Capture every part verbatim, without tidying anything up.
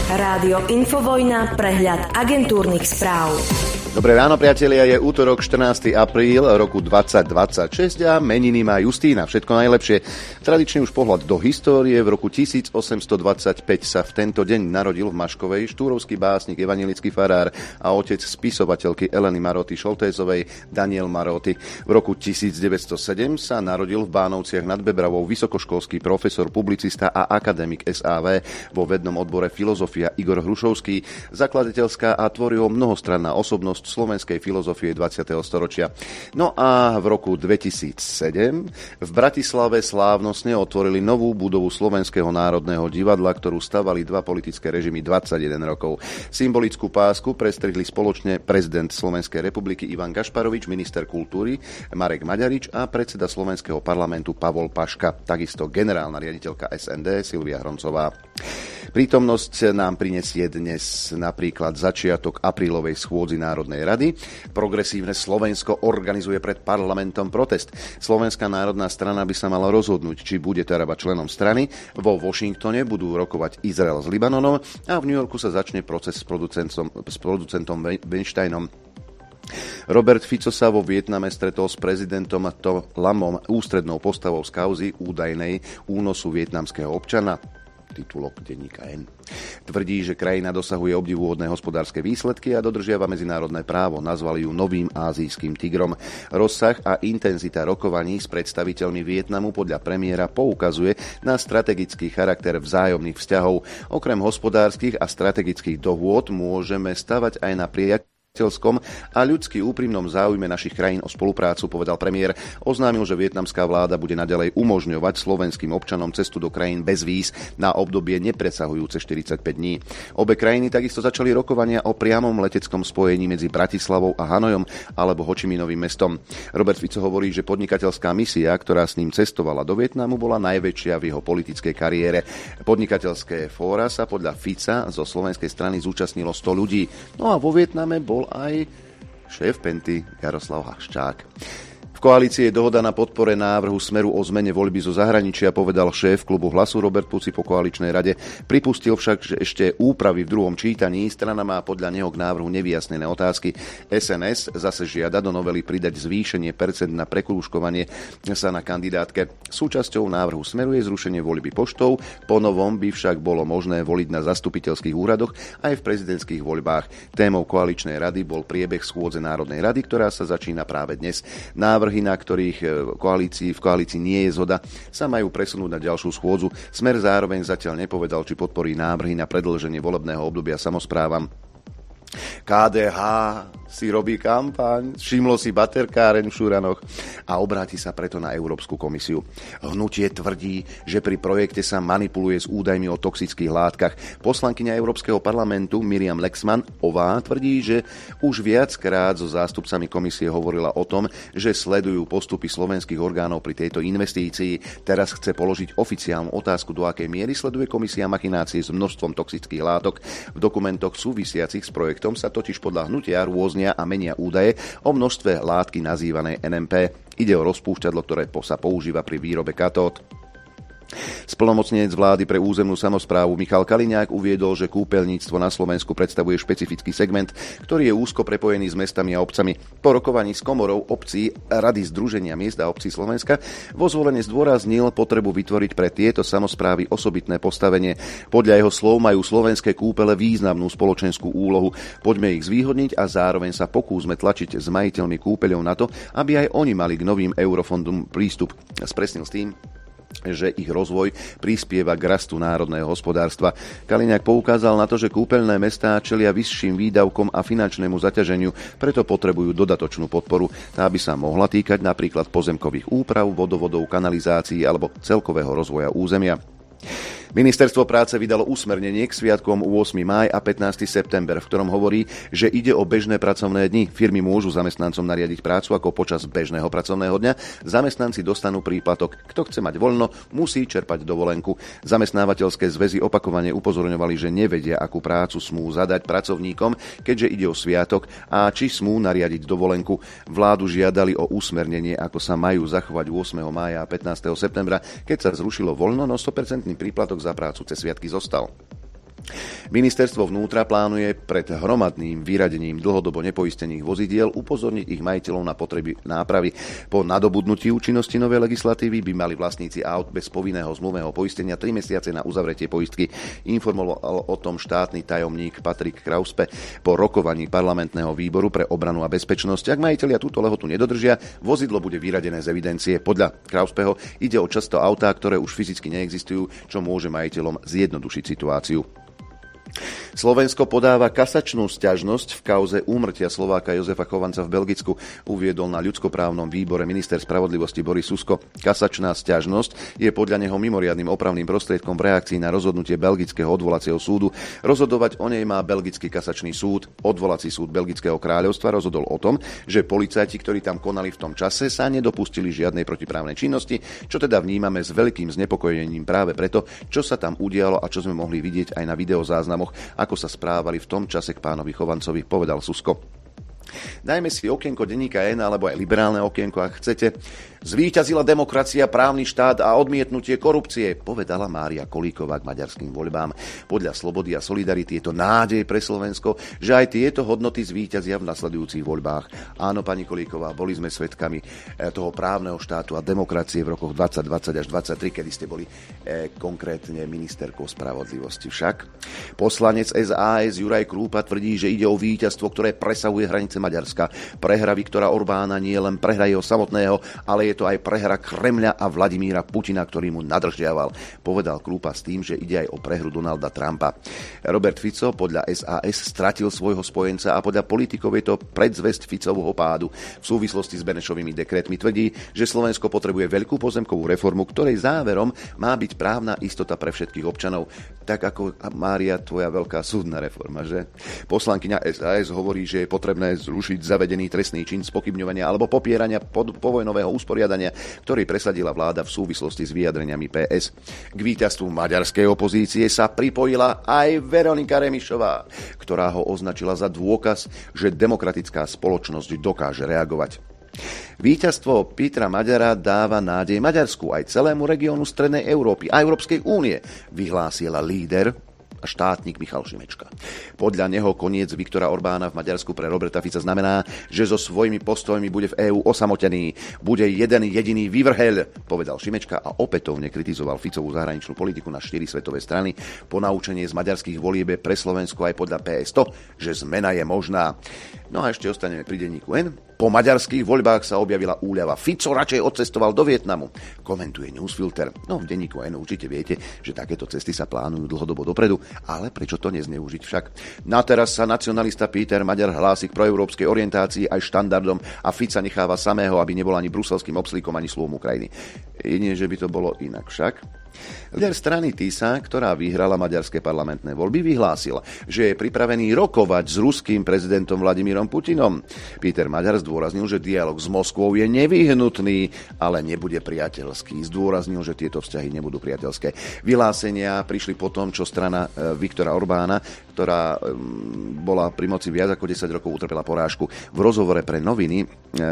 Rádio Infovojna, prehľad agentúrnych správ. Dobré ráno, priatelia, je útorok štrnásteho apríla roku dvadsať dvadsaťšesť a meniny má Justína. Všetko najlepšie. Tradičný už pohľad do histórie. V roku tisícosemstodvadsaťpäť sa v tento deň narodil v Maškovej štúrovský básnik, evanjelický farár a otec spisovateľky Eleny Maroty Šoltézovej Daniel Maroty. V roku tisícdeväťstosedem sa narodil v Bánovciach nad Bebravou vysokoškolský profesor, publicista a akademik es á vé vo vednom odbore filozofia Igor Hrušovský, zakladateľská a tvorivo mnohostranná osobnosť slovenskej filozofie dvadsiateho storočia. No a v roku dvetisícsedem v Bratislave slávnostne otvorili novú budovu Slovenského národného divadla, ktorú stavali dva politické režimy dvadsaťjeden rokov. Symbolickú pásku prestrihli spoločne prezident Slovenskej republiky Ivan Gašparovič, minister kultúry Marek Maďarič a predseda Slovenského parlamentu Pavol Paška, takisto generálna riaditeľka es en dé Silvia Hroncová. Prítomnosť nám prinesie dnes napríklad začiatok aprílovej schôdzi Národnej rady. Progresívne Slovensko organizuje pred parlamentom protest. Slovenská národná strana by sa mala rozhodnúť, či bude teda členom strany. Vo Washingtone budú rokovať Izrael s Libanonom a v New Yorku sa začne proces s producentom, s producentom Weinsteinom. Robert Fico sa vo Vietname stretol s prezidentom To Lamom, ústrednou postavou z kauzy údajnej únosu vietnamského občana. Titulok denníka N. Tvrdí, že krajina dosahuje obdivuhodné hospodárske výsledky a dodržiava medzinárodné právo. Nazvali ju novým ázijským tigrom. Rozsah a intenzita rokovaní s predstaviteľmi Vietnamu podľa premiéra poukazuje na strategický charakter vzájomných vzťahov. Okrem hospodárskych a strategických dohôd môžeme stavať aj na priateľ a ľudsky úprimnom záujme našich krajín o spoluprácu, povedal premiér. Oznámil, že vietnamská vláda bude naďalej umožňovať slovenským občanom cestu do krajín bez víz na obdobie nepresahujúce štyridsaťpäť dní. Obe krajiny takisto začali rokovania o priamom leteckom spojení medzi Bratislavou a Hanojom alebo Hočiminovým mestom. Robert Fico hovorí, že podnikateľská misia, ktorá s ním cestovala do Vietnamu, bola najväčšia v jeho politickej kariére. Podnikateľské fóra sa podľa Fica zo slovenskej strany zúčastnilo sto ľudí. No a vo Vietname bol aj šéf Penty Jaroslav Haščák. V koalícii je dohoda na podpore návrhu Smeru o zmene voľby zo zahraničia, povedal šéf klubu Hlasu Robert Puci po koaličnej rade. Pripustil však, že ešte úpravy v druhom čítaní. Strana má podľa neho k návrhu nevyjasnené otázky. es en es zase žiada do novely pridať zvýšenie percent na prekrúžkovanie sa na kandidátke. Súčasťou návrhu Smeru je zrušenie voľby poštou. Po novom by však bolo možné voliť na zastupiteľských úradoch aj v prezidentských voľbách. Témou koaličnej rady bol priebeh schôdze Národnej rady, ktorá sa začína práve dnes. Návrh na ktorých koalícii, v koalícii nie je zhoda, sa majú presunúť na ďalšiu schôdzu. Smer zároveň zatiaľ nepovedal, či podporí návrhy na predĺženie volebného obdobia samosprávam. ká dé há si robí kampaň, všimlo si baterkáreň v Šuranoch a obráti sa preto na Európsku komisiu. Hnutie tvrdí, že pri projekte sa manipuluje s údajmi o toxických látkach. Poslankyňa Európskeho parlamentu Miriam Lexman-Ová tvrdí, že už viackrát so zástupcami komisie hovorila o tom, že sledujú postupy slovenských orgánov pri tejto investícii. Teraz chce položiť oficiálnu otázku, do akej miery sleduje komisia machinácie s množstvom toxických látok. V dokumentoch súvisiacich s projektom sa totiž podľa hnutia rôzne a menia údaje o množstve látky nazývanej en em pé. Ide o rozpúšťadlo, ktoré sa používa pri výrobe katód. Splnomocnenec vlády pre územnú samosprávu Michal Kaliňák uviedol, že kúpeľníctvo na Slovensku predstavuje špecifický segment, ktorý je úzko prepojený s mestami a obcami. Po rokovaní s komorou obcí Rady Združenia miest a obcí Slovenska vo zvolenie zdôraznil potrebu vytvoriť pre tieto samosprávy osobitné postavenie. Podľa jeho slov majú slovenské kúpele významnú spoločenskú úlohu. Poďme ich zvýhodniť a zároveň sa pokúsme tlačiť s majiteľmi kúpeľov na to, aby aj oni mali k novým eurofondom prístup. Spresnil s tým, že ich rozvoj prispieva k rastu národného hospodárstva. Kaliňák poukázal na to, že kúpeľné mestá čelia vyšším výdavkom a finančnému zaťaženiu, preto potrebujú dodatočnú podporu. Tá by sa mohla týkať napríklad pozemkových úprav, vodovodov, kanalizácií alebo celkového rozvoja územia. Ministerstvo práce vydalo usmernenie k sviatkom ôsmeho mája a pätnásteho september, v ktorom hovorí, že ide o bežné pracovné dni. Firmy môžu zamestnancom nariadiť prácu ako počas bežného pracovného dňa. Zamestnanci dostanú príplatok. Kto chce mať voľno, musí čerpať dovolenku. Zamestnávateľské zväzy opakovane upozorňovali, že nevedia, akú prácu smú zadať pracovníkom, keďže ide o sviatok, a či smú nariadiť dovolenku. Vládu žiadali o usmernenie, ako sa majú zachovať ôsmeho mája a pätnásteho septembra, keď sa zrušilo voľno, no sto percent príplatok za prácu cez sviatky zostal. Ministerstvo vnútra plánuje pred hromadným vyradením dlhodobo nepoistených vozidiel upozorniť ich majiteľov na potreby nápravy. Po nadobudnutí účinnosti novej legislatívy by mali vlastníci aut bez povinného zmluvného poistenia tri mesiace na uzavretie poistky. Informoval o tom štátny tajomník Patrik Krauspe po rokovaní parlamentného výboru pre obranu a bezpečnosť. Ak majitelia túto lehotu nedodržia, vozidlo bude vyradené z evidencie. Podľa Krauspeho ide o často autá, ktoré už fyzicky neexistujú, čo môže majiteľom zjednodušiť situáciu. Slovensko podáva kasačnú sťažnosť v kauze úmrtia Slováka Jozefa Chovanca v Belgicku, uviedol na ľudskoprávnom výbore minister spravodlivosti Boris Susko. Kasačná sťažnosť je podľa neho mimoriadnym opravným prostriedkom v reakcii na rozhodnutie belgického odvolacieho súdu. Rozhodovať o nej má belgický kasačný súd. Odvolací súd Belgického kráľovstva rozhodol o tom, že policajti, ktorí tam konali v tom čase, sa nedopustili žiadnej protiprávnej činnosti, čo teda vnímame s veľkým znepokojením práve preto, čo sa tam udialo a čo sme mohli vidieť aj na videozáznamoch, ako sa správali v tom čase k pánovi Chovancovi, povedal Susko. Dajme si okienko denníka N alebo aj liberálne okienko, ak chcete. Zvíťazila demokracia, právny štát a odmietnutie korupcie, povedala Mária Kolíková k maďarským voľbám. Podľa Slobody a Solidarity je to nádej pre Slovensko, že aj tieto hodnoty zvíťazia v nasledujúcich voľbách. Áno, pani Kolíková, boli sme svedkami toho právneho štátu a demokracie v rokoch dvadsať dvadsať až dvadsaťtri, kedy ste boli eh, konkrétne ministerkou spravodlivosti. Však poslanec es a es Juraj Krúpa tvrdí, že ide o víťazstvo, ktoré presahuje hranice Maďarska. Prehra Viktora Orbána nie len prehra jeho samotného, ale je to aj prehra Kremľa a Vladimíra Putina, ktorý mu nadržiaval, povedal Krúpa s tým, že ide aj o prehru Donalda Trumpa. Robert Fico podľa es a es stratil svojho spojenca a podľa politikov je to predzvesť Ficovho pádu. V súvislosti s Benešovými dekrétmi tvrdí, že Slovensko potrebuje veľkú pozemkovú reformu, ktorej záverom má byť právna istota pre všetkých občanov. Tak ako, Mária, tvoja veľká súdna reforma, že? Poslankyňa es a es hovorí, že je potrebné zrušiť zavedený trestný čin spochybňovania alebo popierania pod, povojnového usporiadania, ktorý presadila vláda v súvislosti s vyjadreniami pé es. K víťazstvu maďarskej opozície sa pripojila aj Veronika Remišová, ktorá ho označila za dôkaz, že demokratická spoločnosť dokáže reagovať. Víťazstvo Petra Maďara dáva nádej Maďarsku aj celému regiónu Strednej Európy a Európskej únie, vyhlásila líder a štátnik Michal Šimečka. Podľa neho koniec Viktora Orbána v Maďarsku pre Roberta Fica znamená, že so svojimi postojmi bude v EÚ osamotený. Bude jeden jediný vyvrheľ, povedal Šimečka a opätovne kritizoval Ficovú zahraničnú politiku na štyri svetové strany. Ponaučenie z maďarských volieb pre Slovensko aj podľa pé es to, že zmena je možná. No a ešte ostaneme pri denníku N. Po maďarských voľbách sa objavila úľava. Fico radšej odcestoval do Vietnamu, komentuje Newsfilter. No v denníku N určite viete, že takéto cesty sa plánujú dlhodobo dopredu, ale prečo to nezneužiť však? Na teraz sa nacionalista Peter Maďar hlási k proeurópskej orientácii aj štandardom a Fica necháva samého, aby nebol ani bruselským obslíkom, ani slovom Ukrajiny. Jedine, že by to bolo inak však. Líder strany TISA, ktorá vyhrala maďarské parlamentné voľby, vyhlásil, že je pripravený rokovať s ruským prezidentom Vladimírom Putinom. Peter Maďar zdôraznil, že dialog s Moskvou je nevyhnutný, ale nebude priateľský. Zdôraznil, že tieto vzťahy nebudú priateľské. Vyhlásenia prišli po tom, čo strana Viktora Orbána, ktorá bola pri moci viac ako desať rokov, utrpela porážku. V rozhovore pre noviny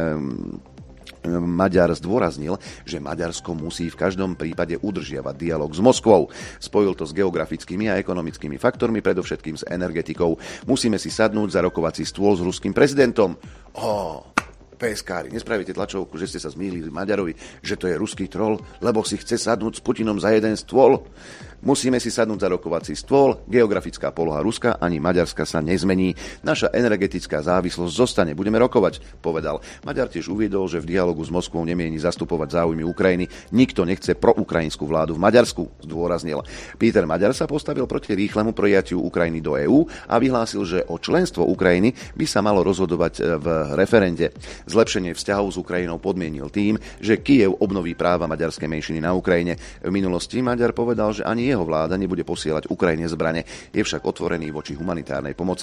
Maďar zdôraznil, že Maďarsko musí v každom prípade udržiavať dialog s Moskvou. Spojil to s geografickými a ekonomickými faktormi, predovšetkým s energetikou. Musíme si sadnúť za rokovací stôl s ruským prezidentom. Ó, pé es kári, nespravíte tlačovku, že ste sa zmýlili Maďarovi, že to je ruský troll, lebo si chce sadnúť s Putinom za jeden stôl. Musíme si sadnúť za rokovací stôl, geografická poloha Ruska ani Maďarska sa nezmení. Naša energetická závislosť zostane, budeme rokovať, povedal. Maďar tiež uviedol, že v dialogu s Moskvou nemieni zastupovať záujmy Ukrajiny. Nikto nechce proukrajinskú vládu v Maďarsku, zdôraznil. Peter Maďar sa postavil proti rýchlemu prijatiu Ukrajiny do EÚ a vyhlásil, že o členstvo Ukrajiny by sa malo rozhodovať v referende. Zlepšenie vzťahov s Ukrajinou podmienil tým, že Kyjev obnoví práva maďarskej menšiny na Ukrajine. V minulosti Maďar povedal, že ani jeho vláda nebude posielať Ukrajine zbrane, je však otvorený voči humanitárnej pomoci.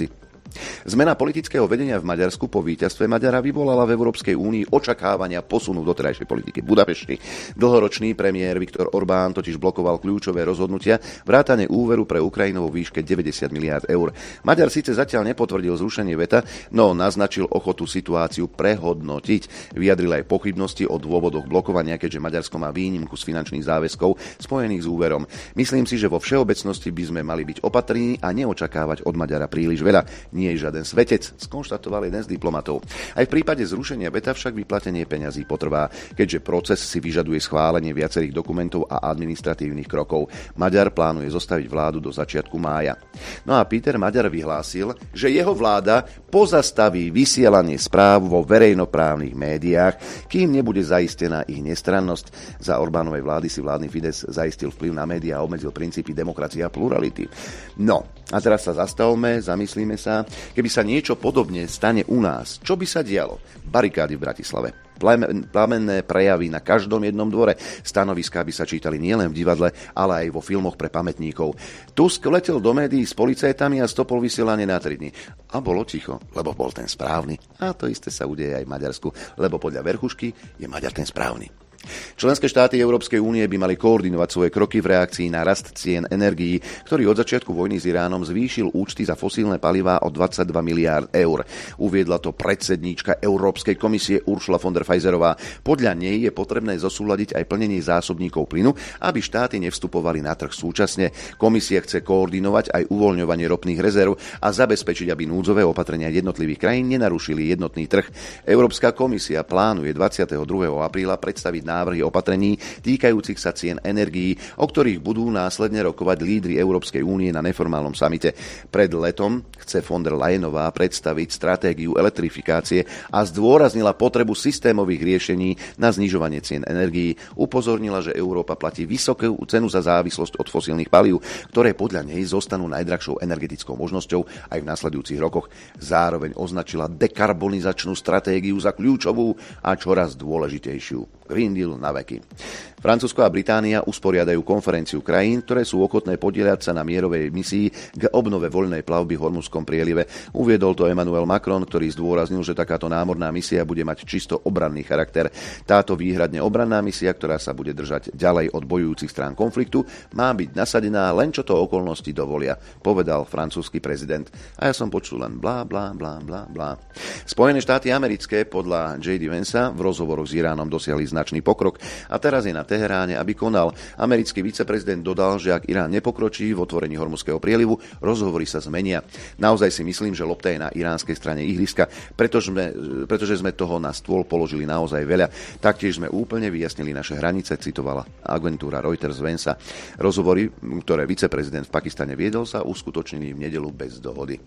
Zmena politického vedenia v Maďarsku po víťazstve Maďara vyvolala v Európskej únii očakávania posunu doterajšej politiky v Budapešti. Dlhoročný premiér Viktor Orbán totiž blokoval kľúčové rozhodnutia vrátane úveru pre Ukrajinu vo výške deväťdesiat miliárd eur. Maďar síce zatiaľ nepotvrdil zrušenie veta, no naznačil ochotu situáciu prehodnotiť. Vyjadril aj pochybnosti o dôvodoch blokovania, keďže Maďarsko má výnimku z finančných záväzkov spojených s úverom. Myslím si, že vo všeobecnosti by sme mali byť opatrní a neočakávať od Maďara príliš veľa. Nie je žiaden svetec, skonštatoval jeden z diplomatov. Aj v prípade zrušenia veta však vyplatenie peňazí potrvá, keďže proces si vyžaduje schválenie viacerých dokumentov a administratívnych krokov. Maďar plánuje zostaviť vládu do začiatku mája. No a Peter Maďar vyhlásil, že jeho vláda pozastaví vysielanie správ vo verejnoprávnych médiách, kým nebude zaistená ich nestrannosť. Za Orbánovej vlády si vládny Fides zaistil vplyv na médiá a obmedzil princípy demokracie a plurality. No, a teraz sa zastavme, zamyslíme sa, keby sa niečo podobne stane u nás, čo by sa dialo? Barikády v Bratislave, plamenné prejavy na každom jednom dvore, stanoviská by sa čítali nielen v divadle, ale aj vo filmoch pre pamätníkov. Tusk letel do médií s policajtami a stopol vysielanie na tri dni. A bolo ticho, lebo bol ten správny. A to isté sa udeje aj v Maďarsku, lebo podľa Verchušky je Maďar ten správny. Členské štáty Európskej únie by mali koordinovať svoje kroky v reakcii na rast cien energií, ktorý od začiatku vojny s Iránom zvýšil účty za fosílne palivá o dvadsaťdva miliárd eur. Uviedla to predsedníčka Európskej komisie Ursula von der Leyenová. Podľa nej je potrebné zosúladiť aj plnenie zásobníkov plynu, aby štáty nevstupovali na trh súčasne. Komisia chce koordinovať aj uvoľňovanie ropných rezerv a zabezpečiť, aby núdzové opatrenia jednotlivých krajín nenarušili jednotný trh. Európska komisia plánuje dvadsiateho druhého apríla predstaviť návrhy opatrení týkajúcich sa cien energií, o ktorých budú následne rokovať lídri Európskej únie na neformálnom samite. Pred letom chce von der Leyenová predstaviť stratégiu elektrifikácie a zdôraznila potrebu systémových riešení na znižovanie cien energií. Upozornila, že Európa platí vysokú cenu za závislosť od fosílnych palív, ktoré podľa nej zostanú najdrahšou energetickou možnosťou aj v nasledujúcich rokoch. Zároveň označila dekarbonizačnú stratégiu za kľúčovú a čoraz dôležitejšiu. Green Deal na veky. Francúzsko a Británia usporiadajú konferenciu krajín, ktoré sú ochotné podieľať sa na mierovej misii k obnove voľnej plavby v Hormužskom prielive. Uviedol to Emmanuel Macron, ktorý zdôraznil, že takáto námorná misia bude mať čisto obranný charakter. Táto výhradne obranná misia, ktorá sa bude držať ďalej od bojujúcich strán konfliktu, má byť nasadená len čo to okolnosti dovolia, povedal francúzsky prezident. A ja som počul len blá, blá, blá, blá, blá. Spojené štáty americké podľa J D Vansa v rozhovoroch s Iránom dosiahli značný pokrok a teraz je na Teheráne, aby konal. Americký viceprezident dodal, že ak Irán nepokročí v otvorení Hormuzského prielivu, rozhovory sa zmenia. Naozaj si myslím, že lopta je na iránskej strane ihriska, pretože sme, pretože sme toho na stôl položili naozaj veľa. Taktiež sme úplne vyjasnili naše hranice, citovala agentúra Reuters Vansa. Rozhovory, ktoré viceprezident v Pakistane viedol, sa uskutočnili v nedeľu bez dohody.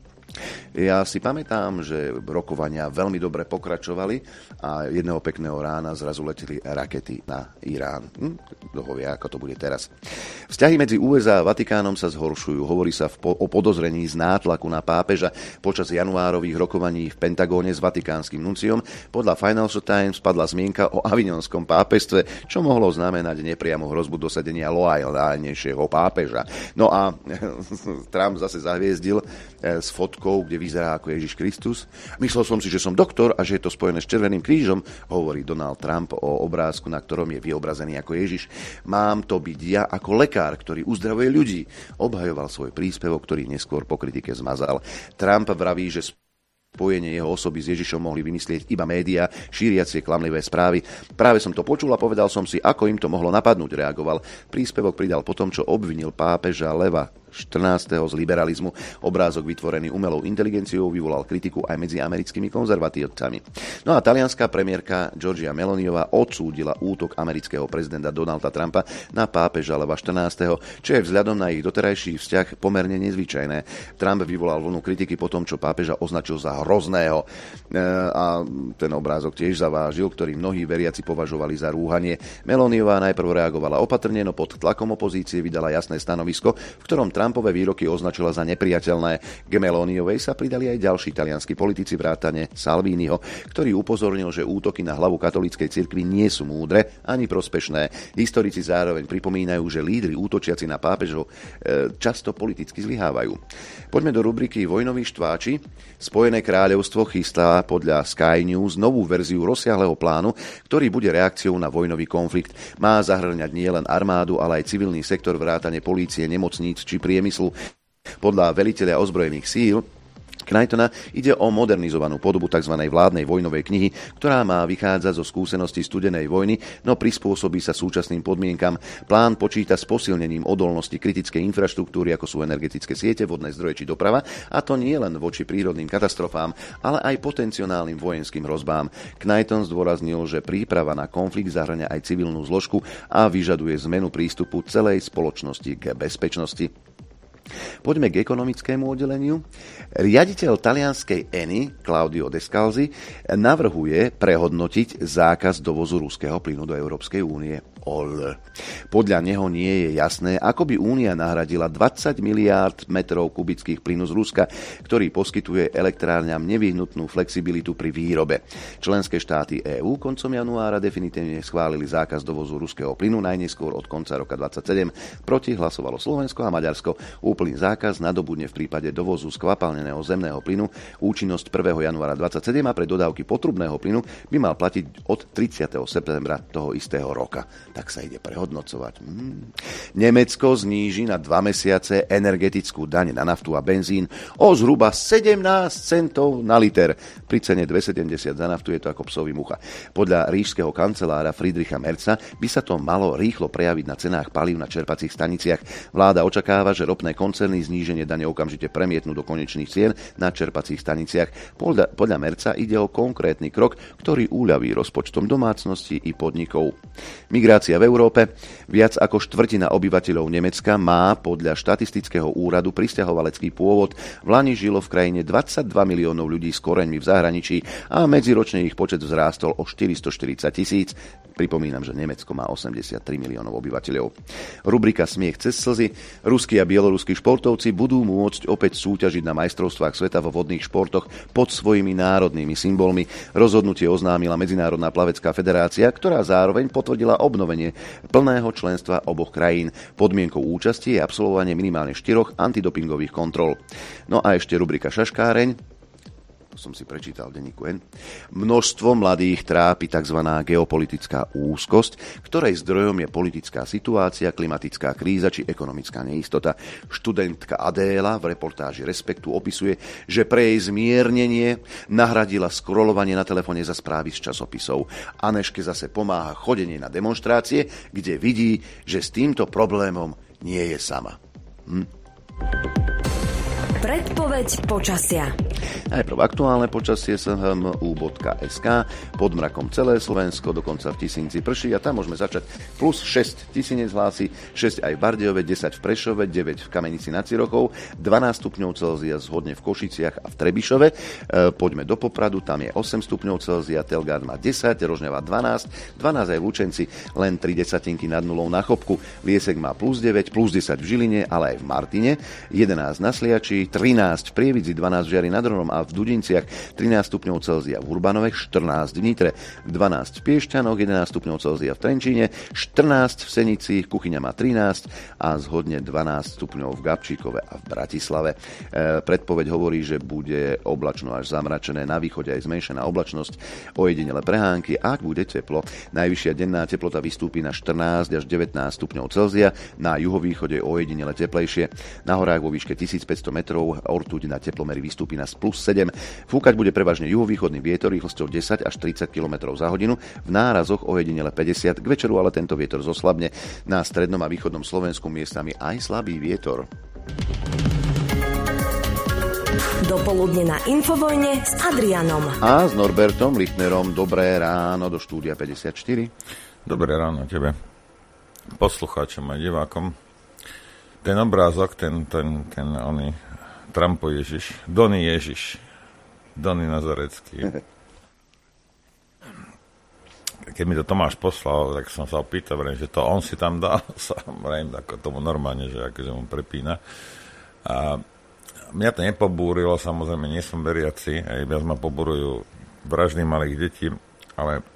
Ja si pamätám, že rokovania veľmi dobre pokračovali a jedného pekného rána zrazu leteli rakety na Irán. Hm? Kto ho vie, ako to bude teraz. Vzťahy medzi ú es á a Vatikánom sa zhoršujú. Hovorí sa v po- o podozrení z nátlaku na pápeža počas januárových rokovaní v Pentagóne s vatikánskym nunciom. Podľa Financial Times padla zmienka o avignonskom pápežstve, čo mohlo znamenať nepriamu hrozbu dosadenia loajálnejšieho pápeža. No a Trump zase zahviezdil s fotkou, kde vyzerá ako Ježiš Kristus. Myslel som si, že som doktor a že je to spojené s Červeným krížom, hovorí Donald Trump o obrázku, na ktorom je vyobrazený ako Ježiš. Mám to byť ja ako lekár, ktorý uzdravuje ľudí. Obhajoval svoj príspevok, ktorý neskôr po kritike zmazal. Trump vraví, že spojenie jeho osoby s Ježišom mohli vymyslieť iba médiá, šíriacie klamlivé správy. Práve som to počul a povedal som si, ako im to mohlo napadnúť, reagoval. Príspevok pridal potom, čo obvinil pápeža Leva štrnásteho z liberalizmu. Obrázok vytvorený umelou inteligenciou vyvolal kritiku aj medzi americkými konzervatívcami. No a talianská premiérka Giorgia Meloniová odsúdila útok amerického prezidenta Donalda Trumpa na pápeža Leva štrnásteho, čo je vzhľadom na ich doterajší vzťah pomerne nezvyčajné. Trump vyvolal vlnu kritiky po tom, čo pápeža označil za hrozného. A ten obrázok tiež zavážil, ktorý mnohí veriaci považovali za rúhanie. Meloniová najprv reagovala opatrne, no pod tlakom opozície vydala jasné stanovisko, v ktorom Trump Trumpové výroky označila za nepriateľné. K Meloniovej sa pridali aj ďalší talianski politici vrátane Salviniho, ktorý upozornil, že útoky na hlavu katolíckej cirkvi nie sú múdre ani prospešné. Historici zároveň pripomínajú, že lídri útočiaci na pápežov e, často politicky zlyhávajú. Poďme do rubriky Vojnoví štváči. Spojené kráľovstvo chystá podľa Sky News novú verziu rozsiahleho plánu, ktorý bude reakciou na vojnový konflikt. Má zahrňať nielen armádu, ale aj civilný sektor vrátane polície, nemocníc či priemyslu. Podľa veliteľa ozbrojených síl Knightona ide o modernizovanú podobu tzv. Vládnej vojnovej knihy, ktorá má vychádzať zo skúseností studenej vojny, no prispôsobí sa súčasným podmienkam. Plán počíta s posilnením odolnosti kritickej infraštruktúry, ako sú energetické siete, vodné zdroje či doprava, a to nie len voči prírodným katastrofám, ale aj potenciálnym vojenským hrozbám. Knighton zdôraznil, že príprava na konflikt zahŕňa aj civilnú zložku a vyžaduje zmenu prístupu celej spoločnosti k bezpečnosti. Poďme k ekonomickému oddeleniu. Riaditeľ talianskej Eni, Claudio Descalzi, navrhuje prehodnotiť zákaz dovozu ruského plynu do Európskej únie. Ol. Podľa neho nie je jasné, ako by Únia nahradila dvadsať miliárd metrov kubických plynu z Ruska, ktorý poskytuje elektrárňam nevyhnutnú flexibilitu pri výrobe. Členské štáty EÚ koncom januára definitívne schválili zákaz dovozu ruského plynu najneskôr od konca roka dvadsaťsedem. Proti hlasovalo Slovensko a Maďarsko. Úplný zákaz nadobudne v prípade dovozu skvapalneného zemného plynu účinnosť prvého januára dvadsaťsedem a pre dodávky potrubného plynu by mal platiť od tridsiateho septembra toho istého roka. Tak sa ide prehodnocovať. Hmm. Nemecko zníži na dva mesiace energetickú daň na naftu a benzín o zhruba sedemnásť centov na liter. Pri cene dve sedemdesiat za naftu je to ako psovi mucha. Podľa ríšskeho kancelára Friedricha Merza by sa to malo rýchlo prejaviť na cenách palív na čerpacích staniciach. Vláda očakáva, že ropné koncerny zníženie dane okamžite premietnú do konečných cien na čerpacích staniciach. Podľa, podľa Merza ide o konkrétny krok, ktorý uľaví rozpočtom domácností i podnikov. Migrácia v Európe. Viac ako štvrtina obyvateľov Nemecka má podľa štatistického úradu prisťahovalecký pôvod. V lani žilo v krajine dvadsaťdva miliónov ľudí s koreňmi v zahraničí a medziročne ich počet vzrástol o štyristoštyridsať tisíc. Pripomínam, že Nemecko má osemdesiattri miliónov obyvateľov. Rubrika Smiech cez slzy. Ruskí a bieloruskí športovci budú môcť opäť súťažiť na majstrovstvách sveta vo vodných športoch pod svojimi národnými symbolmi. Rozhodnutie oznámila Medzinárodná plavecká federácia, ktorá zároveň potvrdila obnovenie plného členstva oboch krajín. Podmienkou účasti je absolvovanie minimálne štyroch antidopingových kontrol. No a ešte rubrika Šaškáreň. Som si prečítal v denníku N. Množstvo mladých trápi tzv. Geopolitická úzkosť, ktorej zdrojom je politická situácia, klimatická kríza či ekonomická neistota. Študentka Adéla v reportáži Respektu opisuje, že pre jej zmiernenie nahradila scrollovanie na telefóne za správy z časopisov. Aneške zase pomáha chodenie na demonštrácie, kde vidí, že s týmto problémom nie je sama. Hm? Predpoveď počasia. Najprv aktuálne počasie es em ú bodka es ká. Pod mrakom celé Slovensko, dokonca v Tisínci prší a tam môžeme začať. Plus šesť Tisínec hlási, šesť aj v Bardejove, desať v Prešove, deväť v Kamenici nad Cirochou, dvanásť stupňov Celzia zhodne v Košiciach a v Trebišove. E, poďme do Popradu, tam je osem stupňov Celzia, Telgard má desať, Rožňava dvanásť, dvanásť aj v Lučenci, len tri desatinky nad nulou na Chopku. Liesek má plus deväť, plus desať v Žiline, ale aj v Martine, jedenásť na Sliači, trinásť v Prievidzi, dvanásť v Žiari nad Hronom a v Dudinciach, trinásť stupňov Celzia v Urbanove, štrnásť v Nitre, dvanásť v Piešťanoch, jedenásť stupňov Celzia v Trenčíne, štrnásť v Senici, Kuchyňa má trinásť a zhodne dvanásť stupňov v Gabčíkove a v Bratislave. E, predpoveď hovorí, že bude oblačno až zamračené, na východe aj zmenšená oblačnosť, ojedinele prehánky, ak bude teplo. Najvyššia denná teplota vystúpi na štrnásť až devätnásť stupňov Celzia, na juhovýchode ojedinele teplejšie, na horách vo výške tisícpäťsto metrov ortuť na teplomery vystúpi na plus sedem. Fúkať bude prevažne juhovýchodný vietor rýchlosťou desať až tridsať kilometrov za hodinu, v nárazoch ojedinele päťdesiat, k večeru ale tento vietor zoslabne. Na strednom a východnom Slovensku miestami aj slabý vietor. Dopoludne na Infovojne s Adrianom. A s Norbertom Lichtnerom. Dobré ráno do štúdia päťdesiatštyri. Dobré ráno tebe, poslucháčom a divákom. Ten obrázok, ten, ten, ten oný Trumpo Ježiš, Dony Ježiš, Dony Nazarecký. Keď mi to Tomáš poslal, tak som sa opýtal, že to on si tam dal, sa vrajím ako tomu normálne, že akože mu prepína. A mňa to nepobúrilo, samozrejme, nie som veriaci, aj viac ma pobúrujú vraždy malých detí, ale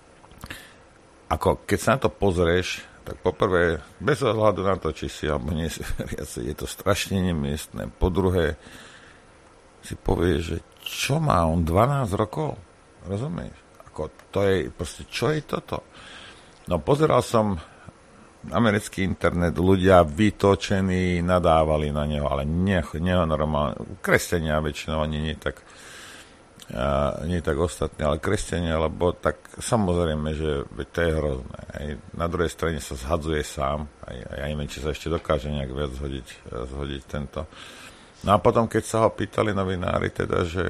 ako keď sa na to pozrieš, tak poprvé, bez ohľadu na to, či si alebo nie si veriaci, je to strašne nemiestné. Po druhé, si povieš, že čo má on, dvanásť rokov? Rozumieš? Ako to je, proste, čo je toto? No, pozeral som americký internet, ľudia vytočení, nadávali na neho, ale nie, nie normálne. Kresťania väčšinou, ani nie tak, uh, nie tak ostatní, ale kresťania, lebo tak samozrejme, že to je hrozné. Aj na druhej strane sa zhadzuje sám, aj, aj neviem, či sa ešte dokáže nejak viac zhodiť, zhodiť tento. No a potom, keď sa ho pýtali novinári, teda, že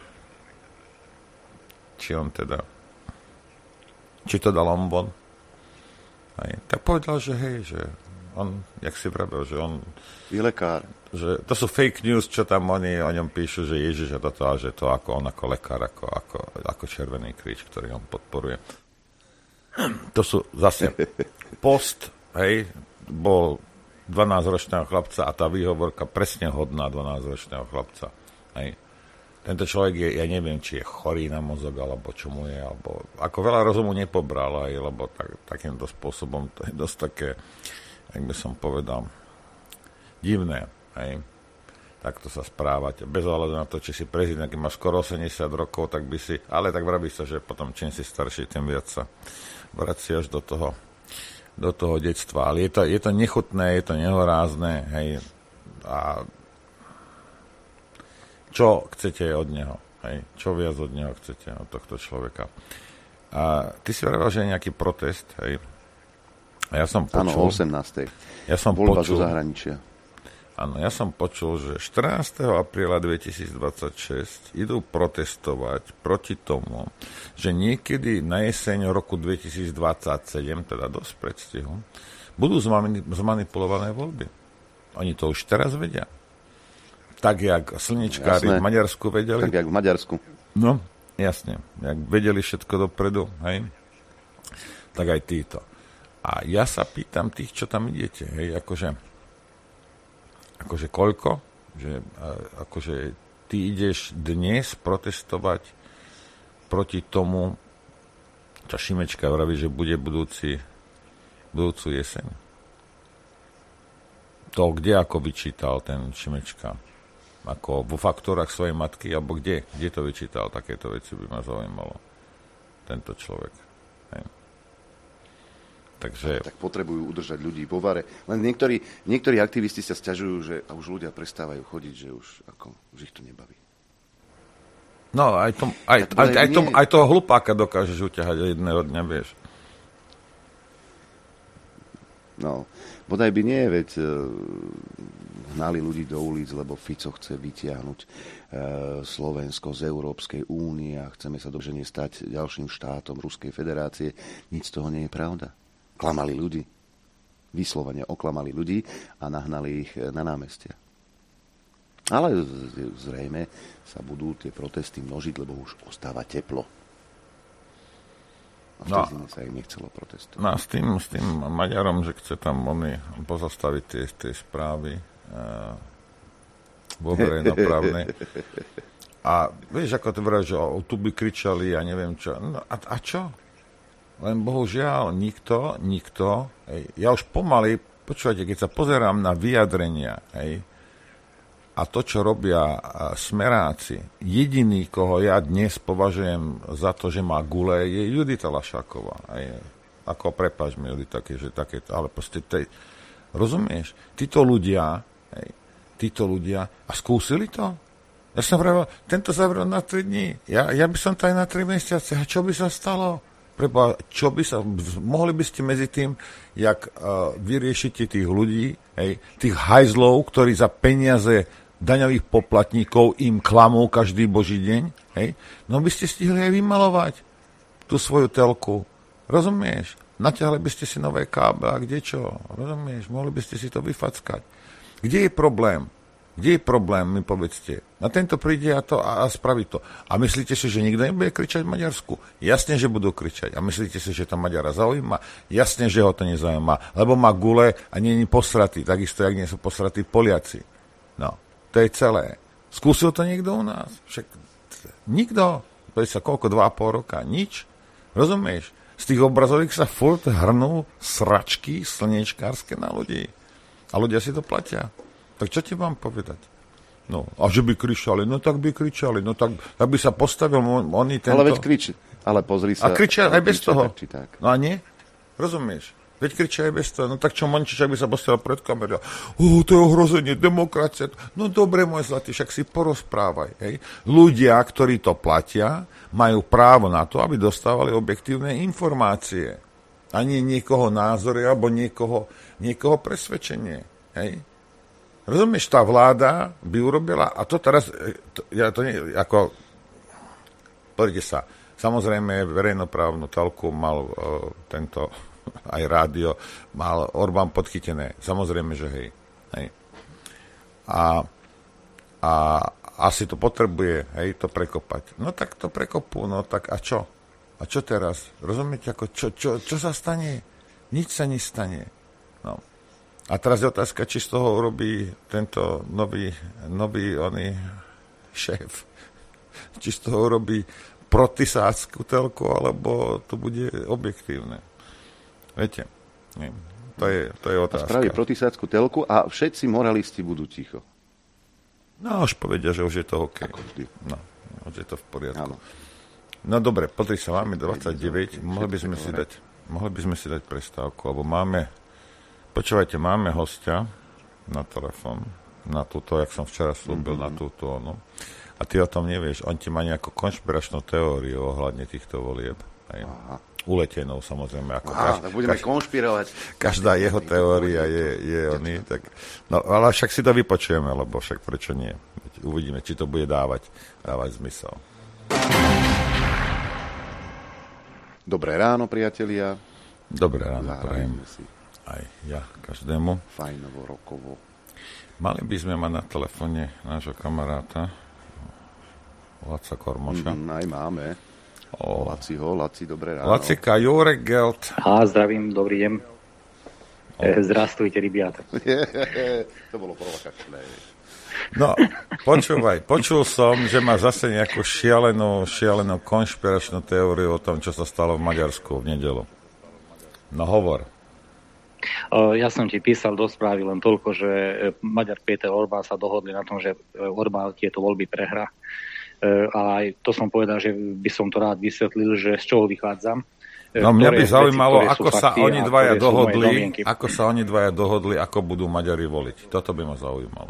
či on teda, či to dal on von, aj, tak povedal, že hej, že on, jak si vravel, že on... Je lekár. Že to sú fake news, čo tam oni o ňom píšu, že Ježiš a toto, a že to ako on ako lekár, ako, ako, ako Červený kríž, ktorý on podporuje. To sú zase post, hej, bol dvanásťročného chlapca a tá výhovorka presne hodná dvanásťročného chlapca. Hej. Tento človek je, ja neviem, či je chorý na mozog, alebo čo mu je, alebo ako veľa rozumu nepobral, aj, lebo tak, takýmto spôsobom to je dosť také, jak by som povedal, divné, hej, takto sa správať. Bez ohľadu na to, či si prezident, keď máš skoro osemdesiat rokov, tak by si, ale tak vraví sa, že potom čím si starší, tým viac sa vraciaš do toho, do toho detstva. Ale je to, je to nechutné, je to nehorázne, hej, a čo chcete od neho? Hej? Čo viac od neho chcete, od tohto človeka? A ty si vravel, že je nejaký protest, hej? A ja som počul... Áno, osemnástej Ja som Voľba počul... do zahraničia. Áno, ja som počul, že štrnásteho apríla dvetisícdvadsaťšesť idú protestovať proti tomu, že niekedy na jeseň roku dvetisícdvadsaťsedem, teda dosť predstihu, budú zmani- zmanipulované voľby. Oni to už teraz vedia. Tak, jak slničkári jasné. V Maďarsku vedeli. Tak, jak v Maďarsku. No, jasne. Jak vedeli všetko dopredu, hej? Tak aj títo. A ja sa pýtam tých, čo tam idete, hej, akože, akože koľko? Že, akože ty ideš dnes protestovať proti tomu, čo Šimečka vraví, že bude budúci, budúcu jeseň. To, kde ako vyčítal ten Šimečka? Ako vo faktúrach svojej matky, alebo kde? Kde to vyčítal? Takéto veci by ma zaujímalo. Tento človek. Hej. Takže... Tak potrebujú udržať ľudí vo vare. Len niektorí, niektorí aktivisti sa sťažujú, že a už ľudia prestávajú chodiť, že už, ako, už ich to nebaví. No, aj, tom, aj, ja aj, aj, tom, aj toho hlupáka dokážeš uťahať jedného dňa, vieš. No, bodaj by nie, veď e, hnali ľudí do ulic, lebo Fico chce vytiahnuť e, Slovensko z Európskej únie a chceme sa dobře nestať ďalším štátom Ruskej federácie. Nic z toho nie je pravda. Klamali ľudí. Vyslovene oklamali ľudí a nahnali ich na námestia. Ale zrejme sa budú tie protesty množiť, lebo už ostáva teplo. A v tej zime sa im nechcelo protestovať. No a s tým, s tým Maďarom, že chce tam oni pozastaviť tie, tie správy uh, vo verejnoprávnej. A vieš, ako to vraj, že o, tu by kričali a neviem čo. No a, a čo? Len bohužiaľ nikto, nikto, hej, ja už pomaly, počúvajte, keď sa pozerám na vyjadrenia, hej, a to, čo robia smeráci, jediný, koho ja dnes považujem za to, že má gule, je Judita Lašáková. Aj, ako, prepáč mi, Judita, že také, ale proste, tej, rozumieš? Títo ľudia, hej, títo ľudia, a skúsili to? Ja som vravel, tento zavrel na tri dní, ja, ja by som to aj na tri mesiace, a čo by sa stalo? Preba, čo by sa, mohli by ste medzi tým, jak uh, vyriešite tých ľudí, hej, tých hajzlov, ktorí za peniaze daňových poplatníkov im klamú každý boží deň, hej, no by ste stihli aj vymalovať tú svoju telku. Rozumieš? Natiahli by ste si nové káble a kde čo? Rozumieš? Mohli by ste si to vyfackať. Kde je problém? Kde je problém, mi povedzte. Na tento príde a, to, a, a spraví to. A myslíte si, že nikto nebude kričať v Maďarsku? Jasne, že budú kričať. A myslíte si, že to Maďara zaujíma? Jasne, že ho to nezaujíma. Lebo má gule a nie je posratý. Takisto, jak nie sú posratí Poliaci. No, to je celé. Skúsil to niekto u nás? Však nikto. To je sa koľko, dva a pol roka? Nič. Rozumieš? Z tých obrazových sa furt hrnú sračky slniečkárske na ľudí. A ľudia si to platia. Tak čo ti mám povedať? No, a že by kričali, no tak by kričali, no tak, tak by sa postavil oni tento... Ale veď krič, ale pozri sa... A kričia aj bez toho. Tak, tak. No a nie? Rozumieš? Veď kričia aj bez toho. No tak čo, Mončičak by sa postavil pred kamerou. Ó, to je ohrozenie demokracie. No dobre, môj zlatý, však si porozprávaj. Hej? Ľudia, ktorí to platia, majú právo na to, aby dostávali objektívne informácie. A nie niekoho názory, alebo niekoho, niekoho presvedčenie. Hej? Rozumieš, tá vláda by urobila, a to teraz, to, ja to nie, ako, pozrite sa, samozrejme verejnoprávnu telku mal uh, tento, aj rádio, mal Orbán podchytené. Samozrejme, že hej. hej. A, a asi to potrebuje, hej, to prekopať. No tak to prekopú, no tak a čo? A čo teraz? Rozumiete, ako čo, čo, čo sa stane? Nič sa nestane. No. A teraz je otázka, či z toho urobí tento nový, nový oný šéf. Či z toho urobí protisáckú telku, alebo to bude objektívne. Viete, nie, to je, to je otázka. A spraví protisáckú telku a všetci moralisti budú ticho. No, už povedia, že už je to OK. Ako vždy. No, už je to v poriadku. Áno. No dobre, pozri sa, máme dvadsaťdeväť, mohli by sme si dať, mohli by sme si dať prestávku, lebo máme, počúvajte, máme hostia na telefón, na túto, jak som včera slúbil, mm-hmm. na túto, no. A ty o tom nevieš, on ti má nejakú konšpiračnú teóriu ohľadne týchto volieb. Aha. Uletenou, samozrejme. Ako Aha, kaž, tak budeme kaž, konšpirovať. Každá jeho teória je, je oný, tak, no, ale však si to vypočujeme, lebo však prečo nie? Uvidíme, či to bude dávať, dávať zmysel. Dobré ráno, priatelia. Dobré ráno, prajem. Si. Aj ja, každému. Fajnovo, rokovo. Mali by sme mať na telefóne nášho kamaráta Laca Kormoša. Mm, aj máme. O. Laciho, Laci, dobré ráno. Lacika, Jurek Geld. A zdravím, dobrý deň. E, zdrastujte, rybiata. To bolo provokačné. No, počúvaj, počul som, že má zase nejakú šialenú, šialenú konšpiračnú teóriu o tom, čo sa stalo v Maďarsku v nedeľu. No hovor. Ja som ti písal do správy len toľko, že Maďar Peter Orbán sa dohodli na tom, že Orbán tieto voľby prehrá. A aj to som povedal, že by som to rád vysvetlil, že z čoho vychádzam. No mňa by zaujímalo, veci, ako sa oni dvaja dohodli, ako sa oni dvaja dohodli, ako budú Maďari voliť. Toto by ma zaujímalo.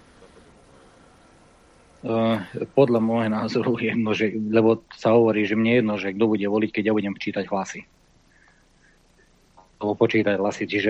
Podľa môjho názoru jedno, že, lebo sa hovorí, že mne jedno, že kto bude voliť, keď ja budem čítať hlasy. Alebo počítať hlasy. Čiže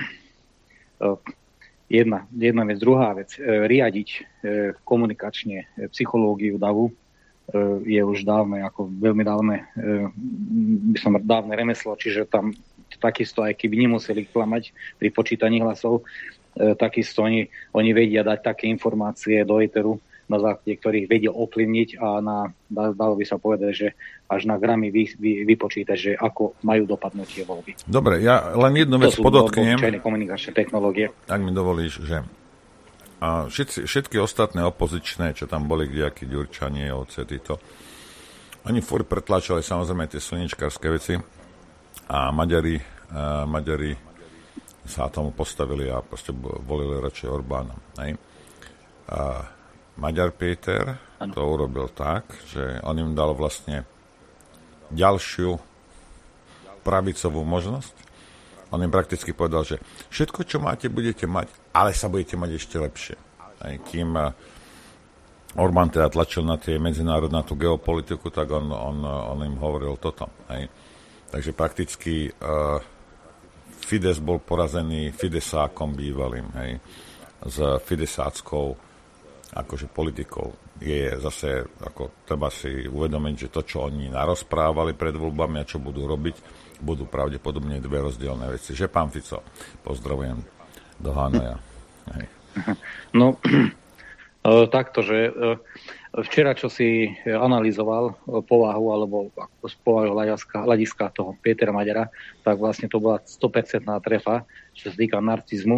jedna, jedna vec. Druhá vec. Riadiť komunikačne psychológiu davu je už dávne, ako veľmi dávne, by som dávne remeslo, čiže tam takisto, aj keby nemuseli klamať pri počítaní hlasov, takisto oni, oni vedia dať také informácie do éteru, na základe ktorých vedia ovplyvniť a na, dalo by sa povedať, že až na gramy vy, vy, vypočítať, že ako majú dopadnúť tie voľby. Dobre, ja len jednu vec podotknem. To sú komunikačné technológie. Ak mi dovolíš, že a všetci, všetky ostatné opozičné, čo tam boli, kdejakí Ďurčanie, ovce, títo, oni furt pretláčali samozrejme tie slniečkárske veci a Maďari, a Maďari sa tomu postavili a proste volili radšej Orbána. Hej. A Maďar Peter to urobil tak, že on im dal vlastne ďalšiu pravicovú možnosť. On im prakticky povedal, že všetko, čo máte, budete mať, ale sa budete mať ešte lepšie. Aj kým Orbán teda tlačil na tie medzinárodné, na tú geopolitiku, tak on, on, on im hovoril toto. Aj. Takže prakticky uh, Fides bol porazený Fidesákom bývalým, hej, s Fidesáckou akože politikou. Je zase, ako treba si uvedomiť, že to, čo oni narozprávali pred voľbami a čo budú robiť, budú pravdepodobne dve rozdielne veci. Že pán Fico, pozdravujem do Hanoja. Hej. No, takto, že včera, čo si analyzoval povahu, alebo z povahu hľadiska, hľadiska toho Petra Maďara, tak vlastne to bola sto percent trefa, čo sa týka narcizmu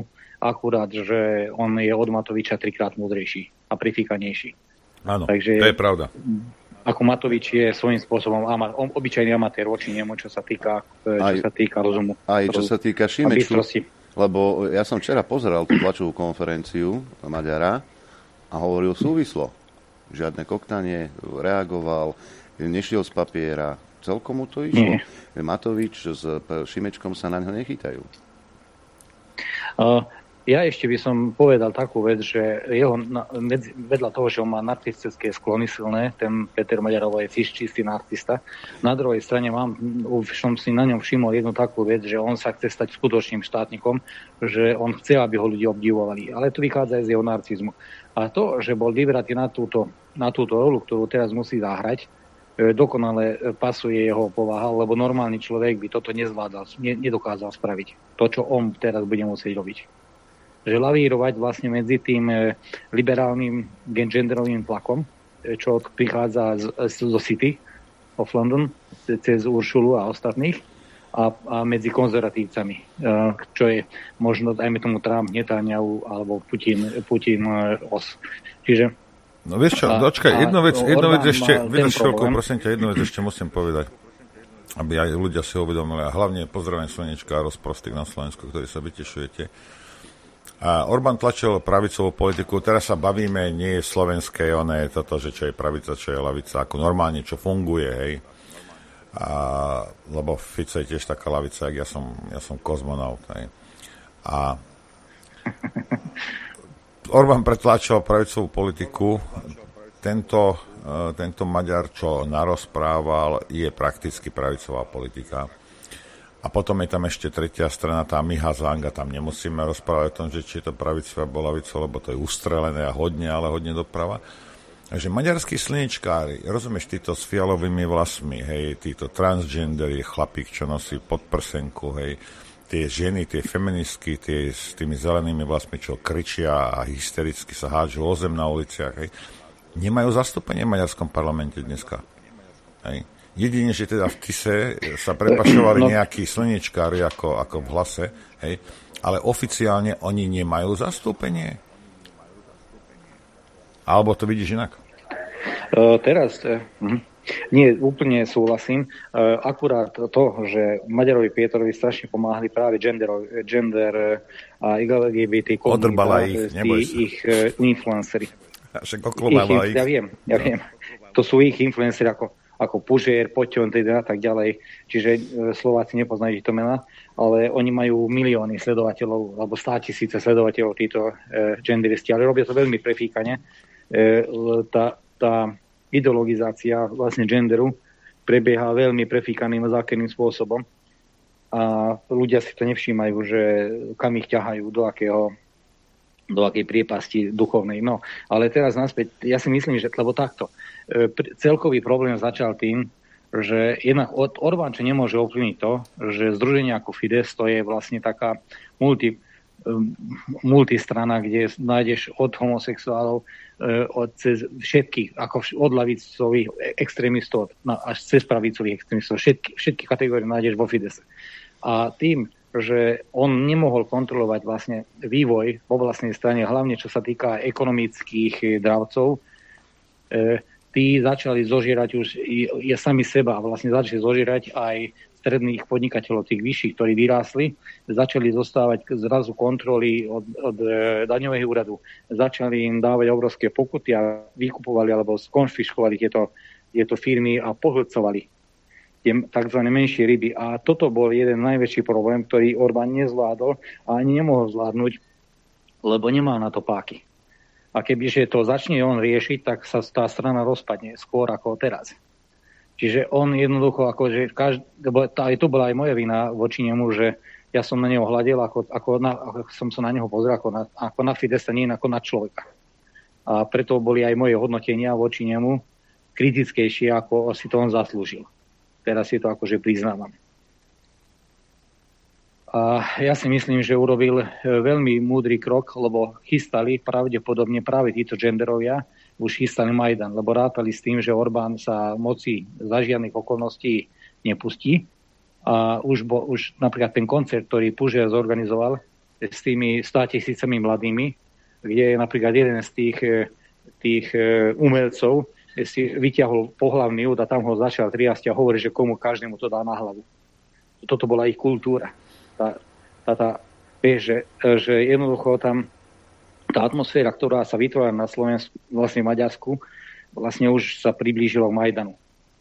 akurát, že on je od Matoviča trikrát múdrejší a prefíkanejší. Áno, takže, to je pravda. Ako Matovič je svojím spôsobom ama, obyčajný amatér voči nemu, čo sa týka, čo aj, sa týka rozumu. Aj čo sa týka Šimečku, lebo ja som včera pozeral tú tlačovú konferenciu Maďara a hovoril súvislo. Žiadne koktanie, reagoval, nešiel z papiera, celkom mu to išlo. Nie. Matovič s Šimečkom sa na ňo nechytajú. Uh, ja ešte by som povedal takú vec, že jeho, medzi, vedľa toho, že on má narcistické sklony silné, ten Peter Maďarov je čistý narcista, na druhej strane mám, už som si na ňom všimol jednu takú vec, že on sa chce stať skutočným štátnikom, že on chce, aby ho ľudia obdivovali. Ale to vychádza aj z jeho narcizmu. A to, že bol vybratý na túto, na túto rolu, ktorú teraz musí zahrať, dokonale pasuje jeho povaha, lebo normálny človek by toto nezvládal, nedokázal spraviť. To, čo on teraz bude musieť robiť. Že lavírovať vlastne medzi tým liberálnym genderovým tlakom, čo prichádza z, zo City of London, cez Uršulu a ostatných, a, a medzi konzervatívcami, čo je možno, dajme tomu, Trump, Netanyahu alebo Putin, Putin os. Čiže no vieš čo, dočkaj, jednu vec, jednu vec ešte, vydrž chvíľku, prosím ťa, jednu vec ešte musím povedať, aby aj ľudia si uvedomili, a hlavne pozdravím Slnečka a rozprostých na Slovensku, ktorí sa vytešujete. A Orbán tlačil pravicovú politiku, teraz sa bavíme, nie je slovenské, ono je toto, že čo je pravica, čo je lavica, ako normálne, čo funguje, hej. A, lebo Fico je tiež taká lavica, jak ja som, ja som kozmonaut, hej. A Orbán pretláčal pravicovú politiku. Tento, tento Maďar, čo narozprával, je prakticky pravicová politika. A potom je tam ešte tretia strana, tá Miha Zanga, tam nemusíme rozprávať o tom, že či je to pravicová alebo lavicová, lebo to je ustrelené a hodne, ale hodne doprava. Takže maďarskí slnečkári, rozumieš, títo s fialovými vlasmi, hej, títo transgendery, chlapík, čo nosí podprsenku, hej, tie ženy, tie feministky, tie s tými zelenými vlasmi, čo kričia a hystericky sa hádžu o zem na uliciach, hej, nemajú zastúpenie v maďarskom parlamente dneska. Hej. Jedine, že teda v Tise sa prepašovali no. nejakí slnečkári ako, ako v Hlase, hej, ale oficiálne oni nemajú zastúpenie. Alebo to vidíš inak? Uh, teraz... Uh, uh-huh. Nie, úplne súhlasím. Uh, akurát to, že Maďarovi Pietrovi strašne pomáhali práve gender, gender a L G B T komunita, odrbala ich, neboj sa. Ich uh, influenceri. Však oklobávala ich. Ja viem, ja viem. To sú ich influenceri ako, ako Pužer, Poťon teda, a tak ďalej. Čiže uh, Slováci nepoznajú to mená, ale oni majú milióny sledovateľov, alebo státisíce sledovateľov títo uh, genderisti, ale robia to veľmi prefíkane. Uh, tá, tá ideologizácia vlastne genderu prebieha veľmi prefíkaným a zákerným spôsobom a ľudia si to nevšímajú, že kam ich ťahajú, do akého, do akej priepasti duchovnej. No, ale teraz naspäť, ja si myslím, že lebo takto, celkový problém začal tým, že jednak od Orbán čo nemôže ovplyvniť to, že združenie ako Fidesz to je vlastne taká multi multistrana, kde nájdeš od homosexuálov od cez všetkých, ako od ľavicových extrémistov až cez pravicových extrémistov. Všetky, všetky kategórie nájdeš vo Fidese. A tým, že on nemohol kontrolovať vlastne vývoj v oblastnej strane, hlavne čo sa týka ekonomických dravcov, tí začali zožierať už ja sami seba, vlastne začali zožierať aj stredných podnikateľov, tých vyšších, ktorí vyrástli, začali zostávať zrazu kontroly od, od e, daňového úradu. Začali im dávať obrovské pokuty a vykupovali alebo skonfiškovali tieto, tieto firmy a pohlcovali tie tzv. Menšie ryby. A toto bol jeden najväčší problém, ktorý Orbán nezvládol a ani nemohol zvládnuť, lebo nemá na to páky. A kebyže to začne on riešiť, tak sa tá strana rozpadne skôr ako teraz. Čiže on jednoducho, akože každý, aj to bola aj moja vina voči nemu, že ja som na neho hľadel, ako, ako, na, ako som sa na neho pozrel, ako na, ako na Fidesa, nie ako na človeka. A preto boli aj moje hodnotenia voči nemu kritickejšie, ako si to on zaslúžil. Teraz si to akože priznávam. A ja si myslím, že urobil veľmi múdry krok, lebo chystali pravdepodobne práve títo genderovia, už chystali Majdan, lebo rátali s tým, že Orbán sa moci za žiadnych okolností nepustí. A už, bo, už napríklad ten koncert, ktorý Pužer zorganizoval, s tými státisícami mladými, kde napríklad jeden z tých, tých umelcov si vyťahol pohlavný úd a tam ho začal triasť a hovorí, že komu každému to dá na hlavu. Toto bola ich kultúra. Tá, tá, tá, vieš, že, že jednoducho tam tá atmosféra, ktorá sa vytvorila na Slovensku, vlastne v Maďarsku, vlastne už sa priblížilo k Majdanu.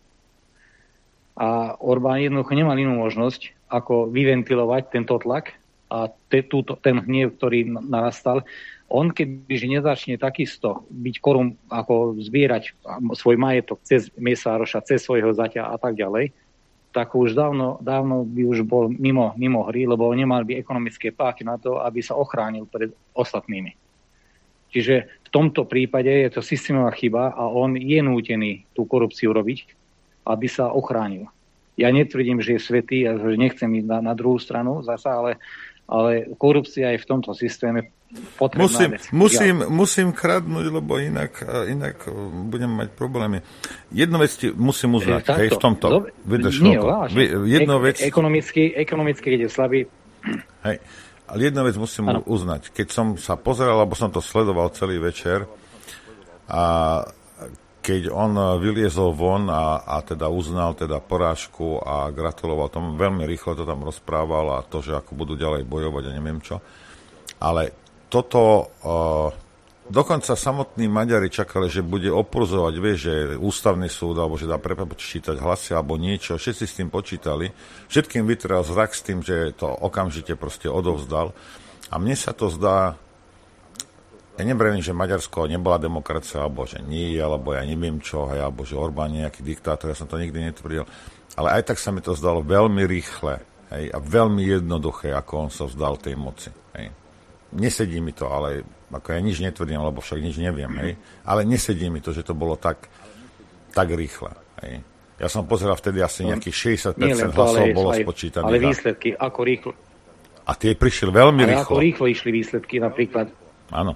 A Orbán jednoducho nemal inú možnosť, ako vyventilovať tento tlak a te, túto, ten hnev, ktorý narastal. On kebyže nezačne takisto byť korum, ako zbierať svoj majetok cez Mesároša, cez svojho zaťa a tak ďalej, tak už dávno, dávno by už bol mimo, mimo hry, lebo nemal by ekonomické páky na to, aby sa ochránil pred ostatnými. Čiže v tomto prípade je to systémová chyba a on je nútený tú korupciu robiť, aby sa ochránil. Ja netvrdím, že je svätý a že nechcem ísť na, na druhú stranu zasa, ale, ale korupcia je v tomto systéme potrebná musím, vec. Musím, ja. musím kradnúť, lebo inak, inak budem mať problémy. Jednu vec ti musím uznať, e, hej, v tomto. Dobre, Vydrž, nie, Vy, jednu e- vec... Ekonomicky, ekonomicky, keď je slabý... Hej, ale jednu vec musím ano. uznať. Keď som sa pozeral, alebo som to sledoval celý večer a keď on vyliezol von a, a teda uznal teda porážku a gratuloval tomu, veľmi rýchlo to tam rozprával a to, že ako budú ďalej bojovať a neviem čo. Ale toto, uh, dokonca samotní Maďari čakali, že bude opurzovať, vieš, že ústavný súd, alebo že dá prepočítať hlasy, alebo niečo. Všetci s tým počítali. Všetkým vytrel zrak s tým, že to okamžite proste odovzdal. A mne sa to zdá, ja nebrevím, že Maďarsko nebola demokracia, alebo že nie, alebo ja neviem čo, alebo že Orbán nejaký diktátor, ja som to nikdy netvrdil. Ale aj tak sa mi to zdalo veľmi rýchle, hej, a veľmi jednoduché, ako on sa vzdal tej moci. Hej. Nesedí mi to, ale ako ja nič netvrdím, lebo však nič neviem, hej, ale nesedí mi to, že to bolo tak, tak rýchle. Hej. Ja som pozeral vtedy asi nejakých šesťdesiat percent hlasov bolo spočítaných. Ale výsledky, ako rýchlo. A tie prišli veľmi ale rýchlo. ako rýchlo išli výsledky napríklad. Áno.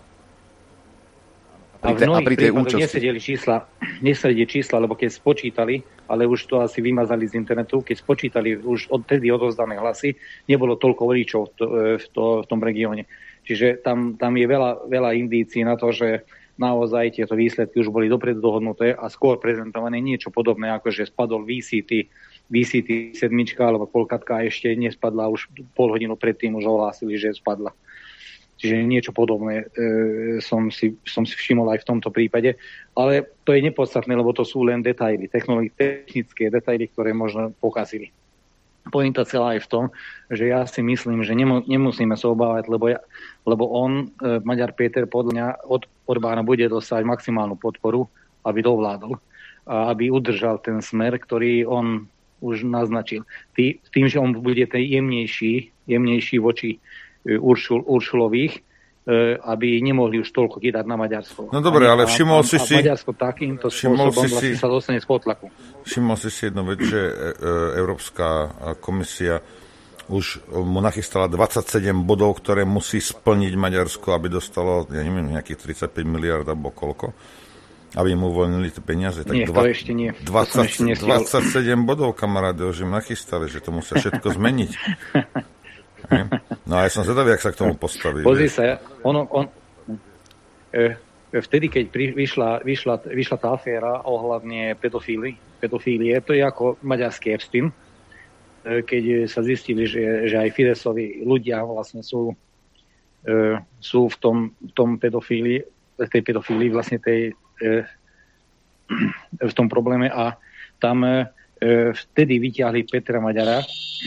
A v mnohých prípadoch nesedeli čísla, nesedeli čísla, lebo keď spočítali, ale už to asi vymazali z internetu, keď spočítali už odtedy odovzdané hlasy, nebolo toľko voličov v, to, v, to, v tom regióne. Čiže tam, tam je veľa, veľa indícií na to, že naozaj tieto výsledky už boli dopredu dohodnuté a skôr prezentované niečo podobné, ako že spadol vé cé té, vé cé té sedmička alebo polkatka a ešte nespadla, už pol hodinu predtým už ohlásili, že spadla. Čiže niečo podobné e, som, si, som si všimol aj v tomto prípade. Ale to je nepodstatné, lebo to sú len detaily, technické detaily, ktoré možno pokazili. Pointa celá je v tom, že ja si myslím, že nemu, nemusíme sa obávať, lebo, ja, lebo on, e, Maďar Péter, podľa mňa od Orbána bude dostať maximálnu podporu, aby dovládol a aby udržal ten smer, ktorý on už naznačil. Tý, tým, že on bude ten jemnejší, jemnejší voči Uršul, Uršulových, aby nemohli už toľko kýdať na Maďarsko. No dobre, ale všimol si a, si... A Maďarsko takýmto spôsobom si vlastne sa dostane z potlaku. Všimol si si jednu vec, že Európska komisia už mu nachystala dvadsaťsedem bodov, ktoré musí splniť Maďarsko, aby dostalo, ja neviem, nejakých tridsaťpäť miliárd alebo koľko, aby mu uvoľnili tie peniaze. Tak nie, dva, to ešte nie. dvadsať, ešte dvadsaťsedem bodov, kamaráde, že mu nachystali, že to musia všetko zmeniť. No a ja som zvedavý, jak sa k tomu postaví. Pozri sa, ono, on, e, vtedy, keď pri, vyšla, vyšla, vyšla tá aféra ohľadne pedofíly, pedofílie, to je ako maďarský Epstein, e, keď sa zistili, že, že aj Fidesovi ľudia vlastne sú, e, sú v tom, v tom pedofílii, tej pedofílii, vlastne tej, e, v tom probléme a tam e, vtedy vyťahli Petra Maďara,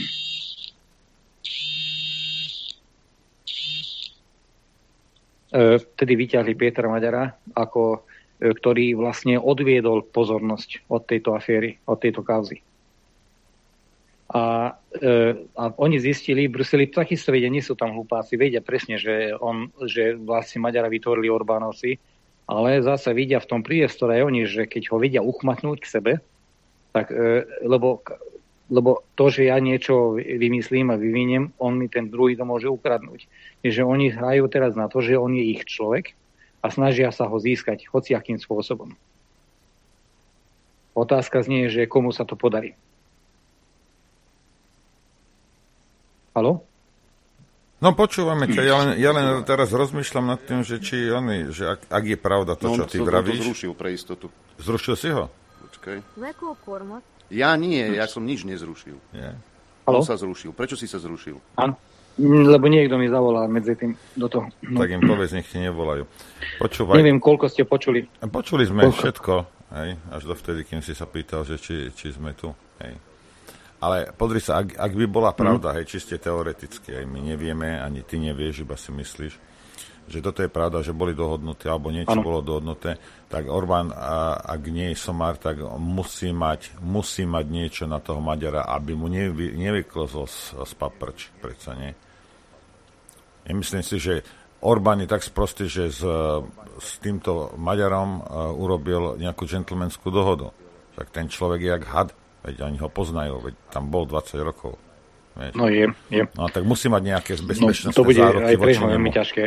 vtedy vyťahli Petra Maďara, ako, ktorý vlastne odviedol pozornosť od tejto aféry, od tejto kauzy. A, a oni zistili, Bruseli takisto vedia, nie sú tam hlupáci, vedia presne, že, on, že vlastne Maďara vytvorili Orbánovci, ale zase vidia v tom priestore aj oni, že keď ho vedia uchmatnúť k sebe, tak, lebo, lebo to, že ja niečo vymyslím a vyviniem, on mi ten druhý to môže ukradnúť. Takže oni hrajú teraz na to, že on je ich človek a snažia sa ho získať hociakým spôsobom. Otázka znie, že komu sa to podarí. Haló? No počúvame ťa, ja len, ja len teraz rozmýšľam nad tým, že či oni, že ak, ak je pravda to, no, čo ty vravíš. vravíš... No, to zrušil pre istotu. Zrušil si ho? Počkaj. Ja nie, ja som nič nezrušil. Je. On sa zrušil. Prečo si sa zrušil? Áno. Lebo niekto mi zavolal medzi tým do toho. No. Tak im povedz, nech ti nevolajú. Počúvaj. Neviem, koľko ste počuli. Počuli sme koľko? všetko, hej, až do vtedy, kým si sa pýtal, že či, či sme tu. Hej. Ale podri sa, ak, ak by bola pravda, mm. hej, čiste teoreticky, aj my nevieme, ani ty nevieš, iba si myslíš, že toto je pravda, že boli dohodnuté, alebo niečo ano. Bolo dohodnuté, tak Orbán, a, ak nie je somár, tak musí mať, musí mať niečo na toho Maďara, aby mu nevy, nevyklozol z, z paprč, predsa nie. Ja myslím si, že Orbán je tak sprostý, že s, s týmto Maďarom uh, urobil nejakú džentlmenskú dohodu. Tak ten človek je jak had, veď oni ho poznajú, veď tam bol dvadsať rokov. Vieš? No je, je. No tak musí mať nejaké bezpečnostné no, to bude záruky aj pre voči ňom veľmi ťažké.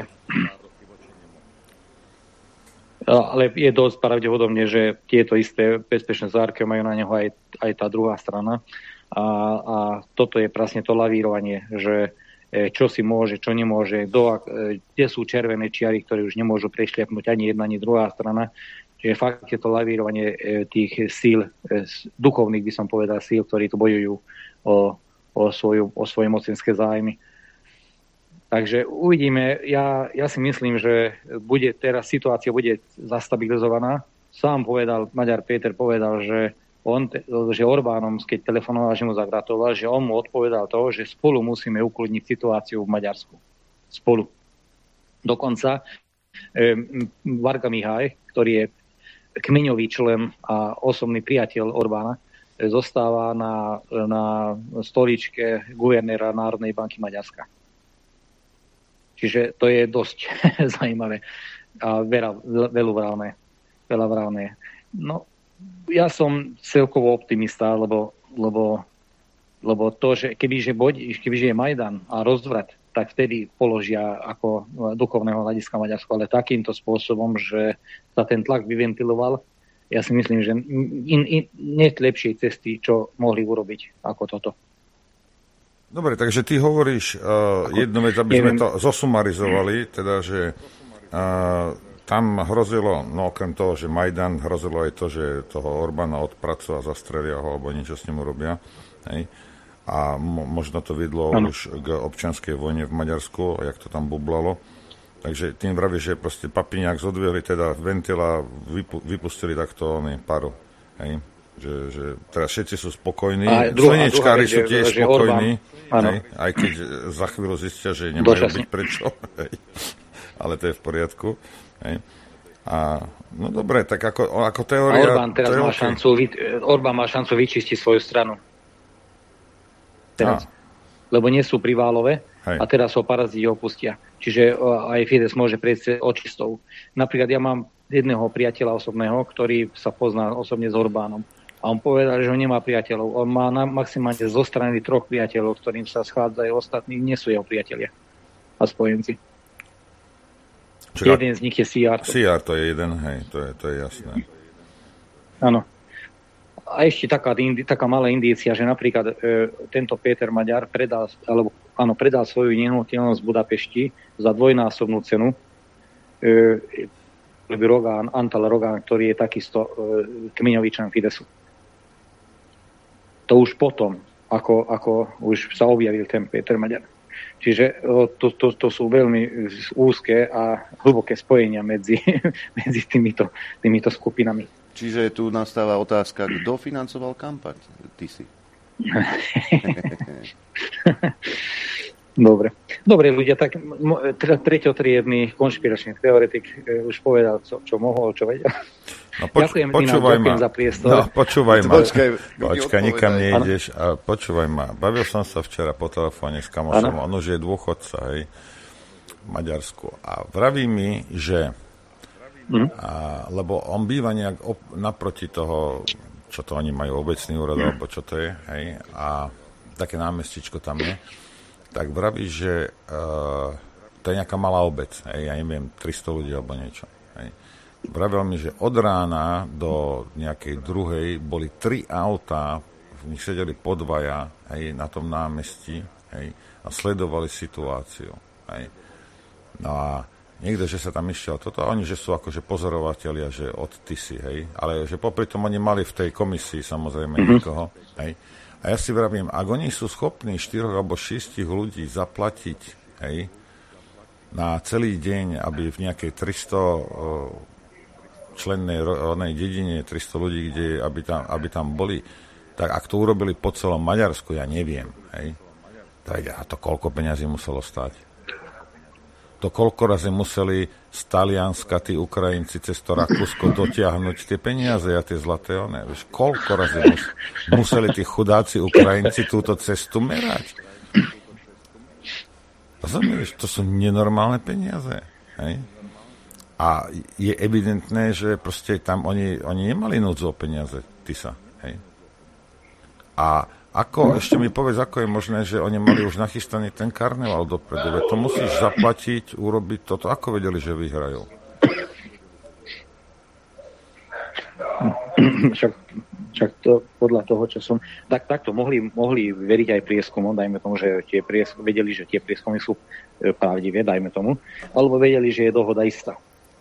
Ale je dosť pravdepodobne, že tieto isté bezpečné záruky majú na neho aj, aj tá druhá strana. A, a toto je presne to lavírovanie, že čo si môže, čo nemôže, do, kde sú červené čiary, ktoré už nemôžu prešliapnúť ani jedna, ani druhá strana. Čiže fakt je to lavírovanie tých síl, duchovných by som povedal, síl, ktorí tu bojujú o, o, svoju, o svoje mocenské zájmy. Takže uvidíme. Ja, ja si myslím, že bude teraz situácia bude zastabilizovaná. Sám povedal, Maďar Péter povedal, že on, že Orbánom, keď telefonoval, že mu zagratuloval, že on mu odpovedal to, že spolu musíme ukludniť situáciu v Maďarsku. Spolu. Dokonca e, Varga Mihály, ktorý je kmeňový člen a osobný priateľ Orbána, e, zostáva na, na stoličke guvernéra Národnej banky Maďarska. Čiže to je dosť zaujímavé a veľa, veľa vrávne. No, ja som celkovo optimista, lebo, lebo, lebo to, že kebyže, boď, kebyže je Majdan a rozvrat, tak vtedy položia ako duchovného hľadiska Maďarsku, ale takýmto spôsobom, že sa ten tlak vyventiloval, ja si myslím, že in, in, nie je lepšej cesty, čo mohli urobiť ako toto. Dobre, takže ty hovoríš uh, jednu vec, aby sme to zosumarizovali, teda, že uh, tam hrozilo, no okrem toho, že Majdan, hrozilo aj to, že toho Orbána odpracuje a zastrelia ho, alebo niečo s ním urobia. Hej. A mo- možno to vidlo ano. Už k občianskej vojne v Maďarsku, a jak to tam bublalo. Takže tým vravíš, že proste papiňák zodvihli teda ventila, vypu- vypustili takto oný paru. Hej. Že, že teraz všetci sú spokojní. Slnečkári sú tiež že, spokojní, že hej, aj keď za chvíľu zistia, že nemajú Dočasne. Byť prečo. Hej. Ale to je v poriadku. Hej. A, no dobre, tak ako, ako teória... Orbán teraz má okay. šancu, Orbán má šancu vyčistiť svoju stranu. Teraz. A. Lebo nie sú priválové Hej. a teraz ho paraziti opustia. Čiže aj Fides môže prejsť očistou. Napríklad ja mám jedného priateľa osobného, ktorý sa pozná osobne s Orbánom. A on povedal, že on nemá priateľov. On má na maximálne zo strany troch priateľov, ktorým sa schádzajú ostatní, nie sú jeho priatelia a spojenci. Čiže jeden z nich je Szijjártó. Szijjártó je jeden, hej, to je, to je jasné. Áno. A ešte taká, taká malá indícia, že napríklad e, tento Péter Maďar predal, alebo, áno, predal svoju nehnuteľnosť v Budapešti za dvojnásobnú cenu e, Rogán, Antal Rogán, ktorý je takisto e, kmeňový člen Fidesu. To už potom, ako, ako už sa objavil ten Péter Maďar. Čiže to, to, to sú veľmi úzke a hlboké spojenia medzi, medzi týmito, týmito skupinami. Čiže tu nastáva otázka, kto financoval kampaň? Ty si. Dobre. Dobre ľudia, tak treťotriedny konšpiračný teoretik už povedal, čo, čo mohol, čo vedel. No poč- ďakujem, počúvaj ma. Za priestor. No, počúvaj ma. Počkaj, Počkaj nikam nejdeš. A počúvaj ma. Bavil som sa včera po telefóne s kamošom. On už je dôchodca, hej, v Maďarsku. A vraví mi, že mm. a, lebo on býva nejak op- naproti toho, čo to oni majú, obecný úrad, mm. alebo čo to je, hej, a také námestičko tam je. Tak vraví, že uh, to je nejaká malá obec, hej, ja neviem, tristo ľudí alebo niečo. Hej. Vravel mi, že od rána do nejakej druhej boli tri autá, v nich sedeli po dvaja, hej, na tom námestí, hej, a sledovali situáciu. Hej. No a niekto, že sa tam išiel toto, a oni, že sú akože pozorovatelia, že od Tisy, hej, ale že popri tom oni mali v tej komisii samozrejme mm-hmm. niekoho, hej. A ja si vravím, ak oni sú schopní štyroch alebo šiestich ľudí zaplatiť, hej, na celý deň, aby v nejakej tristo člennej rodnej dedine, tristo ľudí, kde, aby, tam, aby tam boli, tak ak to urobili po celom Maďarsku, ja neviem, hej, tak a to koľko peňazí muselo stať? To koľko razy museli z Talianska tí Ukrajinci cez to Rakúsko dotiahnuť tie peniaze a tie zlaté one. Víš, koľko razy mus, museli tí chudáci Ukrajinci túto cestu merať. Rozumieš, to sú nenormálne peniaze. Hej? A je evidentné, že proste tam oni, oni nemali núdzu o peniaze, Tisa. Hej? A ako, ešte mi povedz, ako je možné, že oni mali už nachystaný ten karneval dopredu, veď to musíš zaplatiť, urobiť toto. Ako vedeli, že vyhrajú? Však, však to podľa toho, čo som... Tak, takto mohli, mohli veriť aj prieskumom, dajme tomu, že tie priesk- vedeli, že tie prieskumy sú pravdivé, dajme tomu, alebo vedeli, že je dohoda istá.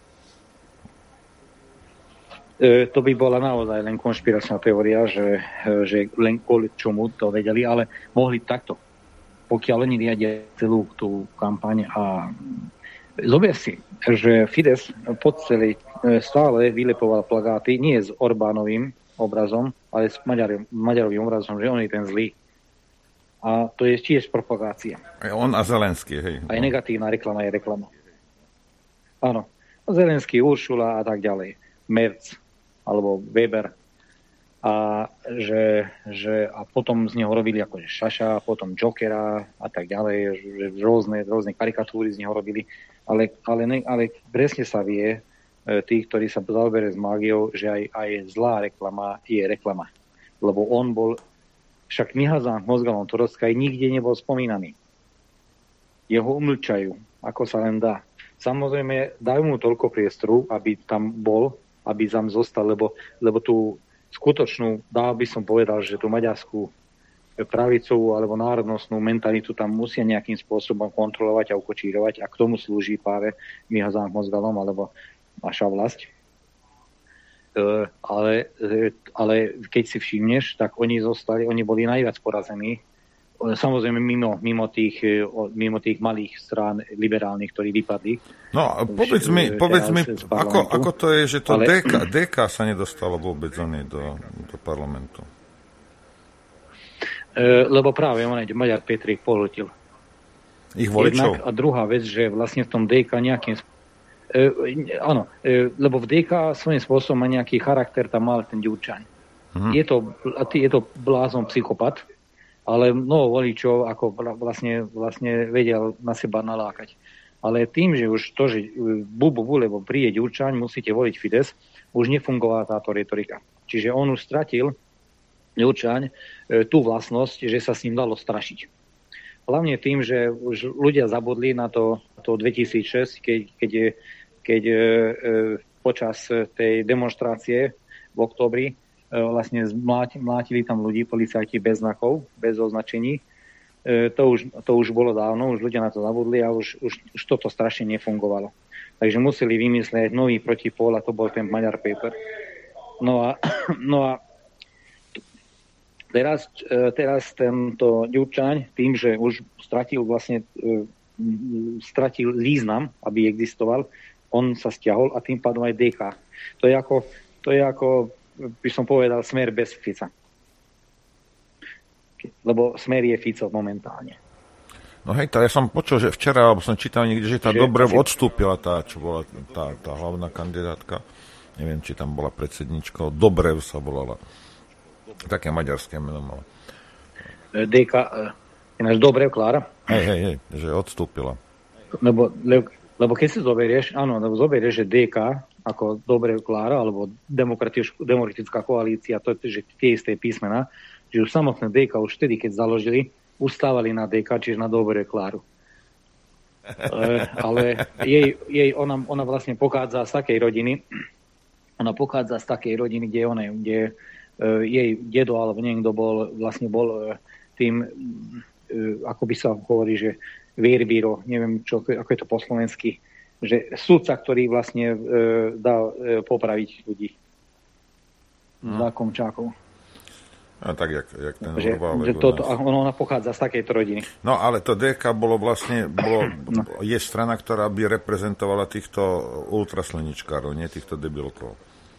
To by bola naozaj len konšpiračná teória, že, že len kvôli čomu to vedeli, ale mohli takto. Pokiaľ oni riadia celú tú kampaň a zober si, že Fides pod celej stále vylepoval plagáty nie s Orbánovým obrazom, ale s Maďar, Maďarovým obrazom, že on je ten zlý. A to je tiež propagácia. On a Zelenský, hej. Aj negatívna reklama je reklama. Áno. Zelenský, Uršula a tak ďalej. Merc alebo Weber a že, že a potom z neho robili akože Šaša, potom Jokera a tak ďalej, že rôzne, rôzne karikatúry z neho robili, ale, ale, ne, ale presne sa vie tých, ktorí sa zaoberá s mágiou, že aj, aj zlá reklama je reklama, lebo on bol, však Mihazán Mozgalom Torockaj nikde nebol spomínaný. Jeho umlčajú, ako sa len dá. Samozrejme, dajú mu toľko priestoru, aby tam bol, aby tam zostal, lebo, lebo tú skutočnú, dá by som povedal, že tú maďarskú pravicovú alebo národnostnú mentalitu tam musia nejakým spôsobom kontrolovať a ukočírovať a k tomu slúži práve Mihazán Mozgalom alebo naša vlast. E, ale, ale keď si všimneš, tak oni zostali, oni boli najviac porazení. Samozrejme mimo, mimo, tých, mimo tých malých strán liberálnych, ktorí vypadli. No, povedz mi, povedz mi ako, ako to je, že to ale... dé ká, dé ká sa nedostalo vôbec do, do parlamentu? E, lebo práve on, Maďar Petrík pohltil. Ich voličov? Jednak, a druhá vec, že vlastne v tom dé ká nejakým... E, áno, e, lebo v dé ká svojím spôsobom má nejaký charakter, tam mal ten Ďurčaň. Mhm. Je, to, je to blázon psychopat, ale mnoho voličov ako vlastne, vlastne vedel na seba nalákať. Ale tým, že už to, že bu, bu, bu, lebo príde Ďurčaň, musíte voliť Fides, už nefungovala táto retorika. Čiže on už stratil, Ďurčaň, tú vlastnosť, že sa s ním dalo strašiť. Hlavne tým, že už ľudia zabudli na to, to dvetisícšesť, keď, keď, keď e, počas tej demonštrácie v októbri vlastne mlátili tam ľudí, policajti bez znakov, bez označení. E, to, už, to už bolo dávno, už ľudia na to zabudli a už, už, už toto strašne nefungovalo. Takže museli vymyslieť nový protipól a to bol ten Maďar Paper. No a, no a teraz, teraz tento Ďurčaň tým, že už stratil vlastne stratil význam, aby existoval, on sa stiahol a tým pádom aj dé ká. To je ako, to je ako by som povedal, Smer bez Fica. Lebo Smer je Fico momentálne. No hej, tá, ja som počul, že včera, alebo som čítal niekde, že tá Dobrev odstúpila, tá, čo bola tá, tá hlavná kandidátka. Neviem, či tam bola predsedničkou. Dobrev sa volala. Také maďarské meno mala. dé ká, ináč Dobrev, Klára? Hej, hej, hej, že odstúpila. Lebo, lebo, lebo keď si zoberieš, áno, lebo zoberieš, že dé ká ako Dobrev Klára, alebo demokratická koalícia, to je tie isté písmená, že už samotné dé ká už vtedy, keď založili, ustávali na dé ká, čiže na Dobrev Kláru. E, ale jej, jej ona, ona vlastne pochádza z takej rodiny, ona pochádza z takej rodiny, kde, ona, kde e, jej dedo, alebo niekto bol, vlastne bol e, tým ako by sa hovorí, že věrbíro, neviem, čo, ako je to po slovensky, že sudca, ktorý vlastne dá popraviť ľudí. Hmm. Za Komčákov. A tak, jak, jak ten že, že toto, ona pochádza z takejto rodiny. No, ale to dé ká bolo vlastne, bolo, no. je strana, ktorá by reprezentovala týchto ultrasleničkárov, nie týchto debilkov.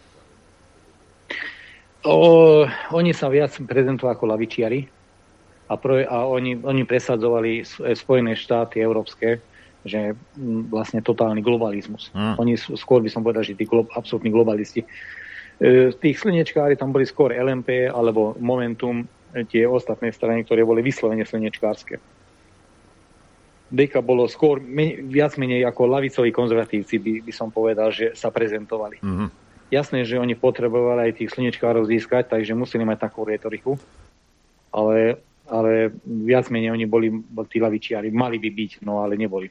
O, oni sa viac prezentujú ako lavičiari a, pro, a oni, oni presadzovali Spojené štáty európske, že vlastne totálny globalizmus. Hmm. Oni skôr by som povedal, že tí glo, absolútni globalisti. Tých slnečkári tam boli skôr el em pé alebo Momentum, tie ostatné strany, ktoré boli vyslovene slnečkárske. dé ká bolo skôr men, viac menej ako lavicoví konzervatívci, by, by som povedal, že sa prezentovali. Mm-hmm. Jasné, že oni potrebovali aj tých slnečkárov získať, takže museli mať takú retoriku, ale, ale viac menej oni boli, boli tí lavičiari. Mali by byť, no ale neboli.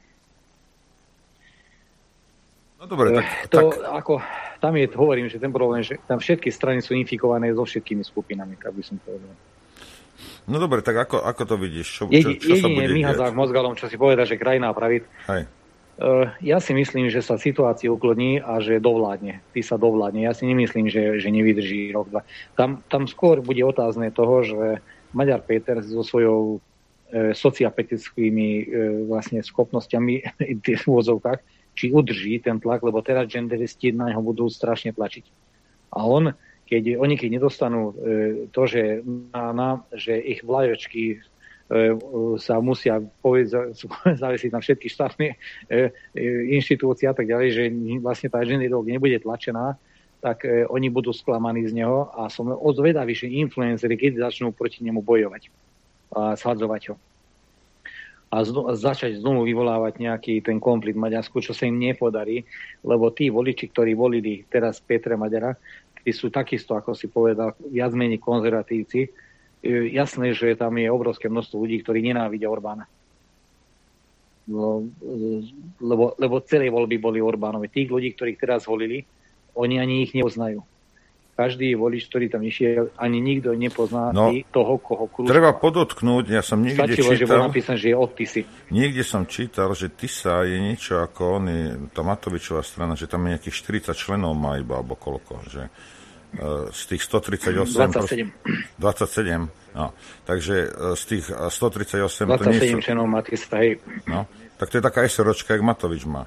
No dobre, tak... To, tak... ako, tam je, hovorím, že ten problém, že tam všetky strany sú infikované so všetkými skupinami, tak by som povedal. No dobre, tak ako, ako to vidíš? Čo, Jedi, čo, čo sa bude diať? Jedine Mihazák Mozgalom, čo si povedal, že krajina pravid. Hej. Uh, ja si myslím, že sa situácia uklodní a že dovládne. Ty sa dovládne. Ja si nemyslím, že, že nevydrží rok, dva. Tam, tam skôr bude otázne toho, že Maďar Péter so svojou e, sociopatickými e, vlastne schopnosťami v úvodzovkách, či udrží ten tlak, lebo teraz genderisti na neho budú strašne tlačiť. A on, keď, oni keď nedostanú e, to, že, na, na, že ich vlajočky e, sa musia zavesiť na všetky štátne e, e, inštitúcie a tak ďalej, že vlastne tá genderológia nebude tlačená, tak e, oni budú sklamaní z neho a som odvedavý, že influenceri, keď začnú proti nemu bojovať a shadzovať ho. A zno, začať znovu vyvolávať nejaký ten konflikt v Maďarsku, čo sa im nepodarí, lebo tí voliči, ktorí volili teraz Petra Maďara, tí sú takisto, ako si povedal, viac menej konzervatívci. Jasné, že tam je obrovské množstvo ľudí, ktorí nenávidia Orbána. Lebo, lebo, lebo celé voľby boli Orbánové. Tých ľudí, ktorých teraz volili, oni ani ich nepoznajú. Každý volič, ktorý tam išiel, ani nikto nepozná no, toho, koho kľúčoval. Treba podotknúť, ja som niekde Stačilo, čítal... že bol napísané, že je od Tisy. Niekde som čítal, že Tisa je niečo ako on, tá Matovičová strana, že tam je nejakých štyridsať členov má iba, alebo koľko, že uh, z tých stotridsaťosem... dvadsaťsedem. dvadsaťsedem, no. Takže uh, z tých stotridsaťosem... dvadsaťsedem to nie sú... členov má Tisa, hej. No, tak to je taká SROčka, jak Matovič má.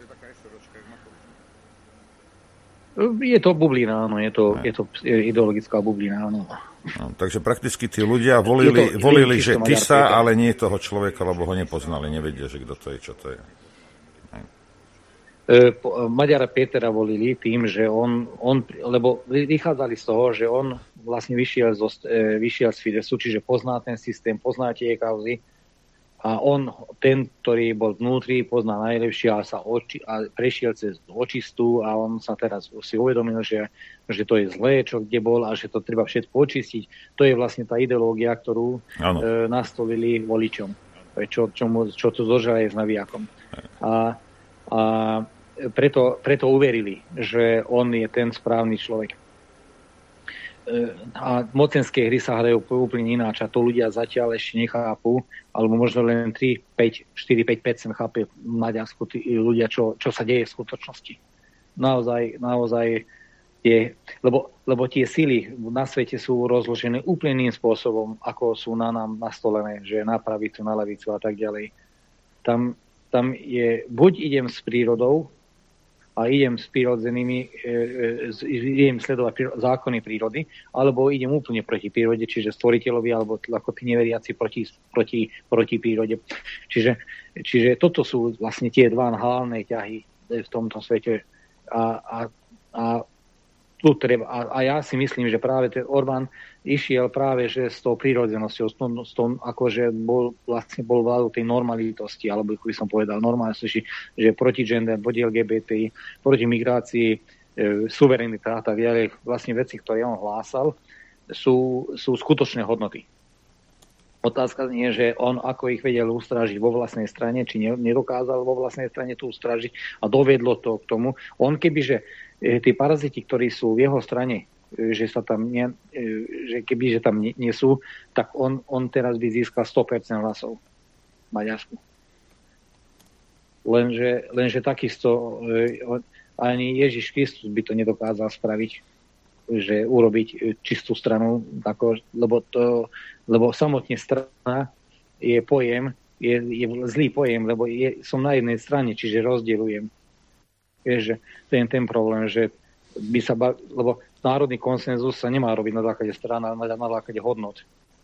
Je to bublina, áno, je to, je to ideologická bublina, áno. No, takže prakticky tí ľudia volili, to, volili že Tisa, ale nie toho človeka, lebo ho nepoznali, nevedia, že kto to je, čo to je. E, Maďara Pétera volili tým, že on, on, lebo vychádzali z toho, že on vlastne vyšiel, zo, e, vyšiel z Fidesu, čiže pozná ten systém, pozná tie kauzy, a on, ten, ktorý bol vnútri, pozná najlepšie a, sa oči, a prešiel cez očistú a on sa teraz si uvedomil, že, že to je zlé, čo kde bol a že to treba všetko očistiť. To je vlastne tá ideológia, ktorú e, nastolili voličom. Čo, čo, čo tu zožali s navijakom. A, a preto, preto uverili, že on je ten správny človek. A mocenské hry sa hrajú úplne ináč a to ľudia zatiaľ ešte nechápu, alebo možno len tri, päť, štyri, päť percent chápe v Maďarsku tí ľudia, čo, čo sa deje v skutočnosti. Naozaj, naozaj je, lebo, lebo tie síly na svete sú rozložené úplne iným spôsobom, ako sú na nám nastolené, že na pravicu, na lavicu a tak ďalej. Tam, tam je, buď idem s prírodou, a idem s prírodzenými, e, idem sledovať zákony prírody, alebo idem úplne proti prírode, čiže stvoriteľovi, alebo ako tí neveriaci proti, proti, proti prírode. Čiže, čiže toto sú vlastne tie dva hlavné ťahy v tomto svete. A, a, a, tu treba, a, a ja si myslím, že práve ten Orbán išiel práve že s tou prírodzenosťou, s tom, s tom akože bol, vlastne bol vládou tej normalitosti, alebo ako by som povedal, normálnosti, že proti gender, proti el gé bé té, proti migrácii, e, suverenita a tak ďalej, vlastne veci, ktoré on hlásal, sú, sú skutočné hodnoty. Otázka je, že on ako ich vedel ustrážiť vo vlastnej strane, či nedokázal vo vlastnej strane tu ustrážiť a dovedlo to k tomu. On kebyže tí paraziti, ktorí sú v jeho strane, že sa tam nie, že keby, že tam nie, nie sú, tak on, on teraz by získal sto percent hlasov v Maďarsku. Lenže, lenže takisto ani Ježiš Kristus by to nedokázal spraviť, že urobiť čistú stranu, tako, lebo, to, lebo samotne strana je pojem, je, je zlý pojem, lebo je, som na jednej strane, čiže rozdielujem. Vieš, že ten, ten problém, že by sa, ba- lebo národný konsenzus sa nemá robiť na základe strán, ale na, na základe hodnot.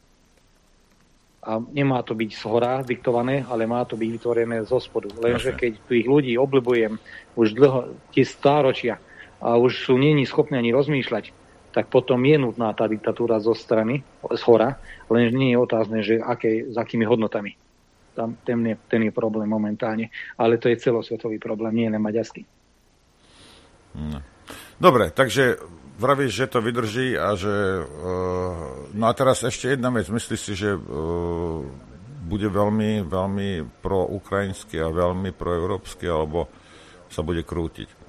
A nemá to byť z hora diktované, ale má to byť vytvorené zo spodu. Lenže keď tých ľudí oblibujem už dlho, tie stáročia, a už sú není schopní ani rozmýšľať, tak potom je nutná tá diktatúra zo strany, z hora, lenže nie je otázne, že aké, s akými hodnotami. Tam, ten, je, ten je problém momentálne. Ale to je celosvetový problém, nie len maďarský. No. Dobre, takže vravíš, že to vydrží a že... Uh, no a teraz ešte jedna vec. Myslíš si, že uh, bude veľmi, veľmi proukrajinský a veľmi proeurópsky, alebo sa bude krútiť?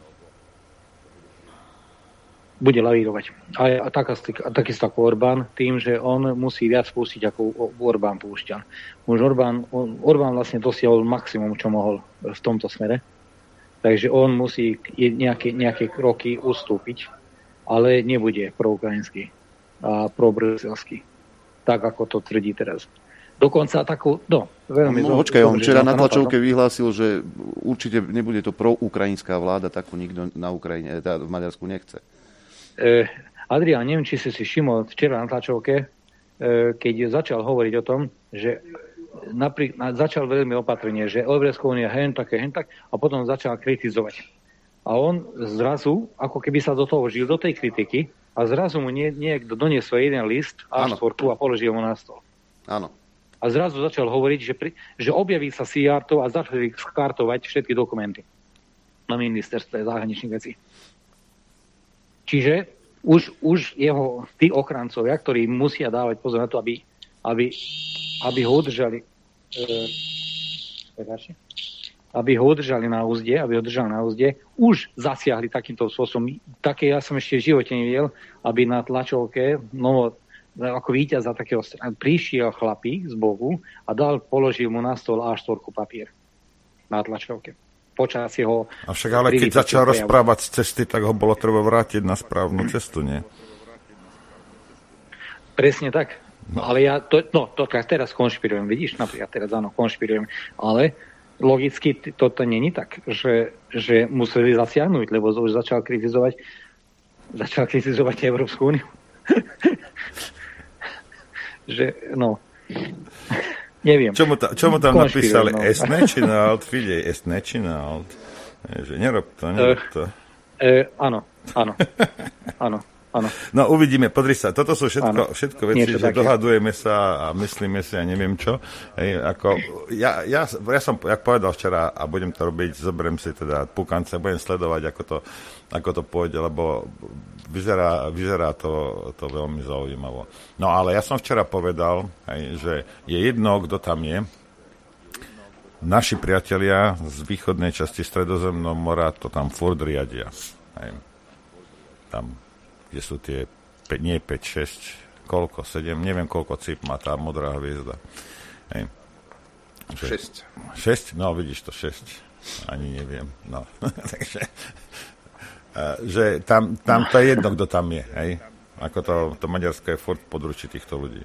Bude lavírovať. A, a, tak, a takisto ako Orbán, tým, že on musí viac pustiť, ako Orbán púšťal. Už Orbán, Orbán vlastne dosiahol maximum, čo mohol v tomto smere. Takže on musí nejaké, nejaké kroky ustúpiť, ale nebude proukrajinský a probruselský. Tak, ako to tvrdí teraz. Dokonca takú, no, veľmi... No, počkaj, on včera na tlačovke vyhlásil, že určite nebude to proukrajinská vláda, takú nikto na Ukrajine, teda v Maďarsku nechce. Eh, Adrián, neviem, či si si všimol včera na tlačovke, eh, keď začal hovoriť o tom, že naprí, začal veľmi opatrne, že Európska únia hen také, hen tak, a potom začal kritizovať. A on zrazu, ako keby sa do toho žil, do tej kritiky, a zrazu mu nie, niekto doniesol jeden list á štyri a položil mu na stôl. Áno. A zrazu začal hovoriť, že, pri, že objaví sa Sijarto a začali skartovať všetky dokumenty na ministerstve zahraničných vecí. Čiže už, už jeho tí ochrancovia, ktorí musia dávať pozor na to, aby, aby, aby ho udržali e, aby ho udržali na úzde, aby ho držali na úzde, už zasiahli takýmto spôsobom. Také ja som ešte v živote nevidel, aby na tlačovke no, ako víťaza takého prišiel chlapík z boku a dal, položil mu na stôl á štyri papier na tlačovke. Počas jeho... A však ale keď začal prejavu. rozprávať z cesty, tak ho bolo treba vrátiť na správnu cestu, nie? Presne tak. No. Ale ja to, no, to teraz konšpirujem, vidíš? Napríklad teraz áno, konšpirujem. Ale logicky toto není tak, že, že museli zasiahnuť, lebo už začal kritizovať začal kritizovať Európsku úniu. že, no... Neviem. Čo mu, ta, čo mu tam napísali? No. Es nečinalt, Fidej, es nečinalt. Že nerob to, nerob to. Uh, uh, áno, áno, áno, áno. No uvidíme, podri sa, toto sú všetko, všetko veci, že také. Dohadujeme sa a myslíme si a neviem čo. Hej, ako, ja, ja, ja som, jak povedal včera, a budem to robiť, zoberiem si teda pukance, budem sledovať, ako to, ako to pôjde, lebo vyzerá, vyzerá to, to veľmi zaujímavo. No ale ja som včera povedal, hej, že je jedno, kto tam je. Naši priatelia z východnej časti Stredozemného mora to tam furt riadia. Hej. Tam, kde sú tie, nie päť, šesť, koľko, sedem, neviem koľko cíp má tá modrá hviezda. Hej. šesť. šesť? No vidíš to, šesť. Ani neviem. No, takže... že tam, tam to je jedno, kto tam je, hej? Ako to, to Maďarsko je furt područí týchto ľudí.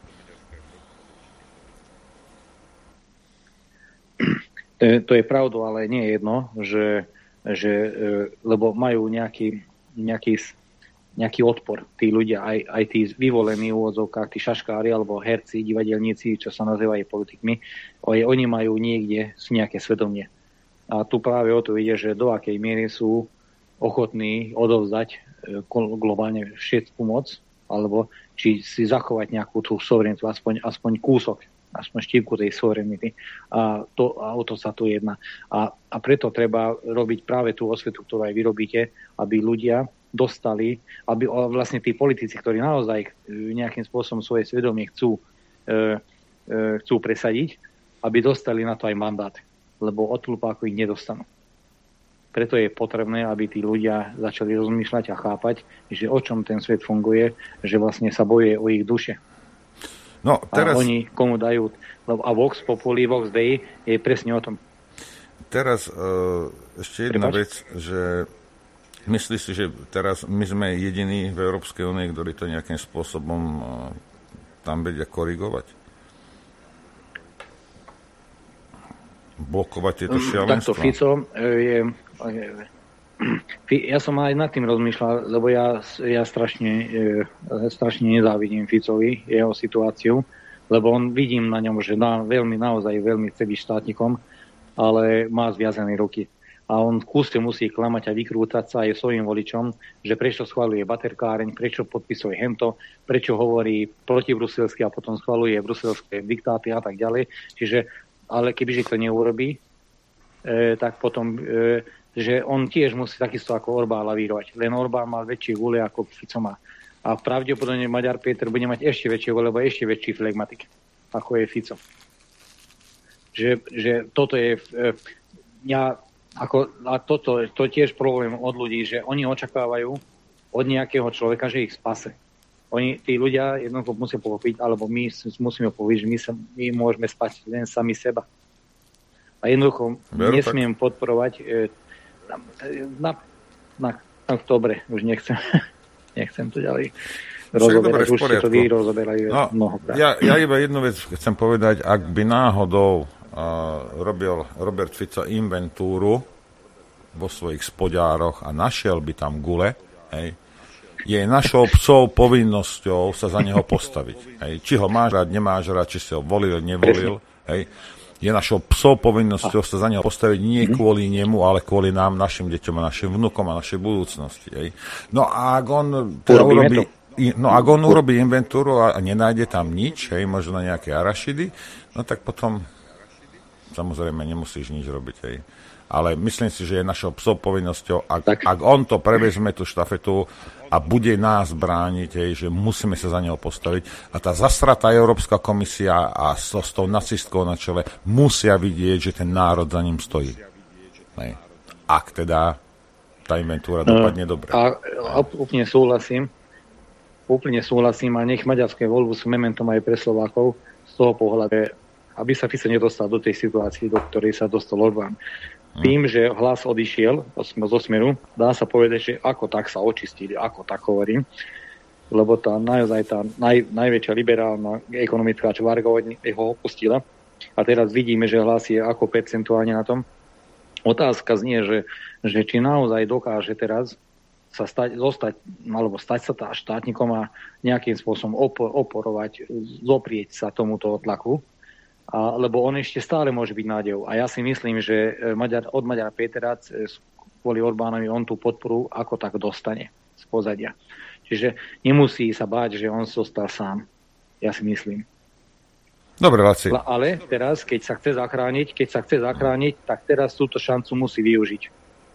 To je, to je pravda, ale nie je jedno, že, že lebo majú nejaký, nejaký, nejaký odpor tí ľudia, aj, aj tí vyvolení v úvodzovkách, tí šaškári alebo herci, divadelníci, čo sa nazývajú politikmi, oni majú niekde nejaké svedomie. A tu práve o to ide, že do akej miery sú ochotní odovzdať globálne všetku moc, alebo či si zachovať nejakú tú suverenitu, aspoň, aspoň kúsok, aspoň štívku tej suverenity. A, to, a o to sa tu jedná. A, a preto treba robiť práve tú osvetu, ktorú aj vyrobíte, aby ľudia dostali, aby vlastne tí politici, ktorí naozaj nejakým spôsobom svoje svedomie chcú, e, e, chcú presadiť, aby dostali na to aj mandát, lebo od hlupákov ich nedostanú. Preto je potrebné, aby tí ľudia začali rozmýšľať a chápať, že o čom ten svet funguje, že vlastne sa bojuje o ich duše. No, teraz... A oni komu dajú... A Vox Populi, Vox Dei je presne o tom. Teraz uh, ešte jedna Prepač? vec, že myslíš si, že teraz my sme jediní v Európskej únii, ktorí to nejakým spôsobom uh, tam vedia korigovať? Blokovať tieto šialenstva? Takto Fico je... Ja som aj nad tým rozmýšľal, lebo ja, ja strašne, strašne nezávidím Ficovi, jeho situáciu, lebo on vidím na ňom, že na, veľmi, naozaj veľmi chce byť štátnikom, ale má zviazané ruky. A on v kúste musí klamať a vykrútať sa aj svojim voličom, že prečo schvaľuje baterkáreň, prečo podpisuje hento, prečo hovorí protibruselsky a potom schvaľuje bruselské diktáty a tak ďalej. Čiže, ale kebyže to neurobí, e, tak potom... E, že on tiež musí takisto ako Orbán lavírovať. Len Orbán mal väčšie gule ako Fico má. A pravdepodobne Maďar Péter bude mať ešte väčšie gule, lebo ešte väčší flegmatik, ako je Fico. Že, že toto je... Ja, ako, a toto to je tiež problém od ľudí, že oni očakávajú od nejakého človeka, že ich spase. Oni, tí ľudia jednoducho musia pochopiť, alebo my musíme povedať, že my, sa, my môžeme spať len sami seba. A jednoducho Veru, nesmiem tak. podporovať... Na, na, na, na dobre, už nechcem nechcem to ďalej rozoberať, už si to vy rozoberajú no, mnohokrát. Ja, ja iba jednu vec chcem povedať, ak by náhodou uh, robil Robert Fico inventúru vo svojich spodiároch a našiel by tam gule, hej, je našou psou povinnosťou sa za neho postaviť. Hej. Či ho máš rád, nemáš rád, či si ho volil, nevolil, hej. Je našou psou povinnosťou sa za neho postaviť nie kvôli nemu, ale kvôli nám, našim deťom a našim vnukom a našej budúcnosti. Hej. No a ak on teda urobí, no ak on urobí inventúru a nenájde tam nič, hej, možno nejaké arašidy, no tak potom samozrejme nemusíš nič robiť. Hej. Ale myslím si, že je našou psou povinnosťou, ak, ak on to prevezme, tú štafetu a bude nás brániť, hej, že musíme sa za neho postaviť. A tá zasratá Európska komisia a s, s tou nacistkou na čele musia vidieť, že ten národ za ním stojí. Hej. Ak teda tá inventúra dopadne dobre. A, a úplne súhlasím. Úplne súhlasím a nech maďarské voľby sú mementom aj pre Slovákov z toho pohľadu, aby sa Fico nedostal do tej situácii, do ktorej sa dostal Orbán. Tým, že Hlas odišiel zo Smeru, dá sa povedať, že ako tak sa očistili, ako tak hovorím, lebo tá naozaj tá naj, najväčšia liberálna ekonomická čvárka ho opustila a teraz vidíme, že Hlas je ako percentuálne na tom. Otázka znie, že, že či naozaj dokáže teraz sa stať, zostať, alebo stať sa tá štátnikom a nejakým spôsobom opor, oporovať, zoprieť sa tomuto tlaku. A, lebo on ešte stále môže byť nádejou. A ja si myslím, že Maďar, od Maďara Pétera kvôli Orbánovi on tú podporu ako tak dostane z pozadia. Čiže nemusí sa báť, že on zostal sám. Ja si myslím. Dobre, Laci. Ale teraz, keď sa chce zachrániť, keď sa chce zachrániť, tak teraz túto šancu musí využiť.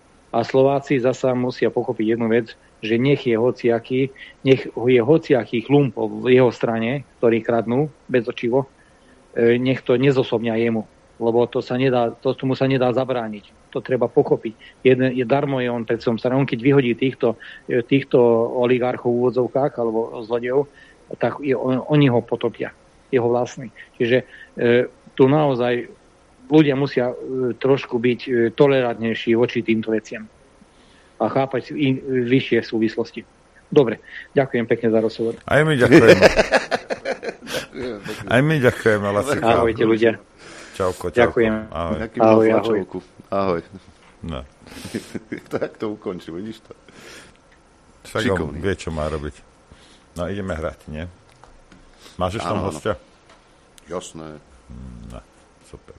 A Slováci zasa musia pochopiť jednu vec, že nech je hociaký, nech je hociaký chlumpov v jeho strane, ktorí kradnú bezočivo, nech to nezosobňa jemu, lebo to sa nedá, to tomu sa nedá zabrániť. To treba pochopiť. Jeden, je darmo je on pred svojom stranou. On keď vyhodí týchto, týchto oligarchov v úvodzovkách alebo zlodejov, tak je, on, oni ho potopia. Jeho vlastný. Čiže e, tu naozaj ľudia musia e, trošku byť e, tolerantnejší voči týmto veciam a chápať in, vyššie súvislosti. Dobre, ďakujem pekne za rozhovor. Aj my ďakujeme. Aj my ďakujeme, Laci. Ahojte ľudia. Čauko, čauko. Ďakujem. Ahoj. Ahoj, ahoj. Ahoj. No. Tak to ukončí, vidíš to? Však on vie, čo má robiť. No, ideme hrať, nie? Máš ešte tam hostia? Jasné. No, super.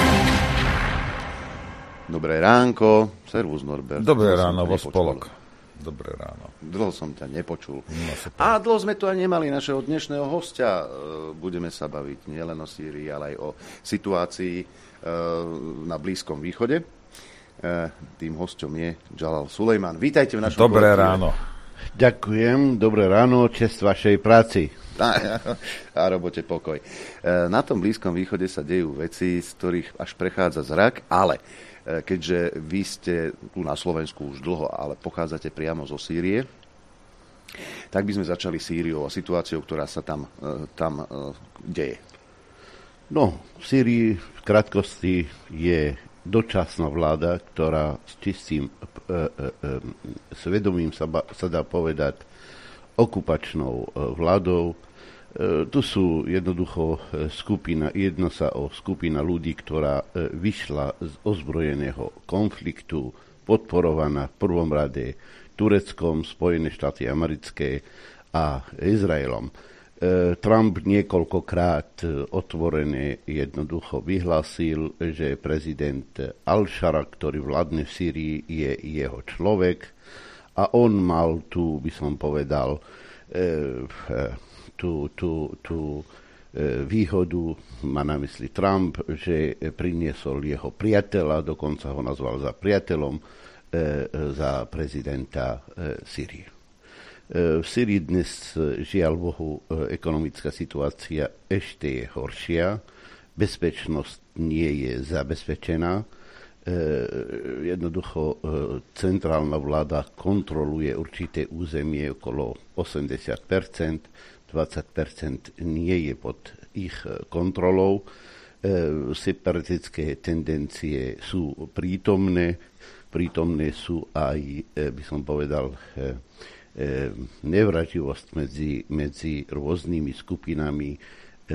Dobré ránko. Servus, Norbert. Dobré ráno, vo spolok. Dobré ráno. Dlho som ťa nepočul. No, a dlho sme tu aj nemali našeho dnešného hostia. Budeme sa baviť nielen o Sýrii, ale aj o situácii na Blízkom východe. Tým hosťom je Jalal Sulejman. Vítajte v našom Dobré kolektíve. Ráno. Ďakujem, dobré ráno, čest vašej práci. A, a robote pokoj. Na tom Blízkom východe sa dejú veci, z ktorých až prechádza zrak, ale keďže vy ste tu na Slovensku už dlho, ale pochádzate priamo zo Sýrie, tak by sme začali Sýriou a situáciou, ktorá sa tam, tam deje. No, v Sýrii v krátkosti je dočasná vláda, ktorá s čistým e, e, e, svedomím sa, ba, sa dá povedať okupačnou e, vládou. E, tu sú jednoducho skupina, jedno sa o skupina ľudí, ktorá e, vyšla z ozbrojeného konfliktu, podporovaná v prvom rade Tureckom, Spojené štáty americké a Izraelom. Trump niekoľkokrát otvorene jednoducho vyhlásil, že prezident Al-Shara, ktorý vládne v Sýrii, je jeho človek a on mal tu, by som povedal, tú, tú, tú výhodu, má na mysli Trump, že priniesol jeho priateľa, dokonca ho nazval za priateľom, za prezidenta Sýrie. V Sýrii dnes, žiaľ Bohu, ekonomická situácia ešte je horšia, bezpečnosť nie je zabezpečená, jednoducho centrálna vláda kontroluje určité územie okolo osemdesiat percent, dvadsať percent nie je pod ich kontrolou, separatistické tendencie sú prítomné, prítomné sú aj, by som povedal, nevraživosť medzi, medzi rôznymi skupinami e,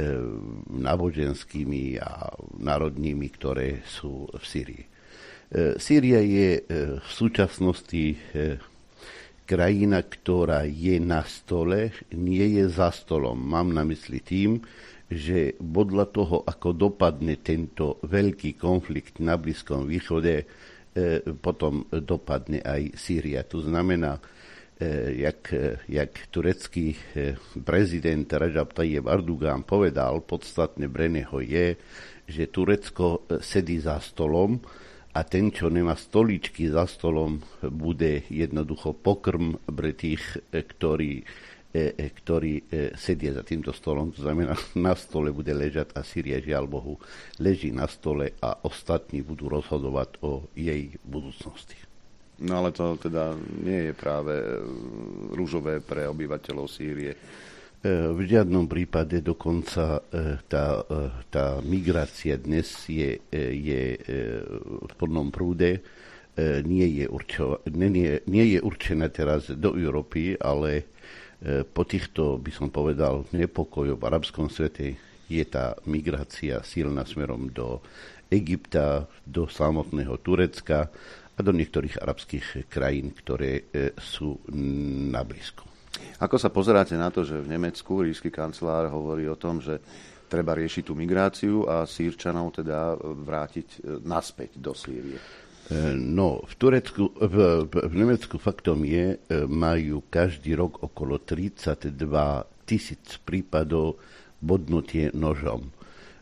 náboženskými a národnými, ktoré sú v Sýrii. E, Sýria je e, v súčasnosti e, krajina, ktorá je na stole, nie je za stolom. Mám na mysli tým, že podľa toho, ako dopadne tento veľký konflikt na Blízkom východe, e, potom dopadne aj Sýria. To znamená, Jak, jak turecký prezident Recep Tayyip Erdogan povedal, podstatne pre neho je, že Turecko sedí za stolom a ten, čo nemá stoličky za stolom, bude jednoducho pokrm pre tých, ktorí, ktorí sedia za týmto stolom. To znamená, na stole bude ležať a Sýria, žiaľ Bohu, leží na stole a ostatní budú rozhodovať o jej budúcnosti. No ale to teda nie je práve ružové pre obyvateľov Sýrie. V žiadnom prípade dokonca tá, tá migrácia dnes je, je v plnom prúde, nie je, určo, nie, nie je určená teraz do Európy, ale po týchto, by som povedal, nepokojov v arabskom svete je tá migrácia silná smerom do Egypta, do samotného Turecka a do niektorých arabských krajín, ktoré e, sú na blízku. Ako sa pozeráte na to, že v Nemecku ríšsky kancelár hovorí o tom, že treba riešiť tú migráciu a Sýrčanov teda vrátiť naspäť do Sýrie? E, no, v Turecku, v, v Nemecku faktom je, e, majú každý rok okolo tridsaťdva tisíc prípadov bodnutie nožom.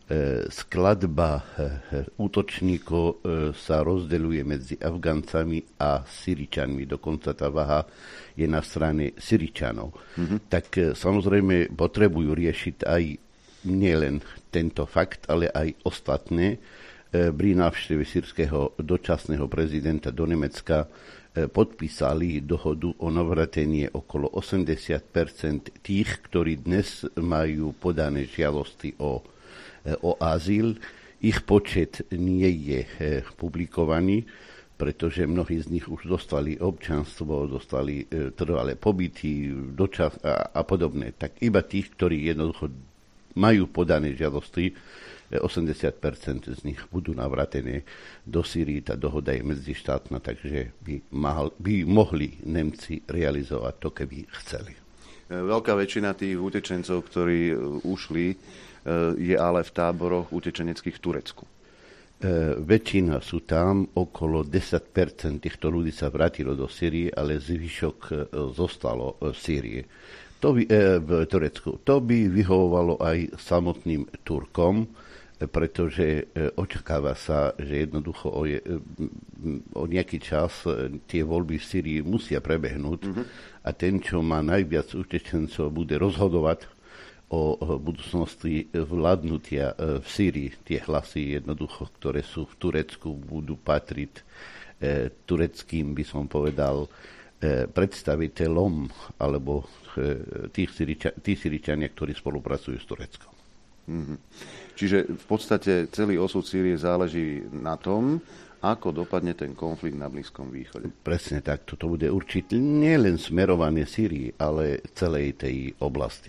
Skladba útočníkov sa rozdeľuje medzi Afgáncami a Syričanmi. Dokonca tá váha je na strane Syričanov. Mm-hmm. Tak samozrejme potrebujú riešiť aj nielen tento fakt, ale aj ostatné. Pri návšteve sírskeho dočasného prezidenta do Nemecka podpísali dohodu o navratenie okolo osemdesiat percent tých, ktorí dnes majú podané žiadosti o o azyl. Ich počet nie je publikovaný, pretože mnohí z nich už dostali občianstvo, dostali trvalé pobyty dočas a, a podobné. Tak iba tých, ktorí jednoducho majú podané žiadosti, osemdesiat percent z nich budú navratené do Sýrii. Tá dohoda je medzištátna, takže by, mal, by mohli Nemci realizovať to, keby chceli. Veľká väčšina tých utečencov, ktorí ušli, je ale v táboroch utečeneckých v Turecku. E, väčšina sú tam, okolo desať percent týchto ľudí sa vrátilo do Sýrie, ale zvyšok e, zostalo v Sýrii. To by, e, v Turecku. To by vyhovovalo aj samotným Turkom, e, pretože e, očakáva sa, že jednoducho o, je, e, o nejaký čas e, tie voľby v Sýrii musia prebehnúť mm-hmm. a ten, čo má najviac utečencov, bude rozhodovať o budúcnosti vládnutia v Sýrii. Tie hlasy jednoducho, ktoré sú v Turecku, budú patriť e, tureckým, by som povedal, e, predstaviteľom alebo e, tých Syriča, tí Syričania, ktorí spolupracujú s Tureckom. Mm-hmm. Čiže v podstate celý osud Sýrie záleží na tom, ako dopadne ten konflikt na Blízkom východe. Presne tak. To bude určite nielen smerované Sýrii, ale celej tej oblasti.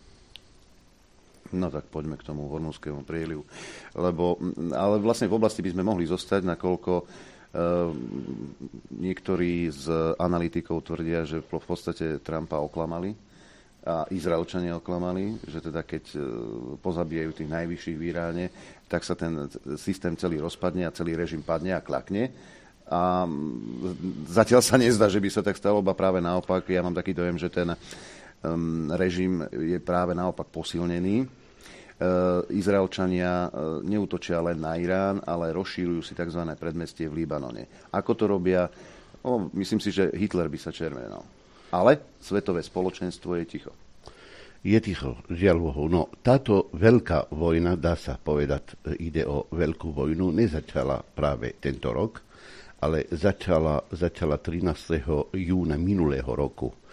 No tak poďme k tomu Hormuzskému prielivu. Lebo, ale vlastne v oblasti by sme mohli zostať, nakoľko e, niektorí z analytikov tvrdia, že v podstate Trumpa oklamali a Izraelčania oklamali, že teda keď e, pozabíjajú tých najvyšších v Iráne, tak sa ten systém celý rozpadne a celý režim padne a klakne. A zatiaľ sa nezdá, že by sa tak stalo, ba práve naopak. Ja mám taký dojem, že ten um, režim je práve naopak posilnený. Uh, Izraelčania uh, neútočia len na Irán, ale rozšírujú si tzv. Predmestie v Libanone. Ako to robia? O, myslím si, že Hitler by sa červenal. Ale svetové spoločenstvo je ticho. Je ticho, žiaľ Bohu. No, táto veľká vojna, dá sa povedať, ide o veľkú vojnu, nezačala práve tento rok, ale začala, začala trinásteho júna minulého roku. E,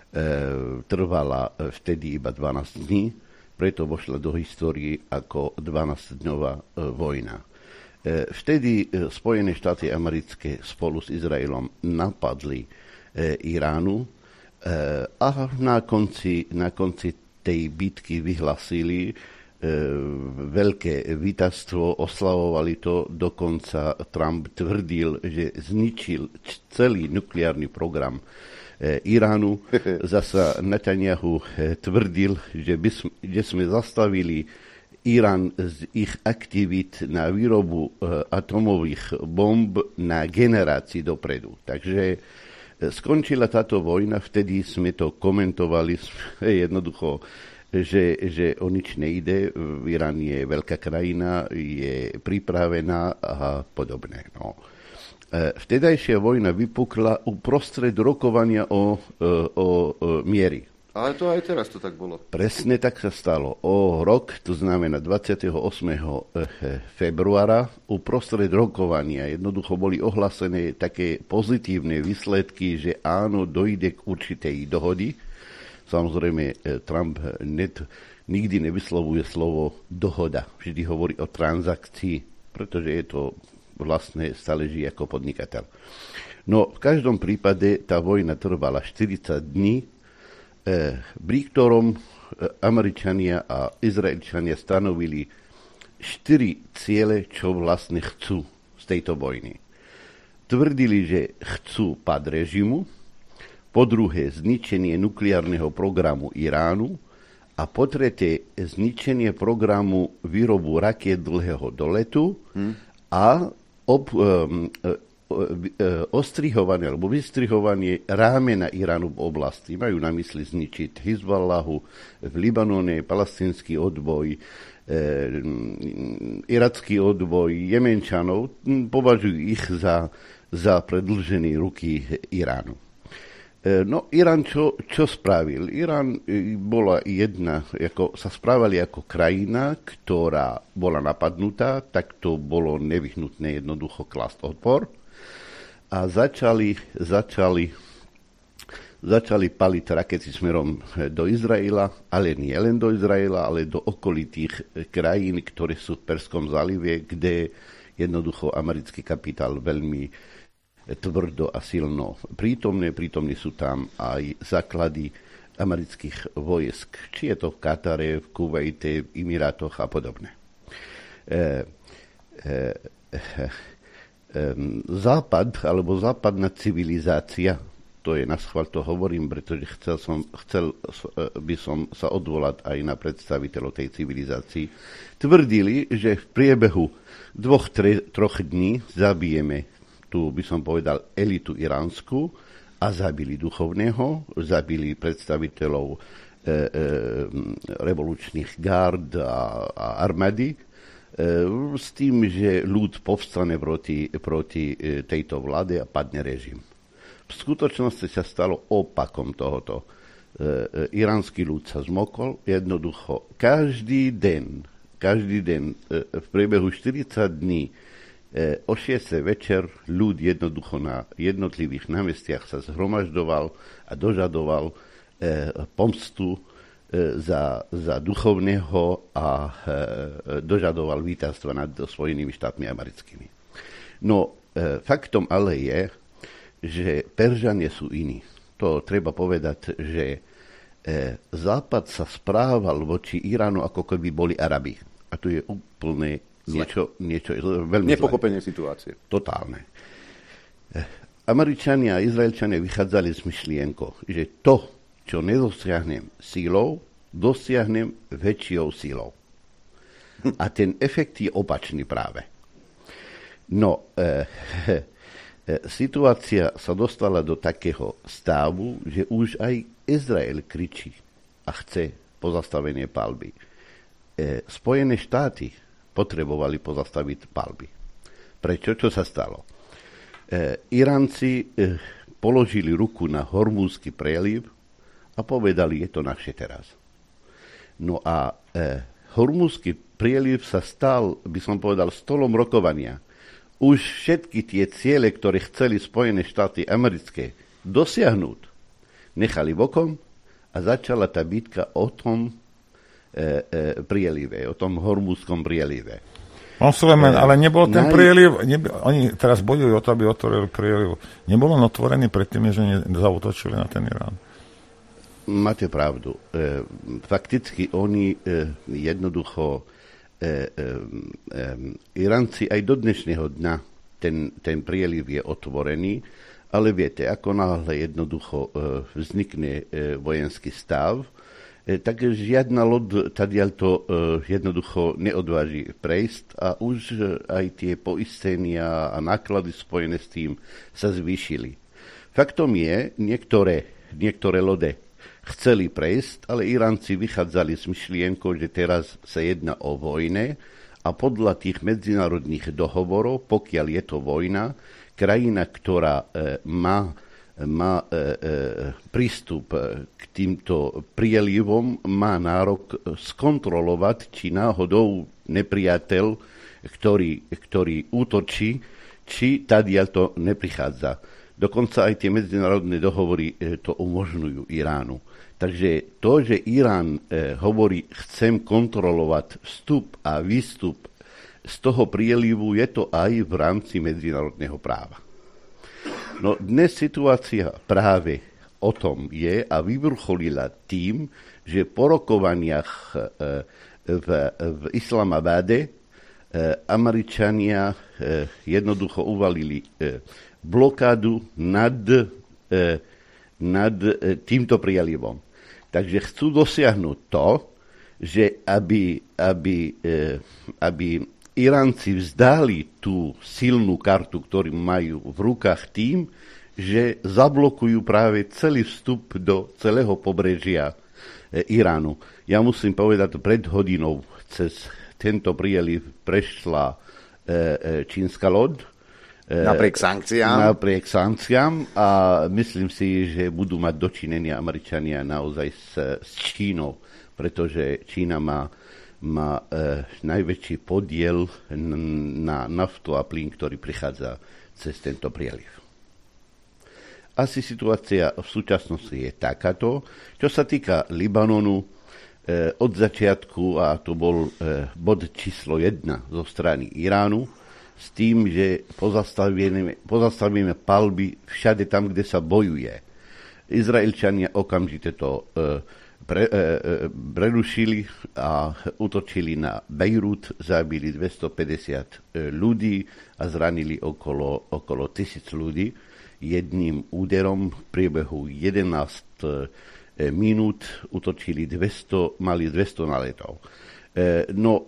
trvala vtedy iba dvanásť dní, preto vošla do histórie ako dvanásťdňová e, vojna. E, vtedy Spojené štáty americké spolu s Izraelom napadli e, Iránu e, a na konci, na konci tej bitky vyhlasili e, veľké víťazstvo, oslavovali to, dokonca Trump tvrdil, že zničil celý nukleárny program e, Iránu. Zasa Netanyahu e, tvrdil, že, by sme, že sme zastavili Irán z ich aktivít na výrobu e, atomových bomb na generácii dopredu. Takže skončila táto vojna, vtedy sme to komentovali jednoducho, že, že o nič nejde. Irán je veľká krajina, je pripravená a podobné. No. Vtedajšia vojna vypukla uprostred rokovania o, o, o miery. Ale to aj teraz to tak bolo. Presne tak sa stalo. O rok, to znamená dvadsiateho ôsmeho februára, uprostred rokovania jednoducho boli ohlásené také pozitívne výsledky, že áno, dojde k určitej dohody. Samozrejme, Trump net, nikdy nevyslovuje slovo dohoda. Vždy hovorí o transakcii, pretože je to vlastne stále žije ako podnikateľ. No, v každom prípade tá vojna trvala štyridsať dní, pri ktorom Američania a Izraelčania stanovili štyri ciele, čo vlastne chcú z tejto vojny. Tvrdili, že chcú pád režimu, po druhé zničenie nukleárneho programu Iránu a po tretie zničenie programu výrobu rakiet dlhého doletu hmm. a ob, um, ostrihovanie alebo vystrihovanie rámena Iránu v oblasti. Majú na mysli zničiť Hizballahu v Libanone, palestínsky odboj, e, iracký odboj, Jemenčanov. Považujú ich za, za predĺžené ruky Iránu. E, no, Irán čo, čo spravil? Irán bola jedna, ako, sa správali ako krajina, ktorá bola napadnutá, tak to bolo nevyhnutné jednoducho klásť odpor. A začali, začali, začali paliť rakety smerom do Izraela, ale nie len do Izraela, ale do okolitých krajín, ktoré sú v Perskom zálive, kde jednoducho americký kapitál veľmi tvrdo a silno prítomné. Prítomní sú tam aj základy amerických vojsk, či je to v Katare, v Kuvajte, v Emirátoch a podobne. E, e, e, Západ, alebo západná civilizácia, to je na schvál, to hovorím, pretože chcel, som, chcel by som sa odvolať aj na predstaviteľov tej civilizácii, tvrdili, že v priebehu dvoch, tre, troch dní zabijeme tu, by som povedal, elitu iránsku a zabili duchovného, zabili predstaviteľov e, e, revolučných gard a, a armády, s tým, že ľud povstane proti, proti tejto vláde a padne režim. V skutočnosti sa stalo opakom tohoto. iránsky ľud sa zmokol, jednoducho každý deň, každý deň v priebehu štyridsať dní o šiestej večer ľud jednoducho na jednotlivých námestiach sa zhromaždoval a dožadoval pomstu za, za duchovného a dožadoval víťazstva nad Spojenými štátmi americkými. No, faktom ale je, že Peržania sú iní. To treba povedať, že Západ sa správal voči Iránu, ako keby boli Arabi. A to je úplne niečo, niečo veľmi nepokopenie zlé. Situácie. Totálne. Američania a Izraelčania vychádzali z myšlienko, že to, čo nedosiahnem sílou, dosiahnem väčšou sílou. A ten efekt je opačný práve. No, e, e, situácia sa dostala do takého stavu, že už aj Izrael kričí a chce pozastavenie palby. E, Spojené štáty potrebovali pozastaviť palby. Prečo? Čo sa stalo? E, Iránci e, položili ruku na Hormúzsky preliv a povedali, je to naše teraz. No a e, Hormúzsky prieliv sa stal, by som povedal, stolom rokovania. Už všetky tie ciele, ktoré chceli Spojené štáty americké dosiahnuť, nechali bokom a začala tá bitka o tom e, e, prielive, o tom Hormúzskom prielive. On Suleman, e, ale nebol ten naj... prieliv, neby, oni teraz bojujú o to, aby otvorili prieliv. Nebol on otvorený predtým, že nezautočili na ten Irán? Máte pravdu. E, fakticky oni e, jednoducho E, e, e, Iránci aj do dnešného dňa ten, ten prieliv je otvorený, ale viete, ako náhle jednoducho e, vznikne e, vojenský stav, e, tak žiadna loď tadiaľto e, jednoducho neodváži prejsť a už e, aj tie poistenia a náklady spojené s tým sa zvýšili. Faktom je, niektoré, niektoré lode chceli prejsť, ale Iránci vychádzali s myšlienkou, že teraz sa jedná o vojne a podľa tých medzinárodných dohovorov, pokiaľ je to vojna, krajina, ktorá e, má, má e, e, prístup k týmto prielivom, má nárok skontrolovať, či náhodou nepriateľ, ktorý, ktorý útočí, či tadiaľ to neprichádza. Dokonca aj tie medzinárodné dohovory e, to umožňujú Iránu. Takže to, že Irán e, hovorí, chcem kontrolovať vstup a výstup z toho prielivu, je to aj v rámci medzinárodného práva. No dnes situácia práve o tom je a vyvrcholila tým, že po rokovaniach e, v, v Islamabade e, Američania e, jednoducho uvalili e, blokádu nad, e, nad e, týmto prielivom. Takže chcú dosiahnuť to, že aby, aby, e, aby Iránci vzdali tú silnú kartu, ktorú majú v rukách tým, že zablokujú práve celý vstup do celého pobrežia e, Iránu. Ja musím povedať, pred hodinou cez tento prieliv prešla e, e, čínska loď, Napriek sankciám. Napriek sankciám a myslím si, že budú mať dočinenia Američania naozaj s, s Čínou, pretože Čína má, má e, najväčší podiel na naftu a plyn, ktorý prichádza cez tento prieliv. Asi situácia v súčasnosti je takáto. Čo sa týka Libanonu, e, od začiatku, a to bol e, bod číslo jedna zo strany Iránu, s tým, že pozastavíme, pozastavíme palby všade tam, kde sa bojuje. Izraelčania okamžite to e, pre, e, prerušili a útočili na Bejrút, zabili dvestopäťdesiat e, ľudí a zranili okolo, okolo tisíc ľudí. Jedným úderom v priebehu jedenásť e, minút útočili dvesto, mali dvesto naletov. No,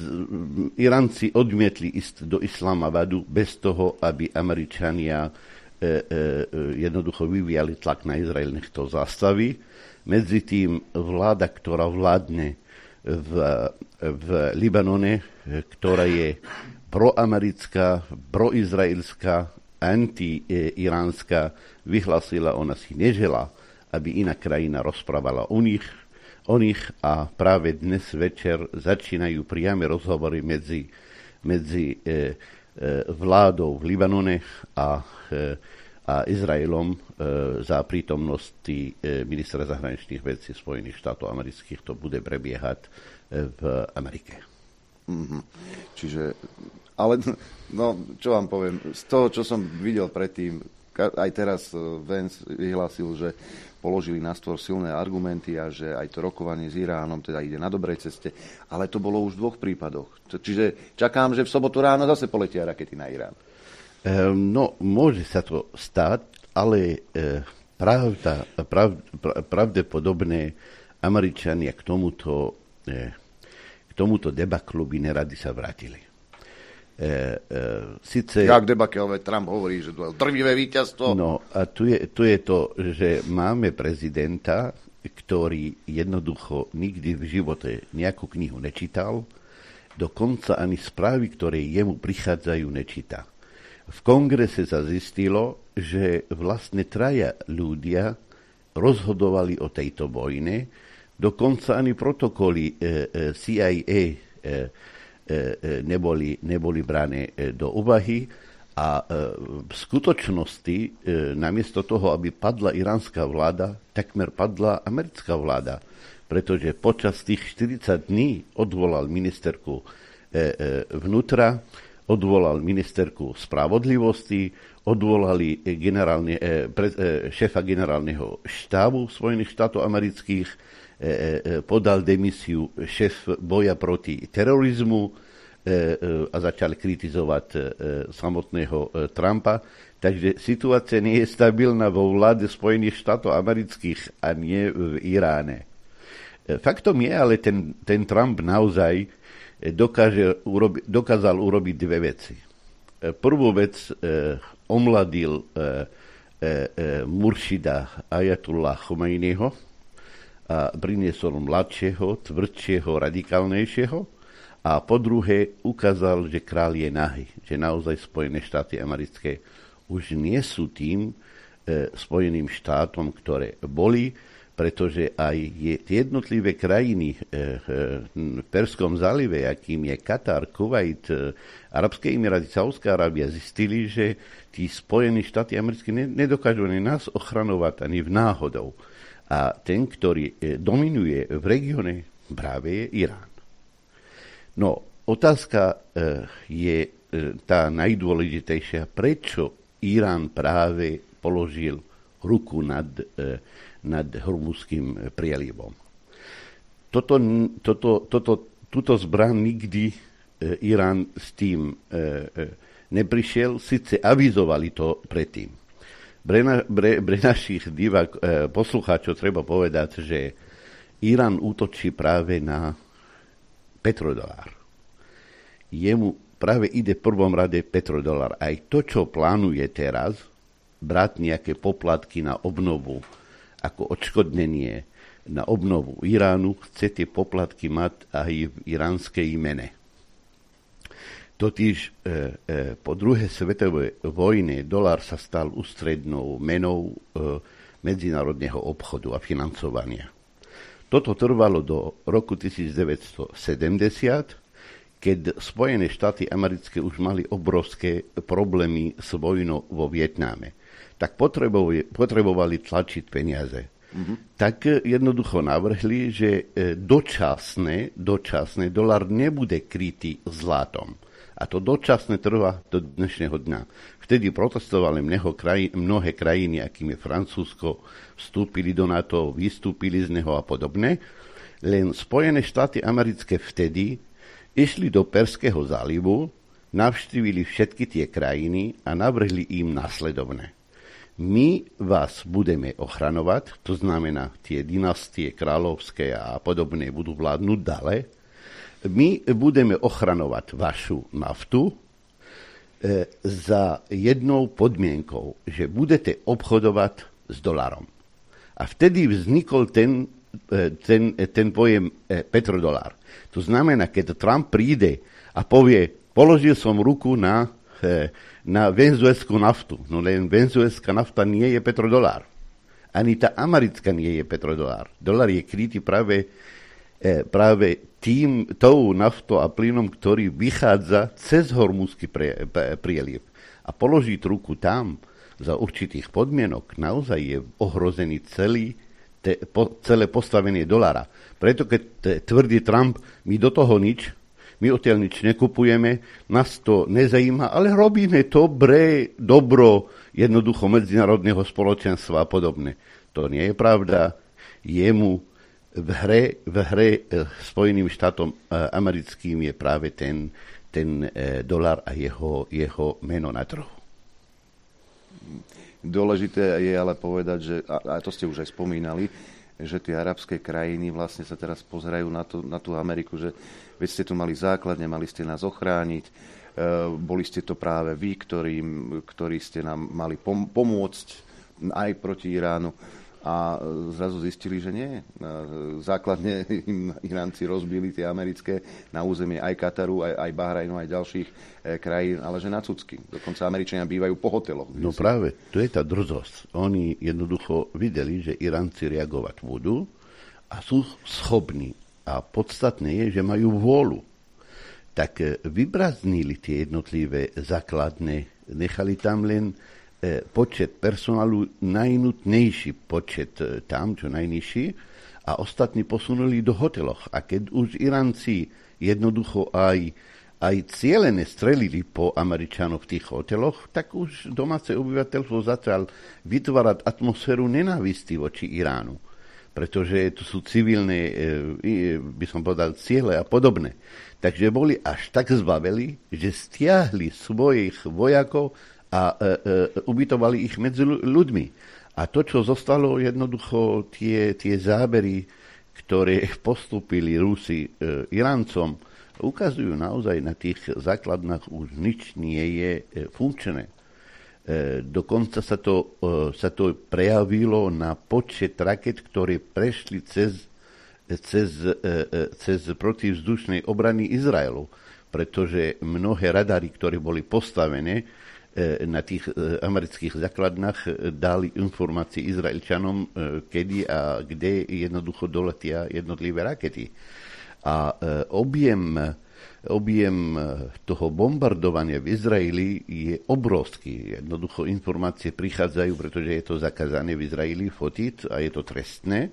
Iránci odmietli ísť do Islamabadu bez toho, aby Američania jednoducho vyvíjali tlak na Izrael, nech to zastaví. Medzi tým vláda, ktorá vládne v, v Libanone, ktorá je proamerická, proizraelská, anti-iránska, vyhlásila, ona si neželá, aby iná krajina rozprávala o nich, o nich a práve dnes večer začínajú priame rozhovory medzi, medzi e, e, vládou v Libanone a, e, a Izraelom e, za prítomnosti e, ministra zahraničných vecí Spojených štátov amerických. To bude prebiehať e, v Amerike. Mm-hmm. Čiže, ale no, čo vám poviem, z toho, čo som videl predtým, aj teraz Vance vyhlásil, že položili na stôl silné argumenty a že aj to rokovanie s Iránom teda ide na dobrej ceste, ale to bolo už v dvoch prípadoch. Čiže čakám, že v sobotu ráno zase poletia rakety na Irán. Um, no, môže sa to stať, ale e, pravda, prav, prav, pravdepodobne Američania k tomuto e, tomuto debaklu by neradi sa vrátili. E, e, sice... Jak debakel, Trump hovorí, že to je drvivé víťazstvo. No a tu je, tu je to, že máme prezidenta, ktorý jednoducho nikdy v živote nejakú knihu nečítal, dokonca ani správy, ktoré jemu prichádzajú, nečíta. V kongrese sa zistilo, že vlastne traja ľudia rozhodovali o tejto vojne. Dokonca ani protokoly C I A neboli, neboli brané do úvahy a v skutočnosti namiesto toho, aby padla iránska vláda, takmer padla americká vláda, pretože počas tých štyridsať dní odvolal ministerku vnútra, odvolal ministerku spravodlivosti, odvolali generálne, šéfa generálneho štábu Spojených štátov amerických, podal demisiu šéf boja proti terorizmu a začal kritizovať samotného Trumpa. Takže situácia nie je stabilná vo vláde Spojených štátov amerických a nie v Iráne. Faktom je, ale ten, ten Trump naozaj dokáže urobi, dokázal urobiť dve veci. Prvú vec omladil muršida Ajatullah Chomejního, a priniesol mladšieho, tvrdšieho, radikálnejšieho a po druhé ukázal, že kráľ je nahý, že naozaj Spojené štáty americké už nie sú tým e, Spojeným štátom, ktoré boli, pretože aj je, jednotlivé krajiny e, e, v Perskom zálive, akým je Katar, Kuvajt, e, Arabské Emiráty, Saudská Arábia, zistili, že tí Spojené štáty americké ne, nedokážu ani nás ochranovať ani v náhodou. A ten, ktorý dominuje v regióne, práve je Irán. No, otázka je tá najdôležitejšia, prečo Irán práve položil ruku nad, nad Hormuzským prielivom. Toto, toto, toto, túto zbraň nikdy Irán s tým neprišiel, síce avizovali to predtým. Pre, na, pre, pre našich divák, e, poslucháčov treba povedať, že Irán útočí práve na petrodolár. Jemu práve ide v prvom rade petrodolár. Aj to, čo plánuje teraz, brať nejaké poplatky na obnovu, ako odškodnenie na obnovu Iránu, chce tie poplatky mať aj v iránskej mene. Totiž e, e, po druhej svetovej vojne dolár sa stal ústrednou menou e, medzinárodného obchodu a financovania. Toto trvalo do roku devätnásťsedemdesiat, keď Spojené štáty americké už mali obrovské problémy s vojnou vo Vietname. Tak potrebovali, potrebovali tlačiť peniaze. Mm-hmm. Tak jednoducho navrhli, že dočasné, dočasné dolár nebude krytý zlatom. A to dočasne trvá do dnešného dňa. Vtedy protestovali kraj, mnohé krajiny, akým je Francúzsko, vstúpili do NATO, vystúpili z neho a podobne. Len Spojené štáty americké vtedy išli do Perského zálivu, navštívili všetky tie krajiny a navrhli im nasledovné. My vás budeme ochraňovať, to znamená, tie dynastie kráľovské a podobné budú vládnuť ďalej. My budeme ochraňovať vašu naftu e, za jednou podmienkou, že budete obchodovať s dolarom. A vtedy vznikol ten, e, ten, ten pojem e, petrodolár. To znamená, keď Trump príde a povie, položil som ruku na, e, na venezuelskú naftu. No len venezuelská nafta nie je petrodolár. Ani tá americká nie je petrodolár. Dolár je krytý práve, e, práve tým, tou naftou a plynom, ktorý vychádza cez hormuzský pre, pre, prieliv. A položiť ruku tam za určitých podmienok naozaj je ohrozený celý, te, po, celé postavenie dolára. Preto keď te, tvrdí Trump, my do toho nič, my odtiaľ nič nekupujeme, nás to nezajíma, ale robíme dobré dobro jednoducho medzinárodného spoločenstva a podobne. To nie je pravda. Jemu v hre, v hre Spojeným štátom americkým je práve ten, ten dolár a jeho, jeho meno na trhu. Dôležité je ale povedať, že, a to ste už aj spomínali, že tie arabské krajiny vlastne sa teraz pozerajú na, to, na tú Ameriku, že veď ste tu mali základne, mali ste nás ochrániť, e, boli ste to práve vy, ktorí, ktorí ste nám mali pom- pomôcť aj proti Iránu. A zrazu zistili, že nie. Základne im Iránci rozbili tie americké na územie aj Kataru, aj, aj Bahrajnu, aj ďalších krajín, ale že na cucky. Dokonca Američania bývajú po hoteloch. No práve, to je tá drzosť. Oni jednoducho videli, že Iránci reagovať budú a sú schopní. A podstatné je, že majú vôľu. Tak vybraznili tie jednotlivé základné, nechali tam len počet personálu, najnutnejší počet tam, čo najnižší, a ostatní posunuli do hoteloch. A keď už Iránci jednoducho aj, aj cielené strelili po Američanov v tých hoteloch, tak už domáce obyvateľstvo začal vytvárať atmosféru nenávisti voči Iránu. Pretože to sú civilné, by som povedal, ciele a podobné. Takže boli až tak zbaveli, že stiahli svojich vojakov a e, e, ubytovali ich medzi ľuďmi. A to, čo zostalo, jednoducho tie, tie zábery, ktoré postúpili Rusi e, Iráncom, ukazujú naozaj na tých základnách už nič nie je e, funkčné. E, dokonca sa to, e, sa to prejavilo na počet raket, ktoré prešli cez, cez, e, cez protivzdušnej obrany Izraelu. Pretože mnohé radary, ktoré boli postavené na tých amerických základnách, dali informácie Izraelčanom, kedy a kde jednoducho doletia jednotlivé rakety. A objem, objem toho bombardovania v Izraeli je obrovský. Jednoducho informácie prichádzajú, pretože je to zakázané v Izraeli fotiť a je to trestné.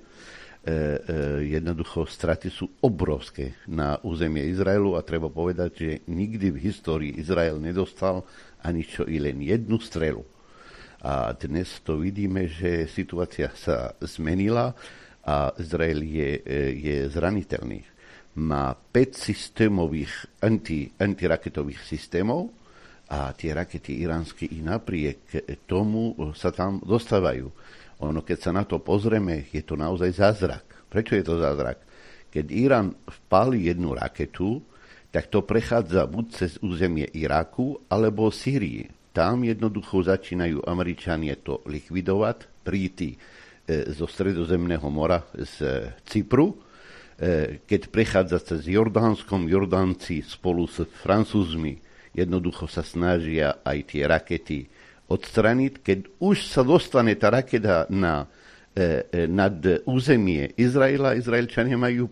Jednoducho straty sú obrovské na územie Izraelu a treba povedať, že nikdy v histórii Izrael nedostal ani čo i len jednu strelu. A dnes to vidíme, že situácia sa zmenila a Izrael je, je zraniteľný. Má päť systémových anti, antiraketových systémov a tie rakety iránske i napriek tomu sa tam dostávajú. Ono, keď sa na to pozrieme, je to naozaj zázrak. Prečo je to zázrak? Keď Irán vpáli jednu raketu, tak to prechádza buď cez územie Iraku alebo Sýrii. Tam jednoducho začínajú Američania to likvidovať, príty e, zo Stredozemného mora z Cypru. E, keď prechádza cez Jordánskom, Jordánci spolu s Francúzmi jednoducho sa snažia aj tie rakety odstraniť. Keď už sa dostane tá raketa na, e, nad územie Izraela, Izraelčania majú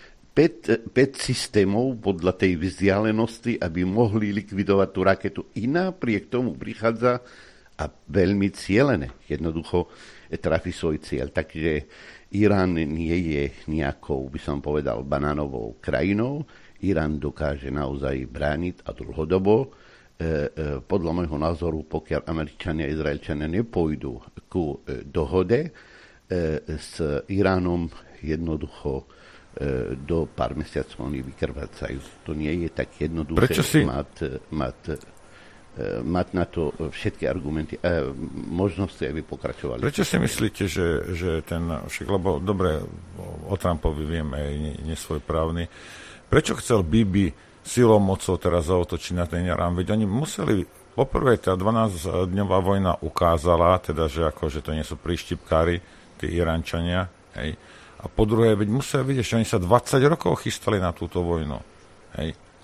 päť systémov podľa tej vzdialenosti, aby mohli likvidovať tú raketu. I napriek tomu prichádza a veľmi cielené. Jednoducho trafi svoj cieľ. Takže Irán nie je nejakou, by som povedal, banánovou krajinou. Irán dokáže naozaj brániť a dlhodobo. E, e, podľa môjho názoru, pokiaľ Američania a Izraelčania nepôjdu ku e, dohode e, s Iránom, jednoducho do pár mesiacov oni vykrvácajú. To nie je tak jednoduché si... mať, mať, mať na to všetky argumenty a možnosti, aby pokračovali. Prečo si myslíte, že, že ten, však, lebo dobre, o Trumpovi vieme, je nesvojprávny, prečo chcel Bibi silou mocou teraz zaotočiť na ten Irán? Veď oni museli, poprvé tá dvanásťdňová vojna ukázala, teda, že akože to nie sú príštipkári, tí Iránčania, hej. A po druhé, veď museli vidieť, že oni sa dvadsať rokov chystali na túto vojnu. Hej.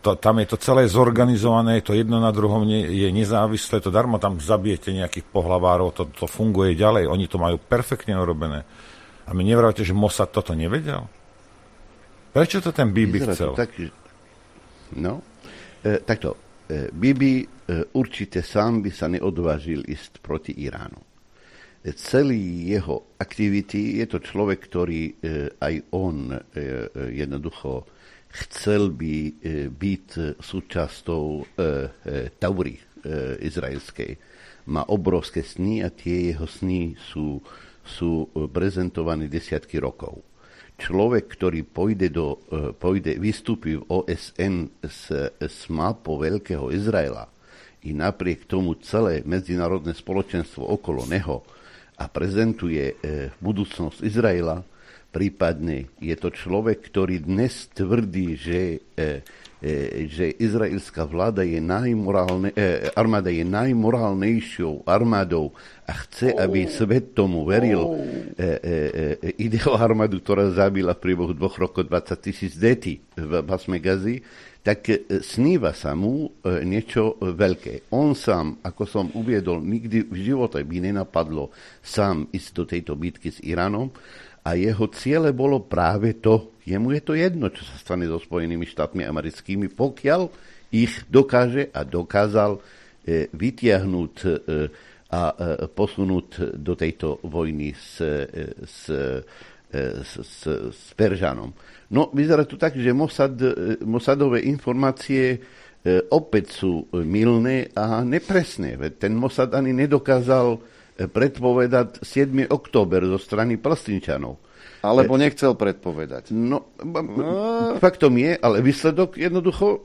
to, tam je to celé zorganizované, to jedno na druhom nie, je nezávislé, to darmo tam zabijete nejakých pohlavárov, to, to funguje ďalej, oni to majú perfektne urobené. A my nevravte, že Mossad toto nevedel? Prečo to ten Bibi chcel? Tak, no, e, takto, e, Bibi e, určite sám by sa neodvážil ísť proti Iránu. E, celý jeho aktivity, je to človek, ktorý e, aj on e, jednoducho chcel by e, byť súčasťou e, e, Taury e, izraelskej. Má obrovské sny a tie jeho sny sú, sú prezentované desiatky rokov. Človek, ktorý pôjde do, e, pôjde, vystúpi v O S N s, s mapou Veľkého Izraela i napriek tomu celé medzinárodné spoločenstvo okolo neho a prezentuje e, budúcnosť Izraela, prípadne je to človek, ktorý dnes tvrdí, že, e, e, že izraelská vláda je najmorálne, e, armáda je najmorálnejšou armádou a chce, aby svet tomu veril. E, e, e, ide o armádu, ktorá zabila v priebehu dvoch rokov dvadsať tisíc detí v pásme Gazy, tak e, sníva sa mu e, niečo veľké. On sám, ako som uviedol, nikdy v živote by nenapadlo sám ísť do tejto bitky s Iránom, a jeho ciele bolo práve to, jemu je to jedno, čo sa stane so Spojenými štátmi americkými, pokiaľ ich dokáže a dokázal e, vytiahnuť e, a e, posunúť do tejto vojny s, e, s, e, s, s, s Peržanom. No, vyzerá to tak, že Mossad, e, Mossadové informácie e, opäť sú mylné a nepresné. Ten Mossad ani nedokázal predpovedať siedmeho október zo strany Palestínčanov. Alebo nechcel predpovedať. No, no. Faktom je, ale výsledok jednoducho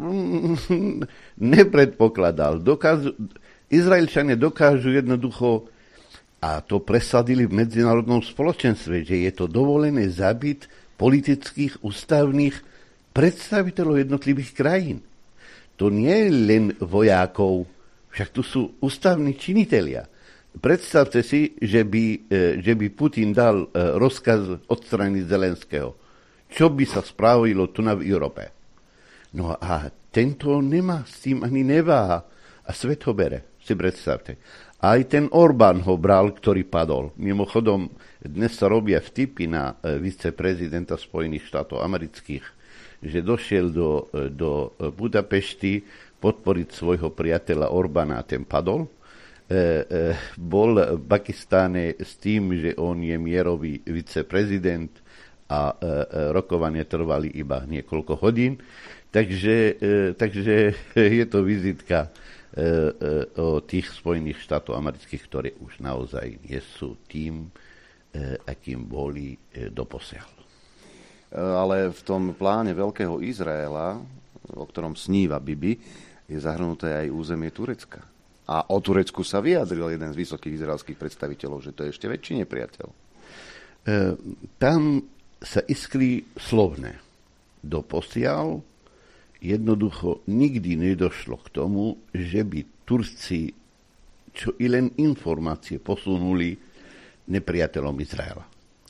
nepredpokladal. Dokážu, Izraelčania dokážu jednoducho, a to presadili v medzinárodnom spoločenstve, že je to dovolené zabiť politických, ústavných predstaviteľov jednotlivých krajín. To nie je len vojakov, však tu sú ústavní činitelia. Predstavte si, že by, že by Putin dal rozkaz odstrániť Zelenského. Čo by sa spravilo tu na v Európe? No a tento nemá, s tým ani neváha. A svet ho bere, si predstavte. Aj ten Orbán ho bral, ktorý padol. Mimochodom, dnes sa robia vtipy na viceprezidenta Spojených štátov amerických, že došiel do, do Budapešti podporiť svojho priateľa Orbána a ten padol. E, e, bol v Pakistáne s tým, že on je mierový viceprezident a e, rokovania trvali iba niekoľko hodín. Takže, e, takže je to vizitka e, e, o tých Spojených štátov amerických, ktoré už naozaj nie sú tým, e, akým boli e, doposiaľ. Ale v tom pláne Veľkého Izraela, o ktorom sníva Bibi, je zahrnuté aj územie Turecka. A o Turecku sa vyjadril jeden z vysokých izraelských predstaviteľov, že to je ešte väčší nepriateľ. E, tam sa iskrí slovné. Doposiaľ jednoducho nikdy nedošlo k tomu, že by Turci čo i len informácie posunuli nepriateľom Izraela. E,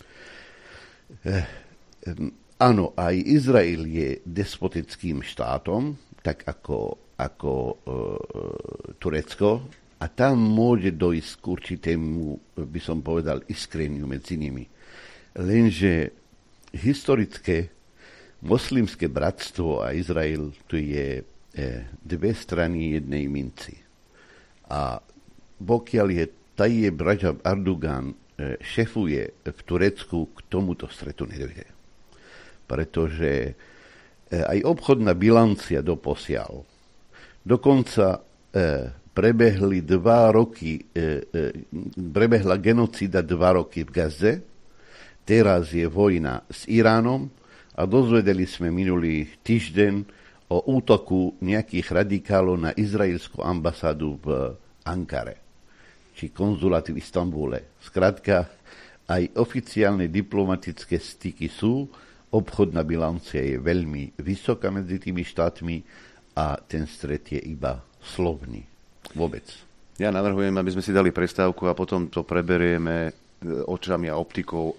e, áno, aj Izrael je despotickým štátom, tak ako ako e, Turecko, a tam môže dojsť k určitému, by som povedal, iskreniu medzi nimi. Lenže historické moslimské bratstvo a Izrael tu je e, dve strany jednej minci. A pokiaľ je Tayyip Rajab Erdogan e, šefuje v Turecku, k tomuto stretu nedojde. Pretože e, aj obchodná bilancia doposiaľ. Dokonca e, prebehli dva roky, e, e, prebehla genocída dva roky v Gaze, teraz je vojna s Iránom a dozvedeli sme minulý týždeň o útoku nejakých radikálov na izraelskú ambasádu v Ankare, či konzulát v Istanbule. Skrátka, aj oficiálne diplomatické styky sú, obchodná bilancia je veľmi vysoká medzi tými štátmi, a ten stret je iba slovný. Vôbec. Ja navrhujem, aby sme si dali prestávku a potom to preberieme očami a optikou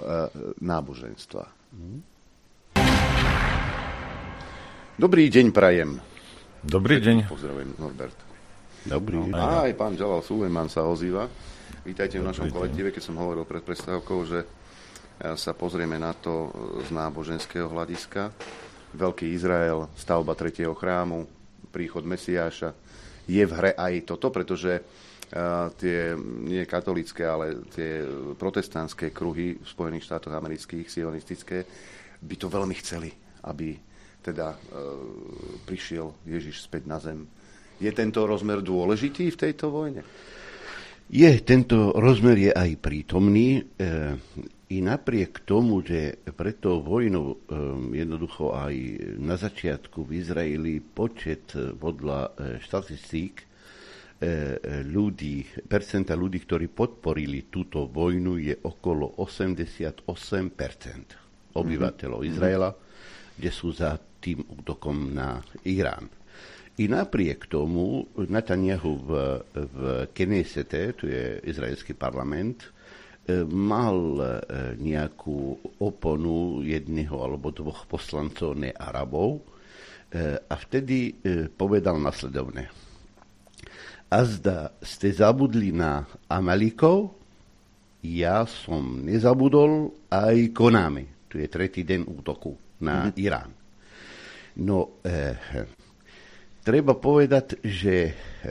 náboženstva. Mm. Dobrý deň prajem. Dobrý deň. Pozdravujem, Norbert. Dobrý. No, aj pán Jalal Sulejman sa ozýva. Vítajte v našom Dobrý kolektíve, keď som hovoril pred prestávkou, že sa pozrieme na to z náboženského hľadiska. Veľký Izrael, stavba tretieho chrámu, príchod Mesiáša. Je v hre aj toto, pretože uh, tie nie katolícke, ale tie protestantské kruhy v Spojených štátoch amerických, sionistické, by to veľmi chceli, aby teda uh, prišiel Ježiš späť na zem. Je tento rozmer dôležitý v tejto vojne? Je, tento rozmer je aj prítomný. E, I napriek tomu, že pred tou vojnou e, jednoducho aj na začiatku v Izraeli počet podľa e, štatistík e, ľudí, percenta ľudí, ktorí podporili túto vojnu, je okolo osemdesiatosem percent obyvateľov mm-hmm. Izraela, kde sú za tým útokom na Irán. I napriek tomu Netanjahu v, v Knesete, tu je izraelský parlament, mal nejakú oponu jedného alebo dvoch poslancov nearabov a vtedy povedal nasledovne. Azda ste zabudli na Amalíkov, ja som nezabudol aj konáme. Tu je tretí deň útoku na mm-hmm. Irán. No, eh, treba povedať, že e, e,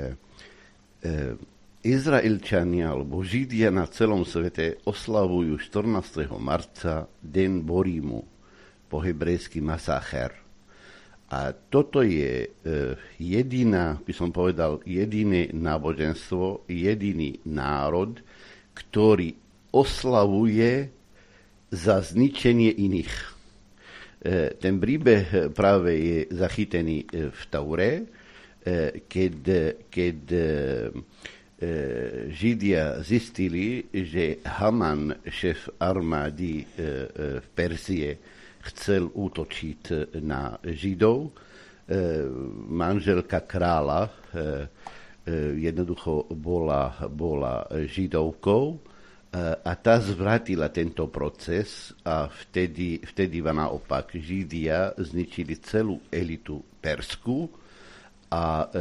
Izraelčania alebo Židia na celom svete oslavujú štrnásteho marca deň Borímu, po hebrejsky Masacher. A toto je e, jediná, by som povedal, jediné náboženstvo, jediný národ, ktorý oslavuje za zničenie iných. Ten príbeh práve je zachytený v Taure, keď, keď Židia zistili, že Haman, šéf armády v Perzie, chcel útočiť na Židov. Manželka kráľa jednoducho bola, bola Židovkou, a tá zvratila tento proces a vtedy, vtedy naopak Židia zničili celú elitu persku a, e,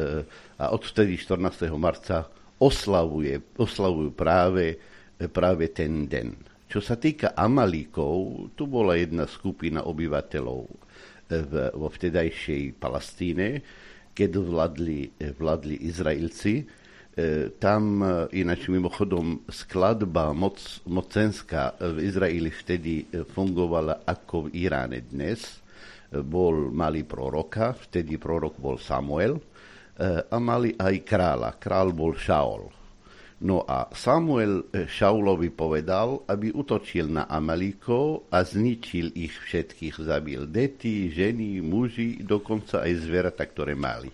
a odvtedy štrnásteho marca oslavuje, oslavujú práve, práve ten deň. Čo sa týka Amalíkov, tu bola jedna skupina obyvateľov v, vo vtedajšej Palestíne, keď vládli, vládli Izraelci. Tam ináč mimochodom skladba moc, mocenská v Izraeli vtedy fungovala ako v Iráne dnes. Bol malý proroka, vtedy prorok bol Samuel a mali aj kráľa. Král bol Šaul. No a Samuel Šaulovi povedal, aby utočil na Amalíkov a zničil ich všetkých. Zabil deti, ženy, muži, dokonca aj zvieratá, ktoré mali.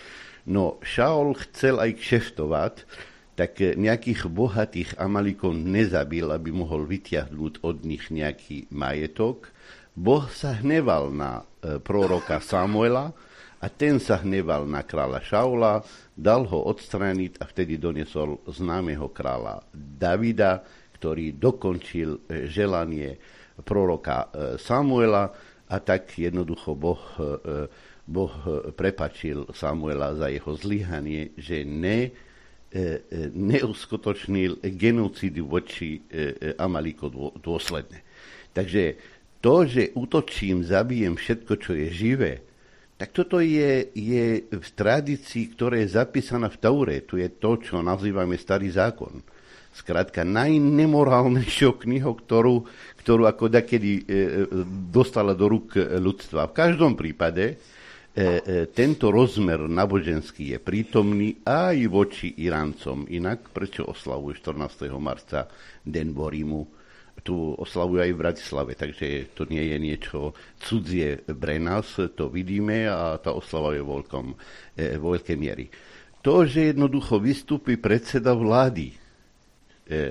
No, Šaul chcel aj kšeftovať, tak nejakých bohatých Amalíkov nezabil, aby mohol vyťahnuť od nich nejaký majetok. Boh sa hneval na e, proroka Samuela a ten sa hneval na kráľa Šaula, dal ho odstrániť a vtedy doniesol známeho kráľa Davida, ktorý dokončil e, želanie proroka e, Samuela a tak jednoducho Boh e, Boh prepačil Samuela za jeho zlyhanie, že ne, e, neuskutočnil genocidu voči e, Amalíkov dôsledne. Takže to, že útočím, zabijem všetko, čo je živé, tak toto je, je v tradícii, ktorá je zapísaná v Taure. Tu je to, čo nazývame Starý zákon. Skrátka, najnemorálnejšou knihou, ktorú, ktorú ako dakedy e, dostala do rúk ľudstva. V každom prípade E, e, tento rozmer náboženský je prítomný aj voči Iráncom. Inak prečo oslavujú štrnásteho marca deň Borímu? Tu oslavujú aj v Bratislave, takže to nie je niečo cudzie pre nás, to vidíme a tá oslava je voľkom, e, vo veľkej miery. To, že jednoducho vystúpi predseda vlády e, e,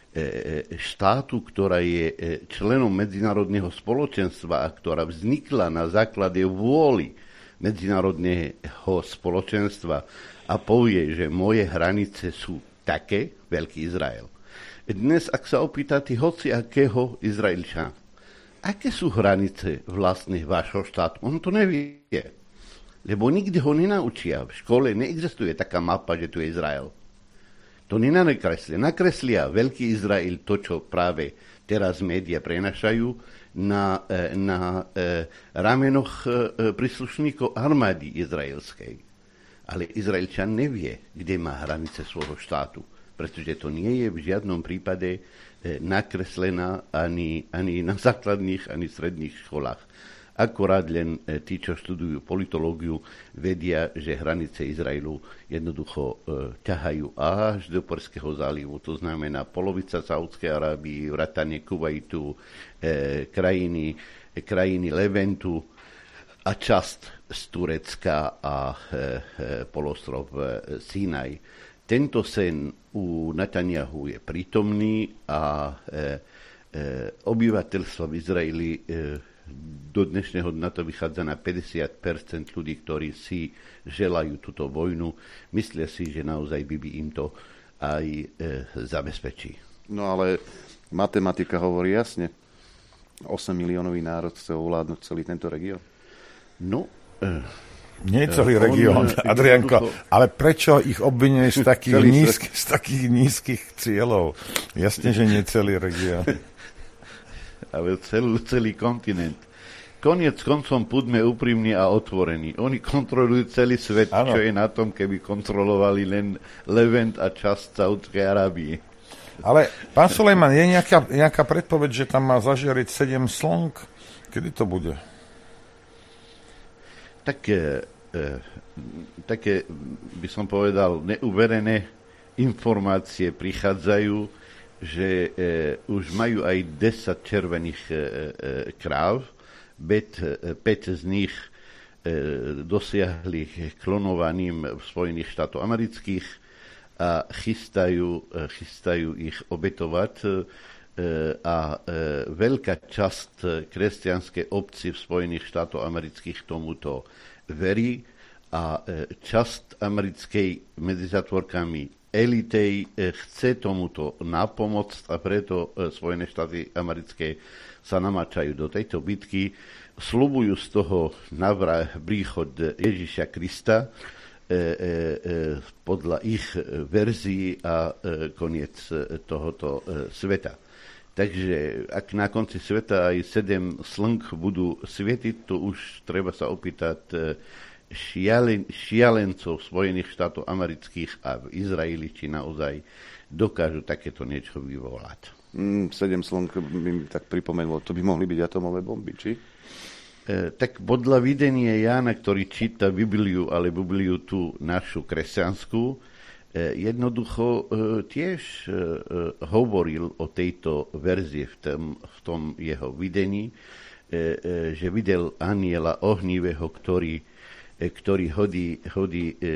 štátu, ktorá je členom medzinárodného spoločenstva a ktorá vznikla na základe vôly medzinárodného spoločenstva a povie, že moje hranice sú také, veľký Izrael. Dnes, ak sa opýtate hoci akého Izraelčana, aké sú hranice vlastne vášho štátu, on to nevie. Lebo nikdy ho nenaučia. V škole neexistuje taká mapa, že tu je Izrael. To nenakreslia. Nakreslia veľký Izrael, to, čo práve teraz média prenašajú, na, na e, ramenoch e, príslušníkov armády izraelskej. Ale Izraelčan nevie, kde má hranice svojho štátu, pretože to nie je v žiadnom prípade e, nakreslená ani, ani na základných, ani stredných školách. Akorát len e, tí, čo študujú politológiu, vedia, že hranice Izraelu jednoducho e, ťahajú až do Perského zálivu. To znamená polovica Saúdskej Arábii, vrátane Kuvajtu, e, krajiny, e, krajiny Leventu a časť z Turecka a e, e, polostrov e, Sinaj. Tento sen u Netanjahu je prítomný a e, e, obyvateľstvo v Izraeli e, do dnešného dňa to vychádza na päťdesiat percent ľudí, ktorí si želajú túto vojnu. Myslia si, že naozaj by, by im to aj e, zabezpečí. No ale matematika hovorí jasne. osem miliónový národ chce ovládnuť celý tento región. No, e, nie celý región, Adrianko, ale prečo ich obvinuješ z takých, nízky, z takých nízkych cieľov? Jasne, že nie celý región. Ale celý, celý kontinent. Koniec koncom buďme úprimní a otvorení. Oni kontrolujú celý svet, ano. Čo je na tom, keby kontrolovali len Levent a časť Saúdskej Arábie. Ale, pán Sulejman, je nejaká, nejaká predpoveď, že tam má zažiariť sedem slnk? Kedy to bude? Také, e, také, by som povedal, neuverené informácie prichádzajú, že e, už majú aj desať červených e, e, kráv, päť z nich e, dosiahli klonovaním v Spojených štátoch amerických a chystajú, e, chystajú ich obetovať e, a e, veľká časť kresťanskej obci v Spojených štátoch amerických tomuto verí a e, časť americkej medzi zatvorkami elitej chce tomuto napomôcť a preto Spojené štáty americké sa namáčajú do tejto bitky. Sľubujú z toho navrát príchod Ježiša Krista e, e, e, podľa ich verzií a e, koniec tohoto e, sveta. Takže ak na konci sveta aj sedem slnk budú svietiť, to už treba sa opýtať e, Šialen, šialencov Spojených štátov amerických a v Izraeli, či naozaj dokážu takéto niečo vyvolať. Mm, sedem slnk by mi tak pripomenulo, to by mohli byť atomové bomby, či? E, tak podľa videnia Jána, ktorý číta Bibliu, ale Bibliu tú našu kresťanskú, e, jednoducho e, tiež e, hovoril o tejto verzii v tom, v tom jeho videní, e, e, že videl anjela ohnivého, ktorý ktorý hodí, hodí e, e,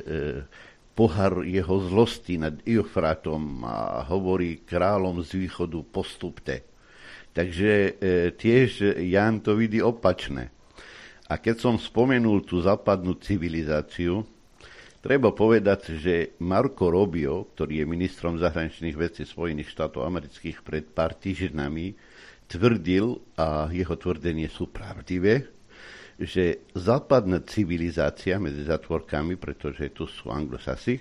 pohár jeho zlosti nad Eufratom a hovorí kráľom z východu postupte. Takže e, tiež Ján to vidí opačné. A keď som spomenul tú západnú civilizáciu, treba povedať, že Marco Rubio, ktorý je ministrom zahraničných vecí Spojených štátov amerických pred pár týždňami, tvrdil, a jeho tvrdenie sú pravdivé, že západná civilizácia medzi zatvorkami, pretože tu sú anglosasi, e,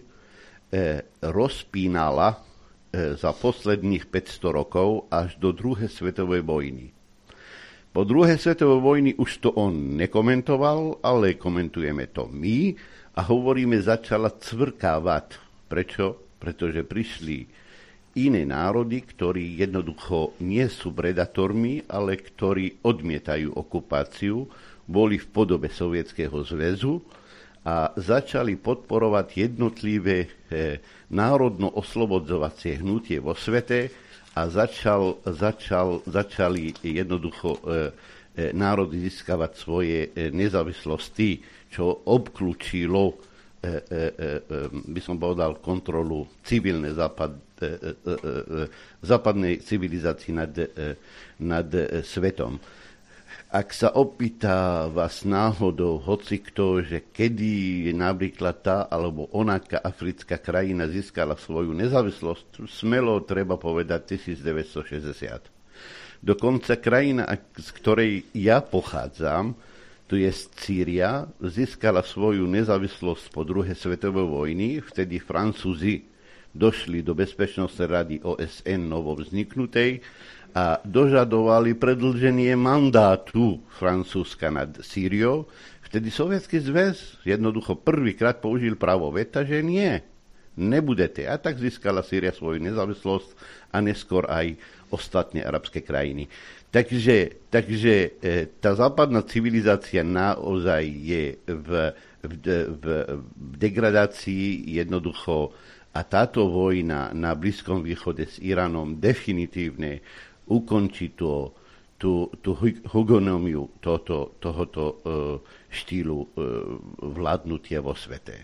rozpínala e, za posledných päťsto rokov až do druhej svetovej vojny. Po druhej svetovej vojny už to on nekomentoval, ale komentujeme to my a hovoríme, začala cvrkávať. Prečo? Pretože prišli iné národy, ktorí jednoducho nie sú predatormi, ale ktorí odmietajú okupáciu, boli v podobe Sovietskeho zväzu a začali podporovať jednotlivé e, národno-oslobodzovacie hnutie vo svete a začal, začal, začali jednoducho e, e, národy získavať svoje e, nezávislosti, čo obklúčilo, e, e, e, by som povedal, kontrolu civilnej západ, e, e, e, západnej civilizácii nad, e, nad e, svetom. Ak sa opýta vás náhodou hocikto, že kedy napríklad tá alebo onaká africká krajina získala svoju nezávislosť, smelo treba povedať devätnásťstošesťdesiat. Dokonca krajina, z ktorej ja pochádzam, tu je Sýria, získala svoju nezávislosť po druhej svetovej vojny, vtedy Francúzi došli do Bezpečnostnej rady O S N novo vzniknutej a dožadovali predĺženie mandátu Francúzska nad Sýriou. Vtedy Sovietský zväz jednoducho prvýkrát použil právo veta, že nie, nebudete. A tak získala Sýria svoju nezávislosť a neskôr aj ostatné arabské krajiny. Takže, takže tá západná civilizácia naozaj je v, v, v, v degradácii jednoducho a táto vojna na Blízkom východe s Iránom definitívne ukončí to, tú, tú hugonómiu tohoto, tohoto uh, štýlu uh, vládnutia vo svete.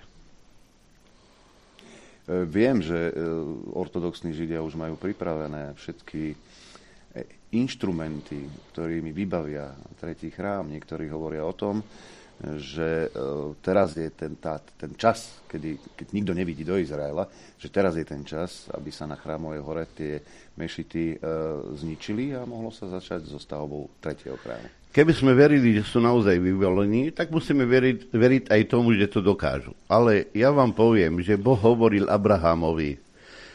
Viem, že ortodoxní Židia už majú pripravené všetky inštrumenty, ktorými vybavia tretí chrám. Niektorí hovoria o tom, že teraz je ten, tá, ten čas, kedy, keď nikto nevidí do Izraela, že teraz je ten čas, aby sa na Chrámovej hore tie mešity e, zničili a mohlo sa začať so stavbou tretieho chrámu. Keby sme verili, že sú naozaj vyvolení, tak musíme veriť, veriť aj tomu, že to dokážu. Ale ja vám poviem, že Boh hovoril Abrahamovi, e,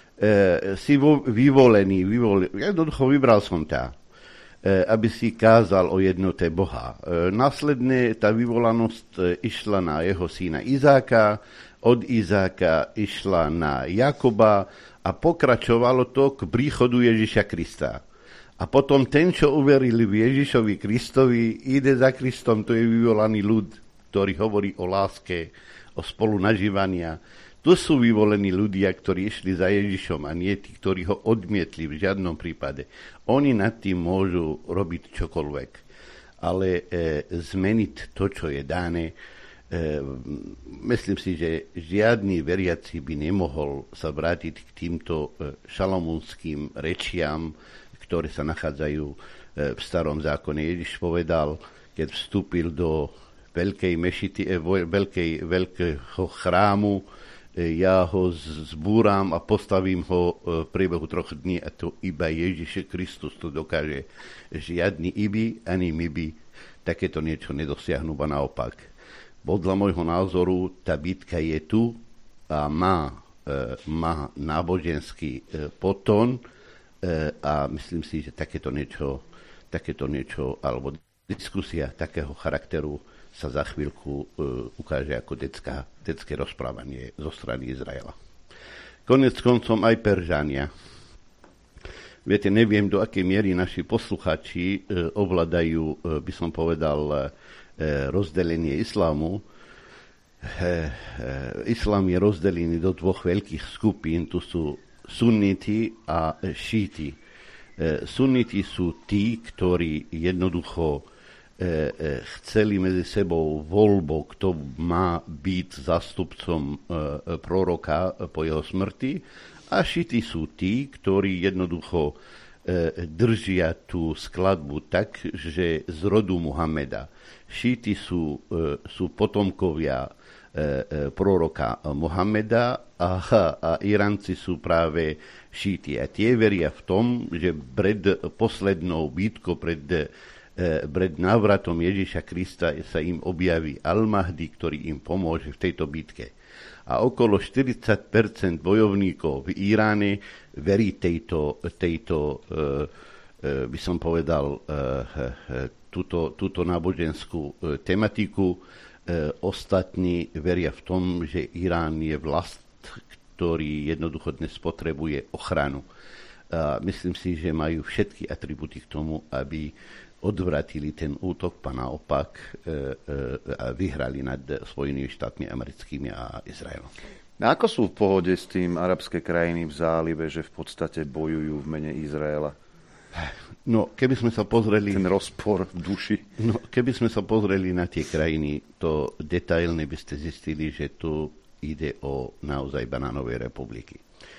si vo, vyvolený, vyvolený, jednoducho vybral som ťa, e, aby si kázal o jednote Boha. E, následne tá vyvolanosť e, išla na jeho syna Izáka, od Izáka išla na Jakoba a pokračovalo to k príchodu Ježiša Krista. A potom ten, čo uveril v Ježišovi Kristovi, ide za Kristom, to je vyvolaný ľud, ktorý hovorí o láske, o spolu nažívania. Tu sú vyvolení ľudia, ktorí išli za Ježišom a nie tí, ktorí ho odmietli v žiadnom prípade. Oni nad tým môžu robiť čokoľvek. Ale e, zmeniť to, čo je dané, e, myslím si, že žiadny veriaci by nemohol sa vrátiť k týmto e, šalamúnskym rečiam, ktoré sa nachádzajú v starom zákone. Ježiš povedal, keď vstúpil do veľkej mešity, veľkej, veľkého chrámu, ja ho zbúram a postavím ho v priebehu troch dní a to iba Ježiš Kristus to dokáže. Žiadny iby, ani my by takéto niečo nedosiahnu, ba naopak. Podľa môjho názoru tá bitka je tu a má, má náboženský potón, a myslím si, že takéto niečo, takéto niečo alebo diskusia takého charakteru sa za chvíľku uh, ukáže ako detská, detské rozprávanie zo strany Izraela. Konec koncom aj Peržania. Viete, neviem, do akej miery naši posluchači uh, ovládajú, uh, by som povedal, uh, rozdelenie islámu. Uh, uh, islám je rozdelený do dvoch veľkých skupín, tu sú sunniti a šíti. E, sunniti sú tí, ktorí jednoducho e, e, chceli medzi sebou voľbu, kto má byť zástupcom e, proroka po jeho smrti, a šíti sú tí, ktorí jednoducho e, držia tú skladbu tak, že z rodu Muhameda. Šíti sú, e, sú potomkovia proroka Mohameda a, a Iránci sú práve šíti. A tie veria v tom, že pred poslednou bitkou, pred, pred návratom Ježiša Krista sa im objaví Al-Mahdi, ktorý im pomôže v tejto bitke. A okolo štyridsať percent bojovníkov v Iráne verí tejto, tejto by som povedal, túto, túto náboženskú tematiku. Ostatní veria v tom, že Irán je vlast, ktorý jednoducho dnes potrebuje ochranu. A myslím si, že majú všetky atribúty k tomu, aby odvratili ten útok, pa naopak e, e, a vyhrali nad Spojenými štátmi americkými a Izraelom. A ako sú v pohode s tým arabské krajiny v zálive, že v podstate bojujú v mene Izraela? No, keby sme sa pozreli... Ten rozpor v duši. No, keby sme sa pozreli na tie krajiny, to detailne by ste zistili, že tu ide o naozaj banánové republiky. E,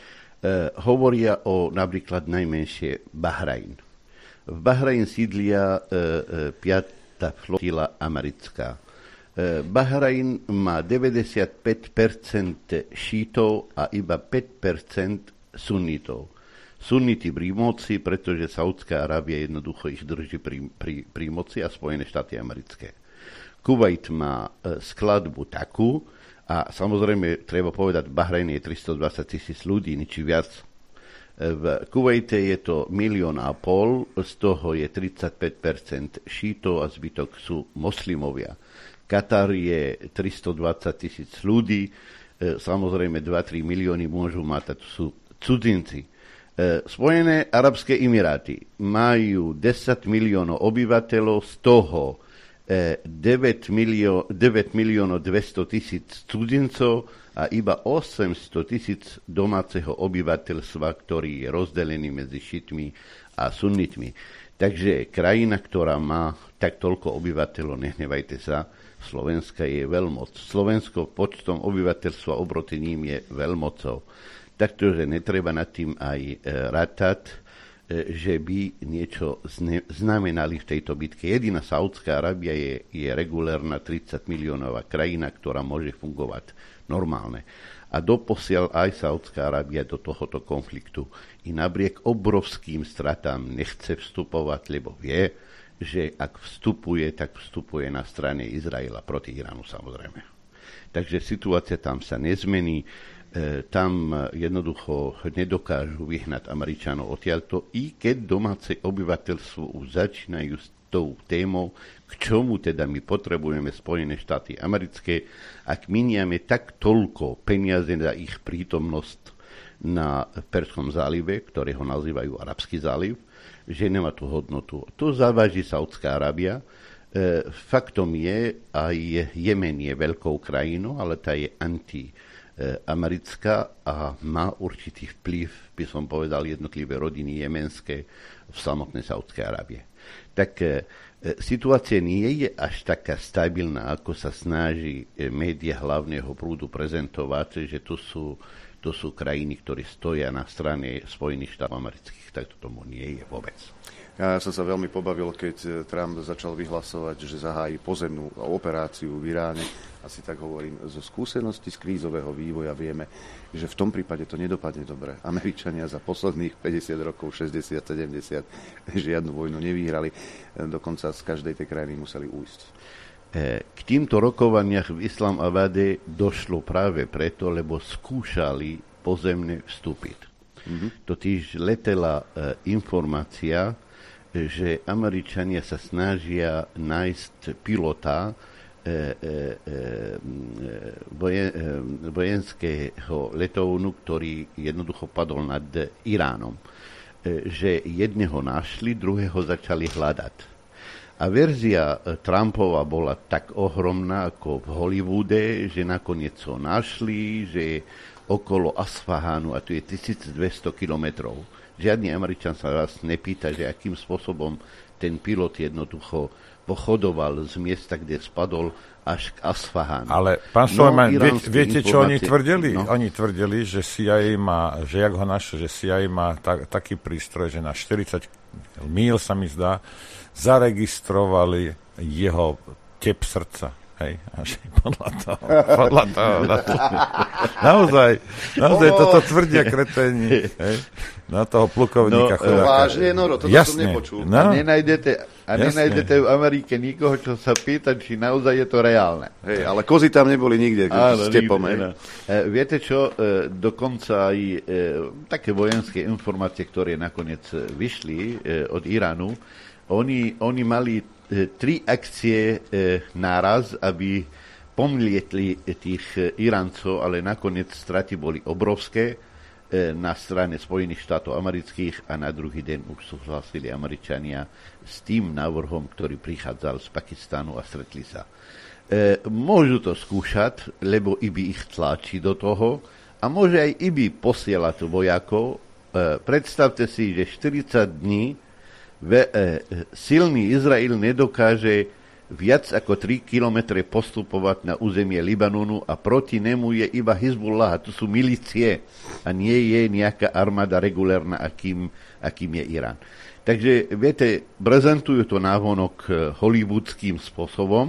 hovoria o napríklad najmenšie Bahrajn. V Bahrajn sídlia e, e, piata flotila americká. E, Bahrajn má deväťdesiatpäť percent šítov a iba päť percent sunnitov. Sunniti pri moci, pretože Saudská Arábia jednoducho ich drží pri, pri, pri moci a Spojené štáty americké. Kuvajt má skladbu takú, a samozrejme, treba povedať, v Bahrajne je tristodvadsať tisíc ľudí, nič viac. V Kuvajte je to milión a pol, z toho je tridsaťpäť percent šítov a zbytok sú moslimovia. Katar je tristodvadsať tisíc ľudí, samozrejme dva až tri milióny môžu mať, a to sú cudzinci. Spojené arabské emiráty majú desať miliónov obyvateľov, z toho deväť miliónov dvesto tisíc cudzincov a iba osemsto tisíc domáceho obyvateľstva, ktorý je rozdelený medzi šitmi a sunnitmi. Takže krajina, ktorá má tak toľko obyvateľov, nehnevajte sa, Slovenska je veľmoc. Slovensko počtom obyvateľstva oproti ním je veľmocou. Takže netreba nad tým aj rátať, že by niečo znamenali v tejto bitke. Jediná Saudská Arábia je, je regulárna tridsať miliónová krajina, ktorá môže fungovať normálne. A doposiaľ aj Saudská Arábia do tohoto konfliktu i napriek obrovským stratám nechce vstupovať, lebo vie, že ak vstupuje, tak vstupuje na strane Izraela proti Iránu, samozrejme. Takže situácia tam sa nezmení. Tam jednoducho nedokážu vyhnať Američanov odtiaľto, i keď domáce obyvateľstvo už začínajú s tou témou, k čomu teda my potrebujeme Spojené štáty americké, ak miniame tak toľko peniaze za ich prítomnosť na Perskom zálive, ktoré ho nazývajú Arabský záliv, že nemá tú hodnotu. Tu závaží Saudská Arábia. E, faktom je, aj Jemen je veľkou krajinou, ale tá je anti americká a má určitý vplyv, by som povedal, jednotlivé rodiny jemenské v samotnej Saudskej Arábie. Tak e, situácia nie je až taká stabilná, ako sa snaží média hlavného prúdu prezentovať, že to sú, to sú krajiny, ktoré stoja na strane Spojených štátov amerických. Tak to tomu nie je vôbec. Ja som sa veľmi pobavil, keď Trump začal vyhlasovať, že zahájí pozemnú operáciu v Iráne. Asi tak hovorím, zo skúsenosti z krízového vývoja vieme, že v tom prípade to nedopadne dobre. Američania za posledných päťdesiat rokov, šesťdesiat, sedemdesiat žiadnu vojnu nevyhrali. Dokonca z každej tej krajiny museli ujsť. K týmto rokovaniach v Islamabade došlo práve preto, lebo skúšali pozemne vstúpiť. Mm-hmm. Totiž letela informácia, že Američania sa snažia nájsť pilota vojenského letovnu, ktorý jednoducho padol nad Iránom. Že jedného našli, druhého začali hľadať. A verzia Trumpova bola tak ohromná ako v Hollywoode, že nakoniec ho našli, že okolo Asfahánu, a tu je tisícdvesto kilometrov. Žiadny Američan sa vás nepýta, že akým spôsobom ten pilot jednoducho pochodoval z miesta, kde spadol, až k Asfahánu. Ale pán Sulejman, no, viete, viete čo oni tvrdili? No. Oni tvrdili, že C I A má, že jak ho našli, že C I A má tak, taký prístroj, že na štyridsať míl, sa mi zdá, zaregistrovali jeho tep srdca. Hej, až podľa toho, podľa toho, na to, naozaj, naozaj oh. toto tvrdia kreténi, hej, na toho plukovníka no, chudáka. Vážne, Noro, toto Jasne. som nepočul. No. A nenájdete, a nenájdete v Amerike nikoho, čo sa pýta, či naozaj je to reálne. Hej, ale kozy tam neboli nikde, Áno, ste po e, Viete čo, e, dokonca aj e, také vojenské informácie, ktoré nakoniec vyšli e, od Iránu, oni, oni mali tri akcie e, naraz, aby pomlietli tých Iráncov, ale nakoniec straty boli obrovské e, na strane Spojených štátov amerických a na druhý deň už súhlasili Američania s tým návrhom, ktorý prichádzal z Pakistanu a stretli sa. E, môžu to skúšať, lebo I B ich tlačí do toho a môže aj I B posielať vojakov. E, predstavte si, že štyridsať dní Ve, e, silný Izrael nedokáže viac ako tri kilometre postupovať na územie Libanonu a proti nemu je iba Hizbullah, to sú milície a nie je nejaká armáda regulárna, akým, akým je Irán. Takže, viete, prezentujú to návonok hollywoodským spôsobom,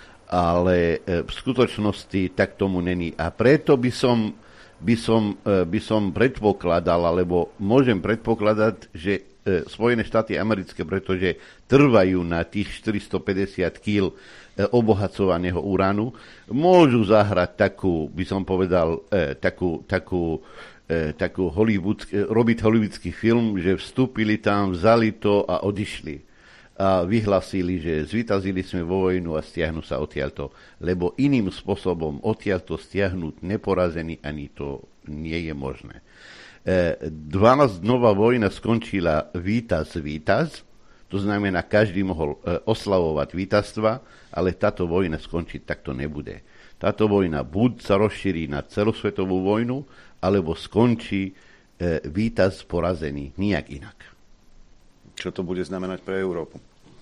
ale v skutočnosti tak tomu není. A preto by som, by som, by som predpokladal, alebo môžem predpokladať, že e, Spojené štáty americké, pretože trvajú na tých štyristopäťdesiat kíl e, obohacovaného uránu, môžu zahrať takú, by som povedal, e, takú, takú, e, takú hollywoodský, robiť hollywoodský film, že vstúpili tam, vzali to a odišli. A vyhlasili, že zvíťazili sme vo vojnu a stiahnu sa odtiaľto, lebo iným spôsobom odtiaľto stiahnuť neporazený ani to nie je možné. E, dvanásťdňová vojna skončila víťaz víťaz, to znamená, každý mohol e, oslavovať víťazstva, ale táto vojna skončiť takto nebude. Táto vojna buď sa rozšíri na celosvetovú vojnu, alebo skončí e, víťaz porazený, nijak inak. Čo to bude znamenať pre Európu?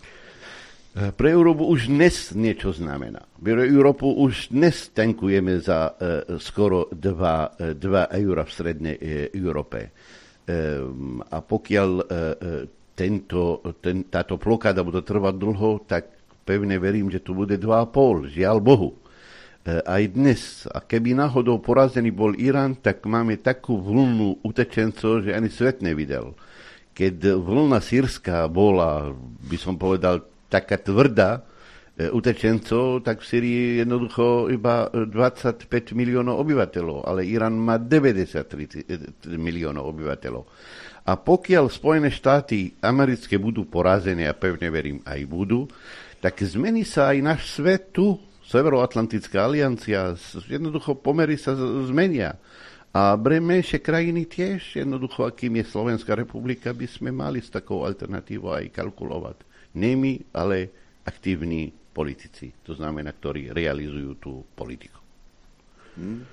Pre Európu už dnes niečo znamená. Pre Európu už dnes tankujeme za e, skoro dva eura v strednej e, Európe. E, a pokiaľ e, tento, ten, táto blokáda bude trvať dlho, tak pevne verím, že to bude dva a pol, žiaľ Bohu. E, aj dnes, a keby náhodou porazený bol Irán, tak máme takú vlnu utečencov, že ani svet nevidel. Keď vlna sírska bola, by som povedal, taká tvrdá e, utečencov, tak v Syrii jednoducho iba dvadsaťpäť miliónov obyvateľov, ale Irán má deväťdesiattri miliónov obyvateľov. A pokiaľ Spojené štáty americké budú porazené, a pevne verím aj budú, tak zmení sa aj náš svet tu, Severoatlantická aliancia, jednoducho pomery sa zmenia. A pre menšie krajiny tiež, jednoducho, akým je Slovenská republika, by sme mali s takou alternatívou aj kalkulovať. Nie my, ale aktívni politici, to znamená, ktorí realizujú tú politiku. Hmm.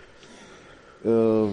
Uh,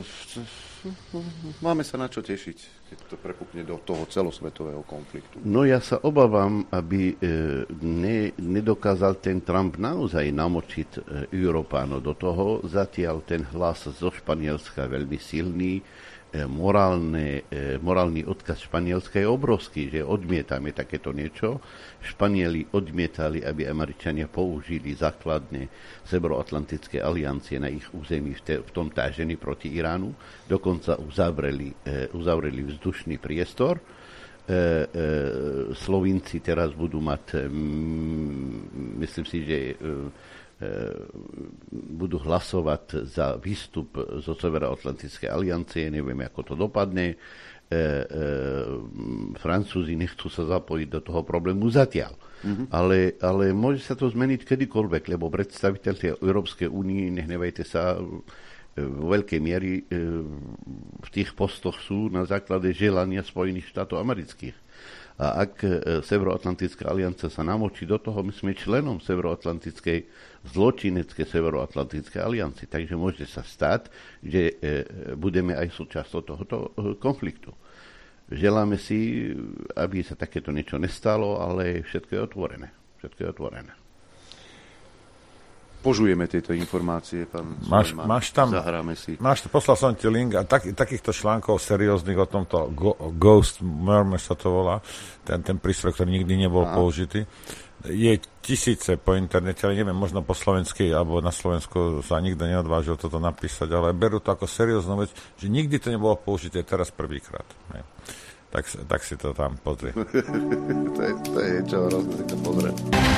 máme sa na čo tešiť, keď to prepukne do toho celosvetového konfliktu. No ja sa obávam, aby e, ne, nedokázal ten Trump naozaj namočiť e, Európánov do toho. Zatiaľ ten hlas zo Španielska je veľmi silný. E, morálne, e, morálny odkaz Španielska je obrovský, že odmietame takéto niečo. Španieli odmietali, aby Američania použili základne Severoatlantické aliancie na ich území v, te, v tom tážení proti Iránu. Dokonca uzavreli, e, uzavreli vzdušný priestor. E, e, Slovinci teraz budú mať, m, myslím si, že e, budú hlasovať za výstup zo Severoatlantickej aliancie, nevieme, ako to dopadne. E, e, Francúzi nechcú sa zapojiť do toho problému zatiaľ. Mm-hmm. Ale, ale môže sa to zmeniť kedykoľvek, lebo predstaviteľe Európskej únie, nehnevajte sa, vo veľkej miery e, v tých postoch sú na základe želania Spojených štátov amerických. A ak Severoatlantická aliancia sa namočí do toho, my sme členom Severoatlantickej, zločineckej Severoatlantickej aliancie. Takže môže sa stať, že budeme aj súčasťou tohoto konfliktu. Želáme si, aby sa takéto niečo nestalo, ale všetko je otvorené. Všetko je otvorené. Požujeme tieto informácie, pán máš, Sulejman, máš tam, zahráme si. Máš, poslal som ti link a tak, takýchto článkov serióznych o tomto go, Ghost Murmur sa to volá, ten, ten prístroj, ktorý nikdy nebol Aha. použitý. Je tisíce po internete, ale neviem, možno po slovensky alebo na Slovensku sa nikto neodvážil toto napísať, ale berú to ako serióznu vec, že nikdy to nebolo použité, teraz prvýkrát. Ne. Tak, tak si to tam pozri. to, je, to je čo, rozne si to pozrieť.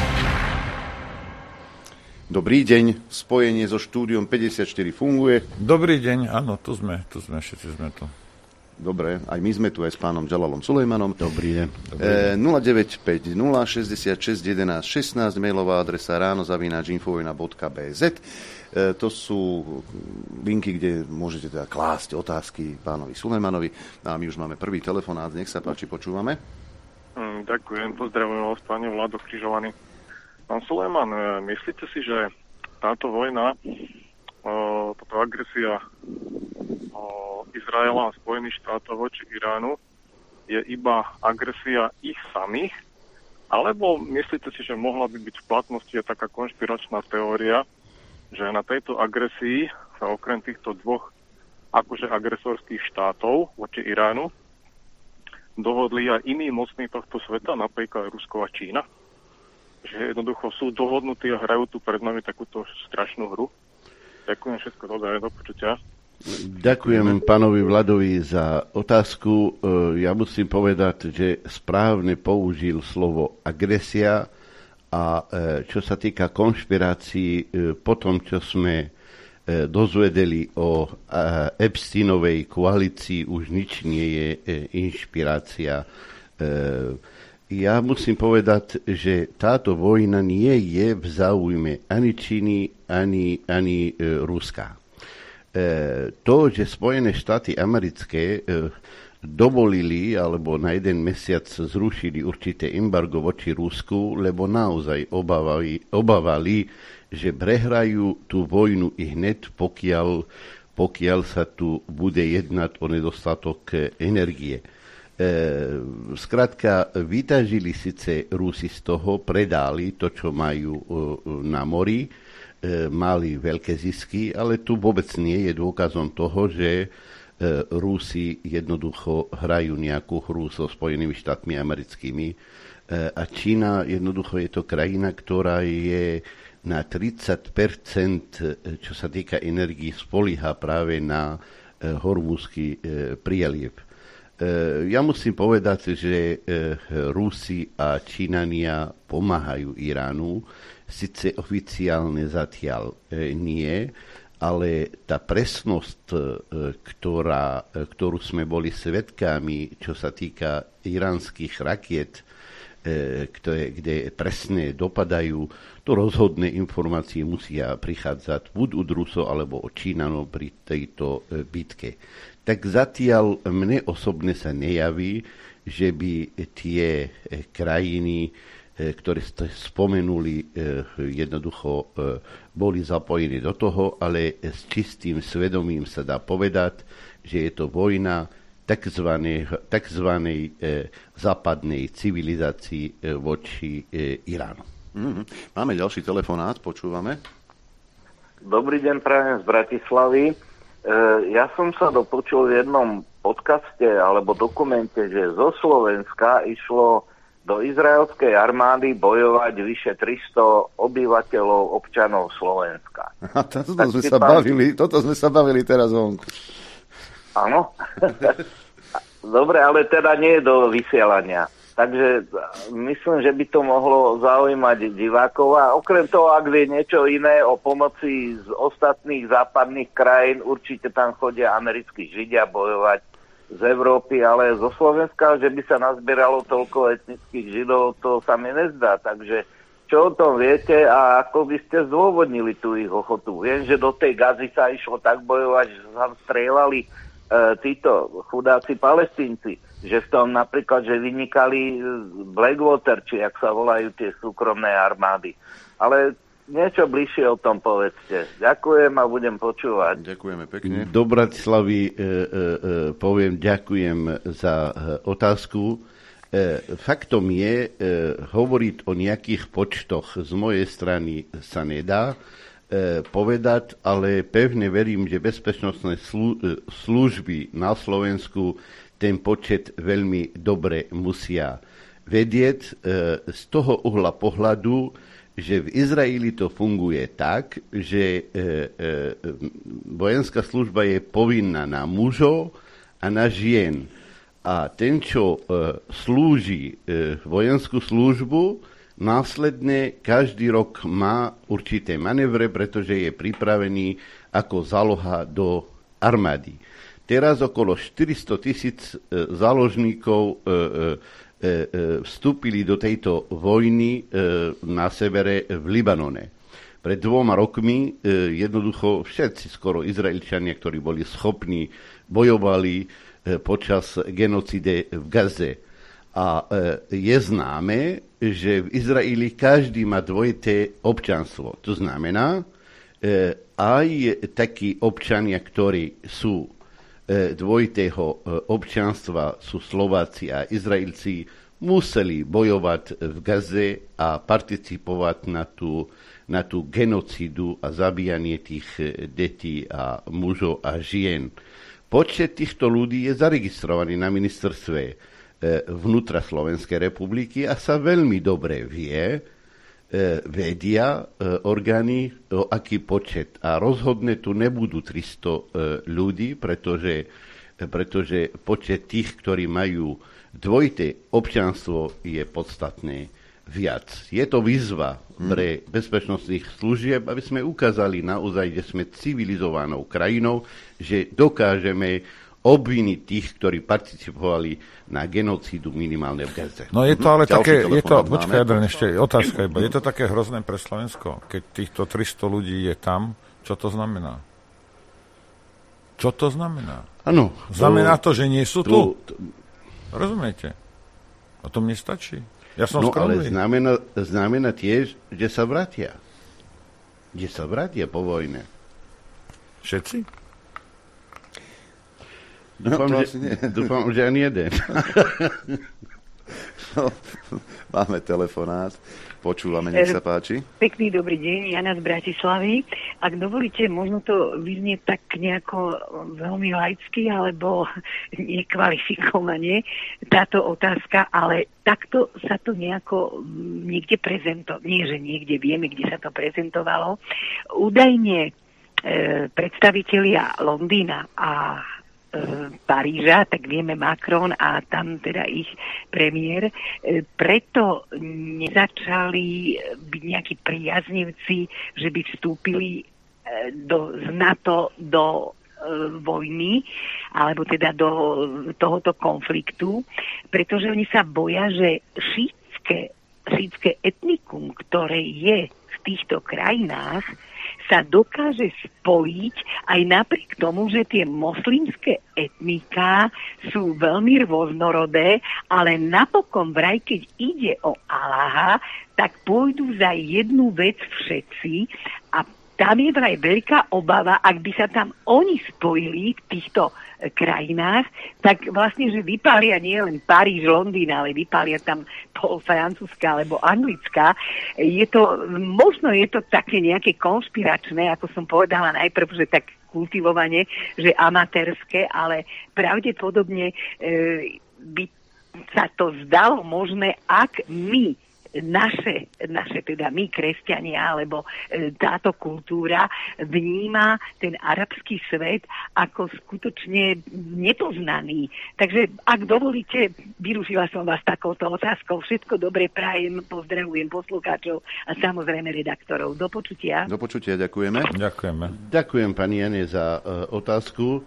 Dobrý deň, spojenie so štúdiom päťdesiatštyri funguje. Dobrý deň, áno, tu sme, tu sme, všetci sme tu. Dobre, aj my sme tu aj s pánom Džalalom Sulejmanom. Dobrý deň. E, nula deväť päť nula šesťdesiatšesť jedenásť šestnásť, mailová adresa ráno zavináč infovojna bodka bé zet. E, to sú linky, kde môžete teda klásť otázky pánovi Sulejmanovi. A my už máme prvý telefonát, nech sa páči, počúvame. Mm, ďakujem, pozdravujem vás, páni Vlado Križovaný. Pán Sulejman, myslíte si, že táto vojna, táto agresia Izraela a Spojených štátov voči Iránu je iba agresia ich samých? Alebo myslíte si, že mohla by byť v platnosti taká konšpiračná teória, že na tejto agresii sa okrem týchto dvoch akože agresorských štátov voči Iránu dohodli aj iní mocní tohto sveta, napríklad Rusko a Čína? Že jednoducho sú dohodnutí a hrajú tu pred nami takúto strašnú hru. Ďakujem, všetko dobré, do počutia. Ďakujem pánovi Vladovi za otázku. Ja musím povedať, že správne použil slovo agresia a čo sa týka konšpirácií, po tom, čo sme dozvedeli o Epsteinovej koalícii, už nič nie je inšpirácia. Ja musím povedať, že táto vojna nie je v záujme ani Číny, ani, ani Ruska. To, že Spojené štáty americké dovolili alebo na jeden mesiac zrušili určité embargo voči Rusku, lebo naozaj obávali, obávali, že prehrajú tú vojnu i hneď, pokiaľ, pokiaľ sa tu bude jednať o nedostatok energie. Skrátka, vyťažili síce Rusi z toho, predali to, čo majú na mori, mali veľké zisky, ale tu vôbec nie je dôkazom toho, že Rusi jednoducho hrajú nejakú hru so Spojenými štátmi americkými. A Čína jednoducho je to krajina, ktorá je na tridsať percent, čo sa týka energii, spolieha práve na Hormuzský prieliv. Ja musím povedať, že Rusi a Čínania pomáhajú Iránu, síce oficiálne zatiaľ nie, ale tá presnosť, ktorá, ktorú sme boli svedkami, čo sa týka iránskych rakiet, ktoré, kde presne dopadajú, to rozhodné informácie musia prichádzať buď od Rusov alebo od Čínanov pri tejto bitke. Tak zatiaľ mne osobne sa nejaví, že by tie krajiny, ktoré ste spomenuli, jednoducho boli zapojení do toho, ale s čistým svedomím sa dá povedať, že je to vojna takzvanej, takzvanej západnej civilizácii voči Iránu. Mm-hmm. Máme ďalší telefonát, počúvame. Dobrý deň, prajem z Bratislavy. Ja som sa dopočul v jednom podcaste alebo dokumente, že zo Slovenska išlo do izraelskej armády bojovať vyše tristo obyvateľov, občanov Slovenska. A toto sme sa pán... bavili, toto sme sa bavili teraz vonku. Áno. Dobre, ale teda nie je do vysielania. Takže myslím, že by to mohlo zaujímať divákov. A okrem toho, ak vie niečo iné o pomoci z ostatných západných krajín, určite tam chodia americkí Židia bojovať z Európy, ale zo Slovenska, že by sa nazbieralo toľko etnických Židov, to sa mi nezdá. Takže čo o tom viete a ako by ste zdôvodnili tú ich ochotu? Viem, že do tej Gazy sa išlo tak bojovať, že sa strieľali e, títo chudáci Palestínci, že v tom napríklad, že vynikali Blackwater, či jak sa volajú tie súkromné armády. Ale niečo bližšie o tom povedzte. Ďakujem a budem počúvať. Ďakujeme pekne. Do Bratislavy e, e, poviem ďakujem za e, otázku. E, faktom je, e, hovoriť o nejakých počtoch z mojej strany sa nedá e, povedať, ale pevne verím, že bezpečnostné slu, e, služby na Slovensku ten počet veľmi dobre musia vedieť. E, z toho uhla pohľadu, že v Izraeli to funguje tak, že e, e, vojenská služba je povinná na mužov a na žien. A ten, čo e, slúži e, vojenskú službu, následne každý rok má určité manévre, pretože je pripravený ako záloha do armády. Teraz okolo štyristo tisíc e, záložníkov e, e, vstúpili do tejto vojny na severe v Libanone. Pred dvoma rokmi jednoducho všetci skoro Izraelčania, ktorí boli schopní, bojovali počas genocídy v Gaze. A je známe, že v Izraeli každý má dvojité občanstvo. To znamená, aj takí občania, ktorí sú dvojitého občianstva, sú Slováci a Izraelci, museli bojovať v Gaze a participovať na tú, na tú genocídu a zabíjanie tých detí a mužov a žien. Počet týchto ľudí je zaregistrovaný na ministerstve vnútra Slovenskej republiky a sa veľmi dobre vie, vedia orgány, o aký počet. A rozhodne tu nebudú tristo ľudí, pretože, pretože počet tých, ktorí majú dvojité občianstvo, je podstatne viac. Je to výzva pre bezpečnostných služieb, aby sme ukázali naozaj, že sme civilizovanou krajinou, že dokážeme obviniť tých, ktorí participovali na genocídu minimálne v Gaze. No je to ale Ďalší také, je to, telefonát počkaj, máme. Adrian, ešte otázka iba. Je to také hrozné pre Slovensko, keď týchto tristo ľudí je tam, čo to znamená? Čo to znamená? Áno. Znamená to, že nie sú tu? tu Rozumiete? A to mne stačí. Ja som no ale skromný. znamená, znamená tiež, že sa vrátia. Že sa vrátia po vojne. Všetci? Dúfam, No, to že, asi nie. dúfam, že ani jeden. No, máme telefonát. Počúvame, nech sa páči. Pekný dobrý deň, Jana z Bratislavy. Ak dovolíte, možno to vyznie tak nejako veľmi laicky alebo nekvalifikovane táto otázka, ale takto sa to nejako niekde prezentovalo. Nie, že niekde vieme, kde sa to prezentovalo. Údajne e, predstavitelia Londýna a Paríža, tak vieme Macron a tam teda ich premiér, preto nezačali byť nejakí priaznivci, že by vstúpili do, z NATO do vojny, alebo teda do tohoto konfliktu, pretože oni sa boja, že šítske, šítske etnikum, ktoré je v týchto krajinách, sa dokáže spojiť aj napriek tomu, že tie moslimské etniká sú veľmi rôznorodé, ale napokon vraj, keď ide o Allaha, tak pôjdu za jednu vec všetci a tam je vraj veľká obava, ak by sa tam oni spojili v týchto krajinách, tak vlastne, že vypália nie len Paríž, Londýn, ale vypália tam pol Francúzska alebo Anglická. Je to, možno je to také nejaké konšpiračné, ako som povedala najprv, že tak kultivovane, že amatérske, ale pravdepodobne e, by sa to zdalo možné, ak my naše, naše teda my, kresťania, alebo e, táto kultúra vníma ten arabský svet ako skutočne nepoznaný. Takže, ak dovolíte, vyrušila som vás takouto otázkou. Všetko dobre prajem, pozdravujem poslucháčov a samozrejme redaktorov. Do počutia. Do počutia, ďakujeme. Ďakujeme. Ďakujem, pani Jane, za uh, otázku.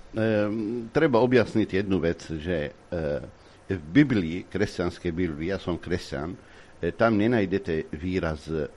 Um, treba objasniť jednu vec, že uh, v Biblii, kresťanskej Biblii, ja som kresťan, tam nenajdete výraz e,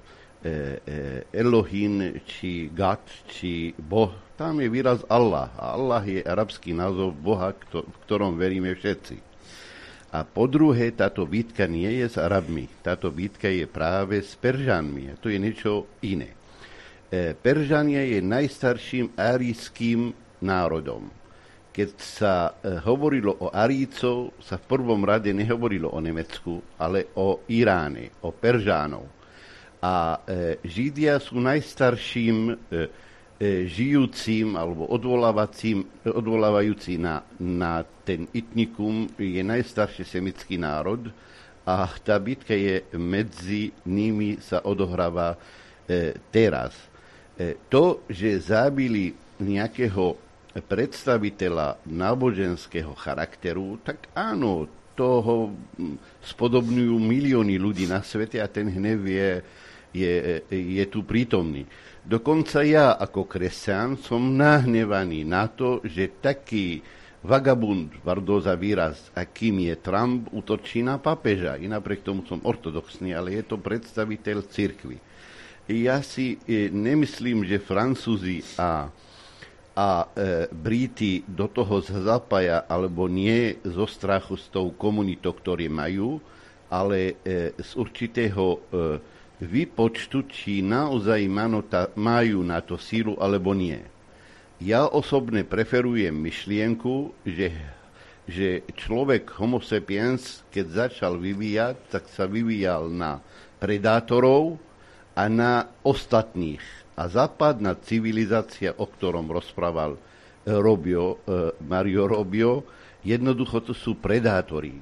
e, Elohim, či God, či Boh. Tam je výraz Allah. A Allah je arabský názov Boha, kto, v ktorom veríme všetci. A po druhé, táto bitka nie je s Arabmi. Táto bitka je práve s Peržanmi. A to je niečo iné. E, Peržania je najstarším árijským národom. Keď sa e, hovorilo o Arícov, sa v prvom rade nehovorilo o Nemecku, ale o Iráne, o Peržánov. A e, Židia sú najstarším e, e, žijúcim alebo odvolávacím, odvolávajúci na, na ten etnikum, je najstarší semický národ a tá bitka je medzi nimi sa odohráva e, teraz. E, to, že zabili nejakého predstaviteľa náboženského charakteru, tak áno, toho spodobňujú milióny ľudí na svete a ten hnev je, je, je tu prítomný. Dokonca ja ako kresťan som nahnevaný na to, že taký vagabund, pardon za výraz, akým je Trump, útočí na papeža. I napriek tomu som ortodoxný, ale je to predstaviteľ cirkvi. Ja si e, nemyslím, že Francúzi a a e, Briti do toho zapája alebo nie zo strachu s tou komunitou, ktoré majú, ale e, z určitého e, výpočtu, či naozaj majú na to sílu alebo nie. Ja osobne preferujem myšlienku, že, že človek homo sapiens, keď začal vyvíjať, tak sa vyvíjal na predátorov a na ostatných. A západná civilizácia, o ktorom rozprával Robio, Mario Robio, jednoducho to sú predátori,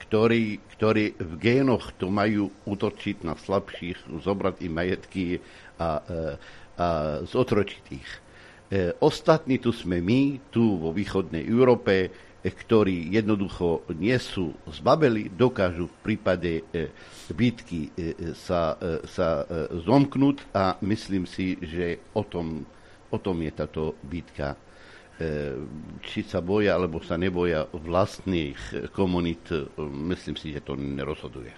ktorí, ktorí v génoch to majú útočiť na slabších, zobrať im majetky a, a zotročiť ich. Ostatní tu sme my, tu vo východnej Európe, ktorí jednoducho nie sú zbabeli, dokážu v prípade bitky sa, sa zomknúť a myslím si, že o tom, o tom je táto bitka. Či sa boja, alebo sa neboja vlastných komunít, myslím si, že to nerozhoduje.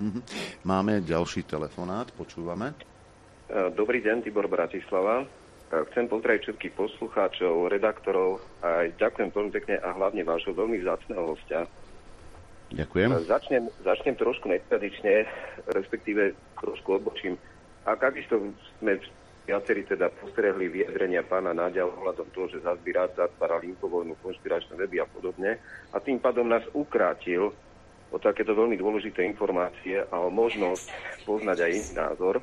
Máme ďalší telefonát, počúvame. Dobrý deň, Tibor Bratislava. Chcem pozdraviť všetkých poslucháčov, redaktorov a ďakujem veľmi pekne a hlavne vášho veľmi vzácneho hostia. Ďakujem. Začnem, začnem trošku netradične, respektíve trošku odbočím. A takisto sme viacerí teda postrehli vyjadrenia pána Náďa ohľadom toho, že zás by rád zatváral infovojnu, konšpiračné weby a podobne. A tým pádom nás ukrátil o takéto veľmi dôležité informácie a o možnosť poznať aj iný názor.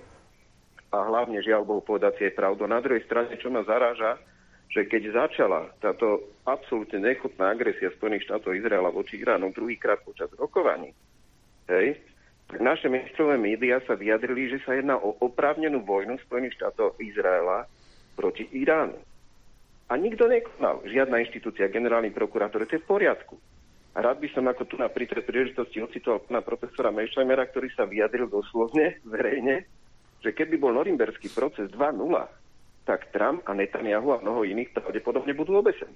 A hlavne, žiaľ Bohu, povedať si aj pravdu. Na druhej strane, čo ma zaráža, že keď začala táto absolútne nechutná agresia Spojených štátov Izraela voči Iránu druhýkrát počas rokovaní, hej, tak naše mainstreamové médiá sa vyjadrili, že sa jedná o oprávnenú vojnu Spojených štátov Izraela proti Iránu. A nikto nekonal, žiadna inštitúcia, generálny prokurátor, to je v poriadku. A rád by som ako tu na pri tej príležitosti ocitoval pána profesora Meštleimera, ktorý sa vyjadril doslovne, verejne, že keby bol norimberský proces dva nula, tak Trump a Netanyahu a mnoho iných pravdepodobne budú obesení.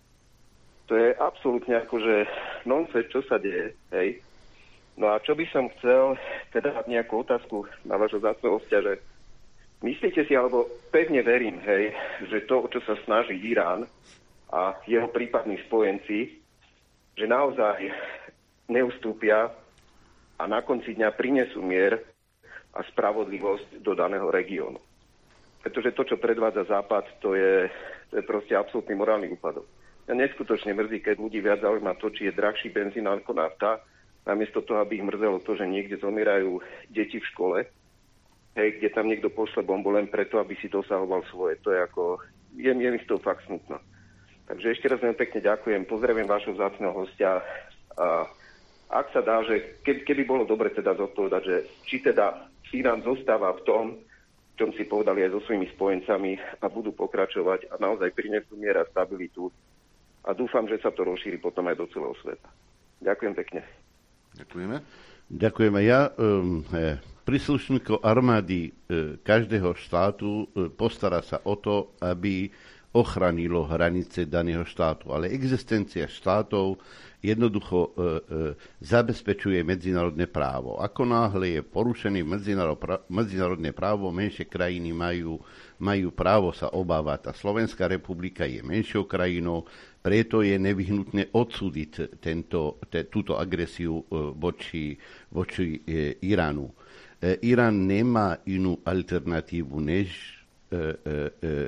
To je absolútne akože nonsens, čo sa deje, hej. No a čo by som chcel, teda dať nejakú otázku na vášho zácného hostia, že myslíte si, alebo pevne verím, hej, že to, o čo sa snaží Irán a jeho prípadní spojenci, že naozaj neustúpia a na konci dňa prinesú mier a spravodlivosť do daného regiónu. Pretože to, čo predvádza Západ, to je, to je proste absolútny morálny úpadok. Ja neskutočne mrzí, keď ľudí viac zaujíma to, či je drahší benzín ako nafta, namiesto toho, aby ich mrzelo to, že niekde zomierajú deti v škole, hej, kde tam niekto pošle bombu len preto, aby si dosahoval svoje. To je ako, je, je mi z toho fakt smutno. Takže ešte raz veľmi pekne ďakujem, pozdravím vášho vzácneho hostia. A ak sa dá, že keby, keby bolo dobre teda zodpovedať, že či teda Irán zostáva v tom, čom si povedali aj so svojimi spojencami a budú pokračovať a naozaj prinesú mier a stabilitu. A dúfam, že sa to rozšíri potom aj do celého sveta. Ďakujem pekne. Ďakujeme. Ďakujeme. Ja, um, príslušníkov armády uh, každého štátu uh, postará sa o to, aby ochránilo hranice daného štátu. Ale existencia štátov jednoducho uh, uh, zabezpečuje medzinárodné právo. Ako náhle je porušené medzinárodné právo, menšie krajiny majú, majú právo sa obávať. A Slovenská republika je menšou krajinou, preto je nevyhnutné odsúdiť tento, te, túto agresiu uh, voči, voči uh, Iránu. Uh, Irán nemá inú alternatívu, než uh, uh,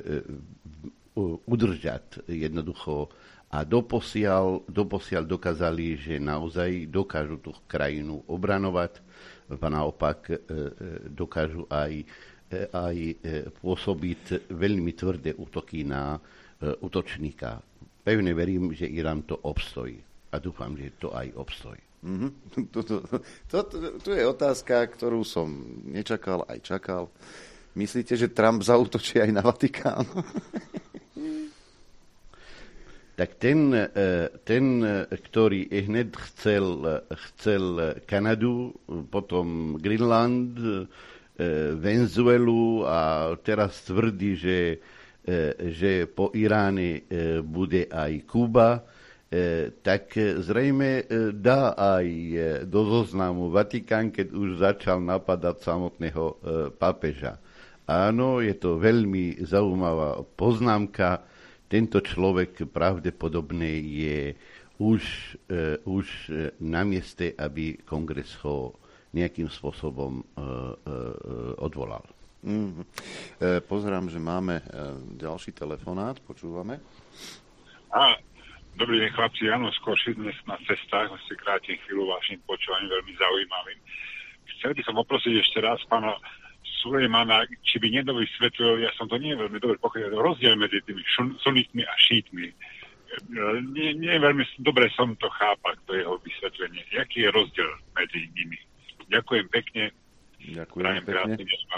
uh, udržať jednoducho a doposiaľ, doposiaľ dokázali, že naozaj dokážu tú krajinu obranovať, a naopak uh, dokážu aj, uh, aj uh, pôsobiť veľmi tvrdé útoky na uh, útočníka. Pevne verím, že Irán to obstojí. A dúfam, že to aj obstojí. Mm-hmm. To, to, to, to, to je otázka, ktorú som nečakal, aj čakal. Myslíte, že Trump zaútočí aj na Vatikán? Tak ten, ten, ktorý hneď chcel, chcel Kanadu, potom Greenland, Venezuelu a teraz tvrdí, že že po Iráne bude aj Kuba, tak zrejme dá aj do zoznamu Vatikán, keď už začal napadať samotného pápeža. Áno, je to veľmi zaujímavá poznámka. Tento človek pravdepodobne je už, už na mieste, aby kongres ho nejakým spôsobom odvolal. Mm-hmm. E, pozerám, že máme e, ďalší telefonát, počúvame. Á, dobrý deň, chlapci, áno, skôr dnes na cestách, vlastne krátim chvíľu vašim počúvaním, veľmi zaujímavým. Chcel by som poprosiť ešte raz pána Sulejmana, či by nedovysvetlil, ja som to nie veľmi dobre pochopil, rozdiel medzi tými šun, sunitmi a šítmi. nie, nie veľmi dobre som to chápal, to jeho vysvetlenie. Jaký je rozdiel medzi nimi? Ďakujem pekne. Ďakujem pekne.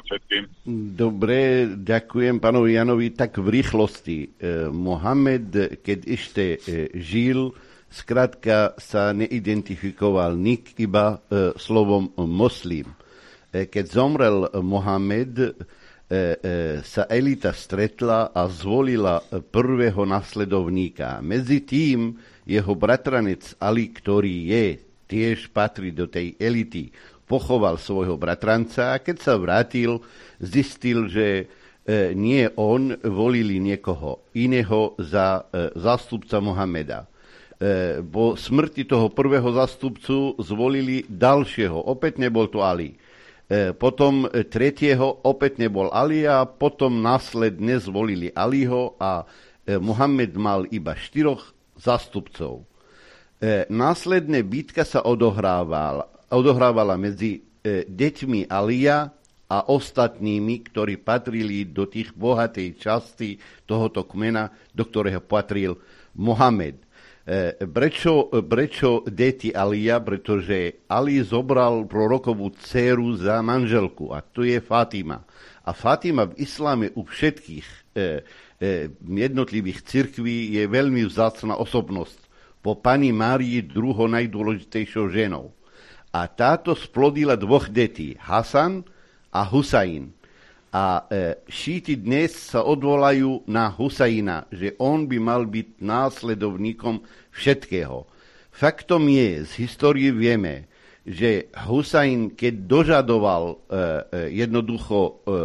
Dobre, ďakujem pánovi Janovi. Tak v rýchlosti. E, Mohamed, keď ešte e, žil, skrátka sa neidentifikoval nik, iba e, slovom moslim. E, keď zomrel Mohamed, e, e, sa elita stretla a zvolila prvého nasledovníka. Medzi tým jeho bratranec Ali, ktorý je, tiež patrí do tej elity, pochoval svojho bratranca a keď sa vrátil, zistil, že e, nie on, volili niekoho iného za e, zástupca Mohameda. E, po smrti toho prvého zástupcu zvolili ďalšieho, opäť nebol to Ali. E, potom tretieho, opäť nebol Ali a potom následne zvolili Aliho a e, Mohamed mal iba štyroch zástupcov. E, následne bitka sa odohrávala odohrávala medzi e, deťmi Alija a ostatnými, ktorí patrili do tých bohatej časti tohoto kmena, do ktorého patril Mohamed. E, prečo, prečo deti Alija? Pretože Ali zobral prorokovú dceru za manželku a to je Fatima. A Fatima v islame u všetkých e, e, jednotlivých cirkví je veľmi vzácna osobnosť. Po pani Márii druhou najdôležitejšou ženou. A táto splodila dvoch detí, Hasan a Husain. A e, šíti dnes sa odvolajú na Husaina, že on by mal byť následovníkom všetkého. Faktom je, z histórie vieme, že Husain, keď dožadoval e, e, jednoducho e, e,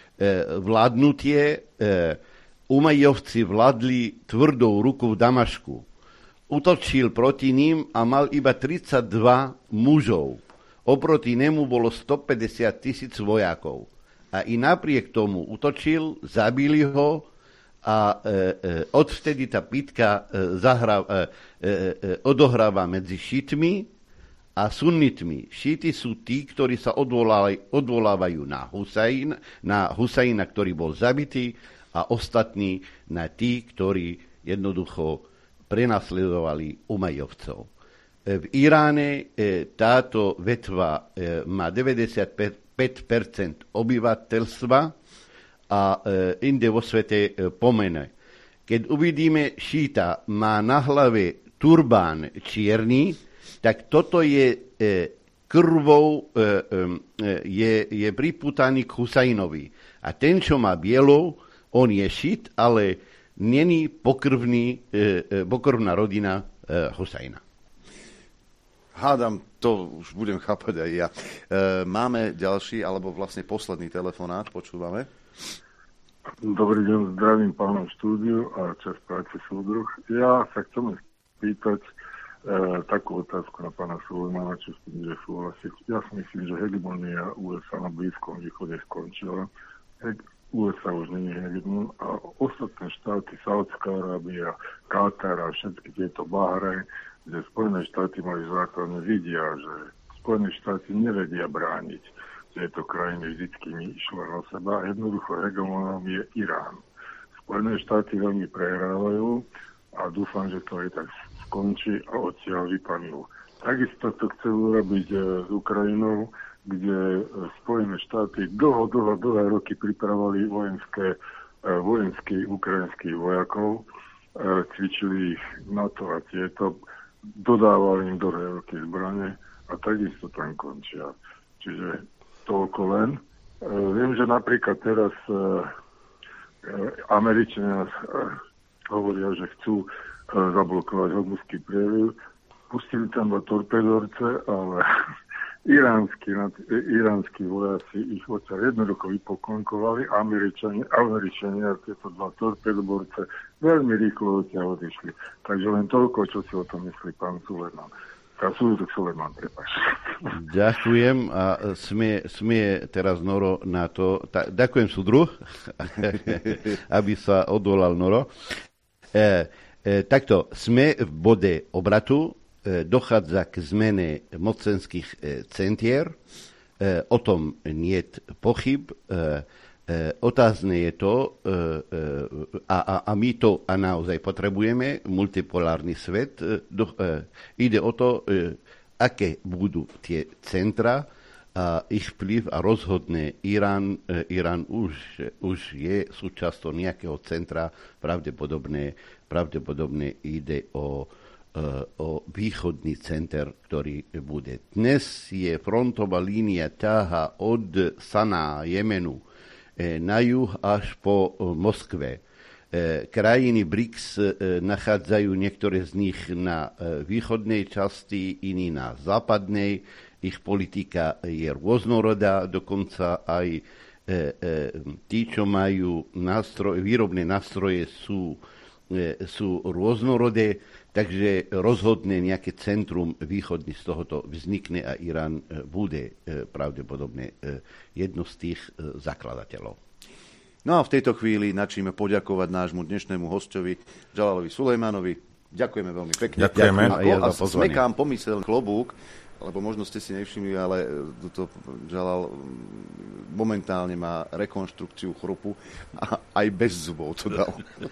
vládnutie, e, Umajovci vládli tvrdou rukou v Damašku. Utočil proti ním a mal iba tridsaťdva mužov. Oproti nemu bolo stopäťdesiat tisíc vojakov. A i napriek tomu utočil, zabili ho a e, e, odvtedy tá bitka e, zahra, e, e, odohráva medzi šítmi a sunnitmi. Šíti sú tí, ktorí sa odvolávajú na Husain, na Husaina, ktorý bol zabitý, a ostatní na tí, ktorí jednoducho prenasledovali Umajovcov. V Iráne táto vetva má deväťdesiatpäť percent obyvateľstva a inde vo svete pomene. Keď uvidíme, šíta má na hlave turbán čierny, tak toto je krvou, je, je priputaný k Husainovi. A ten, čo má bielou, on je šít, ale není pokrvný, e, pokrvná rodina e, Husajna. Hádam, to už budem chápať aj ja. E, máme ďalší, alebo vlastne posledný telefonát, počúvame. Dobrý deň, zdravím pánom štúdiu a čas práce súdruh. Ja sa chcem spýtať e, takú otázku na pána Sulejmana, čo s tým, že súhlasiť. Ja si myslím, že hegemonia ú es á na Blízkom východe skončila. He- ú es á už nie je hegemon a ostatné štáty, Saudská Arábia, Katar a všetky tieto Bahrajn, kde Spojené štáty mali základne, vidia, že Spojené štáty nevedia brániť tieto krajiny, vždycky išlo na seba. Jednoducho hegemonom je Irán. Spojené štáty veľmi prehrávajú a dúfam, že to aj tak skončí a odtiaľ vypadnú. Takisto to chcú urobiť s Ukrajinou, kde Spojené štáty dlho, dlho, dlhé roky pripravovali vojenské, vojenských ukrajinských vojakov, cvičili ich na to a tieto, dodávali im dlhé roky zbrane a takisto tam končia. Čiže toľko len. Viem, že napríklad teraz Američania hovoria, že chcú zablokovať Hormuzský prieliv. Pustili tam dva torpedorce, ale iránsky, iránsky vojaci ich odtiaľ jednoducho vypoklonkovali, Američania, Američania, tieto dva torpedoborce veľmi rýchlo odtiaľ odišli. Takže len toľko, čo si o tom myslí pán Sulejman. Tá súdruh Sulejman, prepáč. Ďakujem a smie, smie teraz Noro na to. Ta, ďakujem súdruh, aby sa odvolal Noro. E, e, takto, sme v bode obratu. Dochádza k zmene mocenských centier. O tom niet pochyb. Otázne je to, a, a, a my to a naozaj potrebujeme, multipolárny svet. Ide o to, aké budú tie centra a ich vplyv a rozhodne Irán, Irán už, už je súčasťou nejakého centra, pravdepodobne, pravdepodobne ide o, o východný center, ktorý bude. Dnes je frontová línia ťaha od Saná, Jemenu, na juh až po Moskve. Krajiny BRICS nachádzajú niektoré z nich na východnej časti, iní na západnej. Ich politika je rôznorodá, dokonca aj tí, čo majú nástroje, výrobné nástroje, sú, sú rôznorodé, takže rozhodne nejaké centrum východný z tohoto vznikne a Irán bude pravdepodobne jedno z tých zakladateľov. No a v tejto chvíli načíme poďakovať nášmu dnešnému hostovi Džalalovi Sulejmanovi. Ďakujeme veľmi pekne. Ďakujeme. A, ja a smekám pomysel klobúk, lebo možno ste si nevšimli, ale toto Džalal momentálne má rekonštrukciu chrupu a aj bez zubov to dal.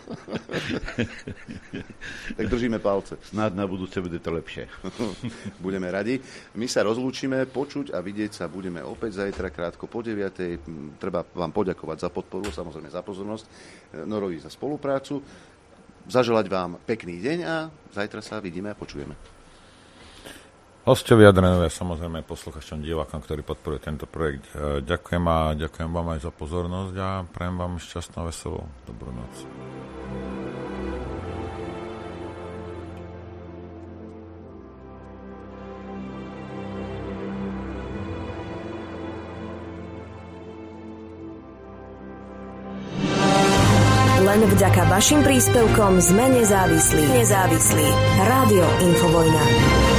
Tak držíme palce. Snad na budúce bude to lepšie. Budeme radi. My sa rozlúčime, počuť a vidieť sa budeme opäť zajtra krátko po deviatej. Treba vám poďakovať za podporu, samozrejme za pozornosť, Norovi za spoluprácu. Zaželať vám pekný deň a zajtra sa vidíme a počujeme. Hosťovi Adrenové, samozrejme posluchačom, divákom, ktorí podporujú tento projekt. Ďakujem a ďakujem vám aj za pozornosť a prajem vám šťastnú a veselú dobrú noc. Len vďaka vašim príspevkom sme nezávislí. Nezávislí. Rádio Infovojna.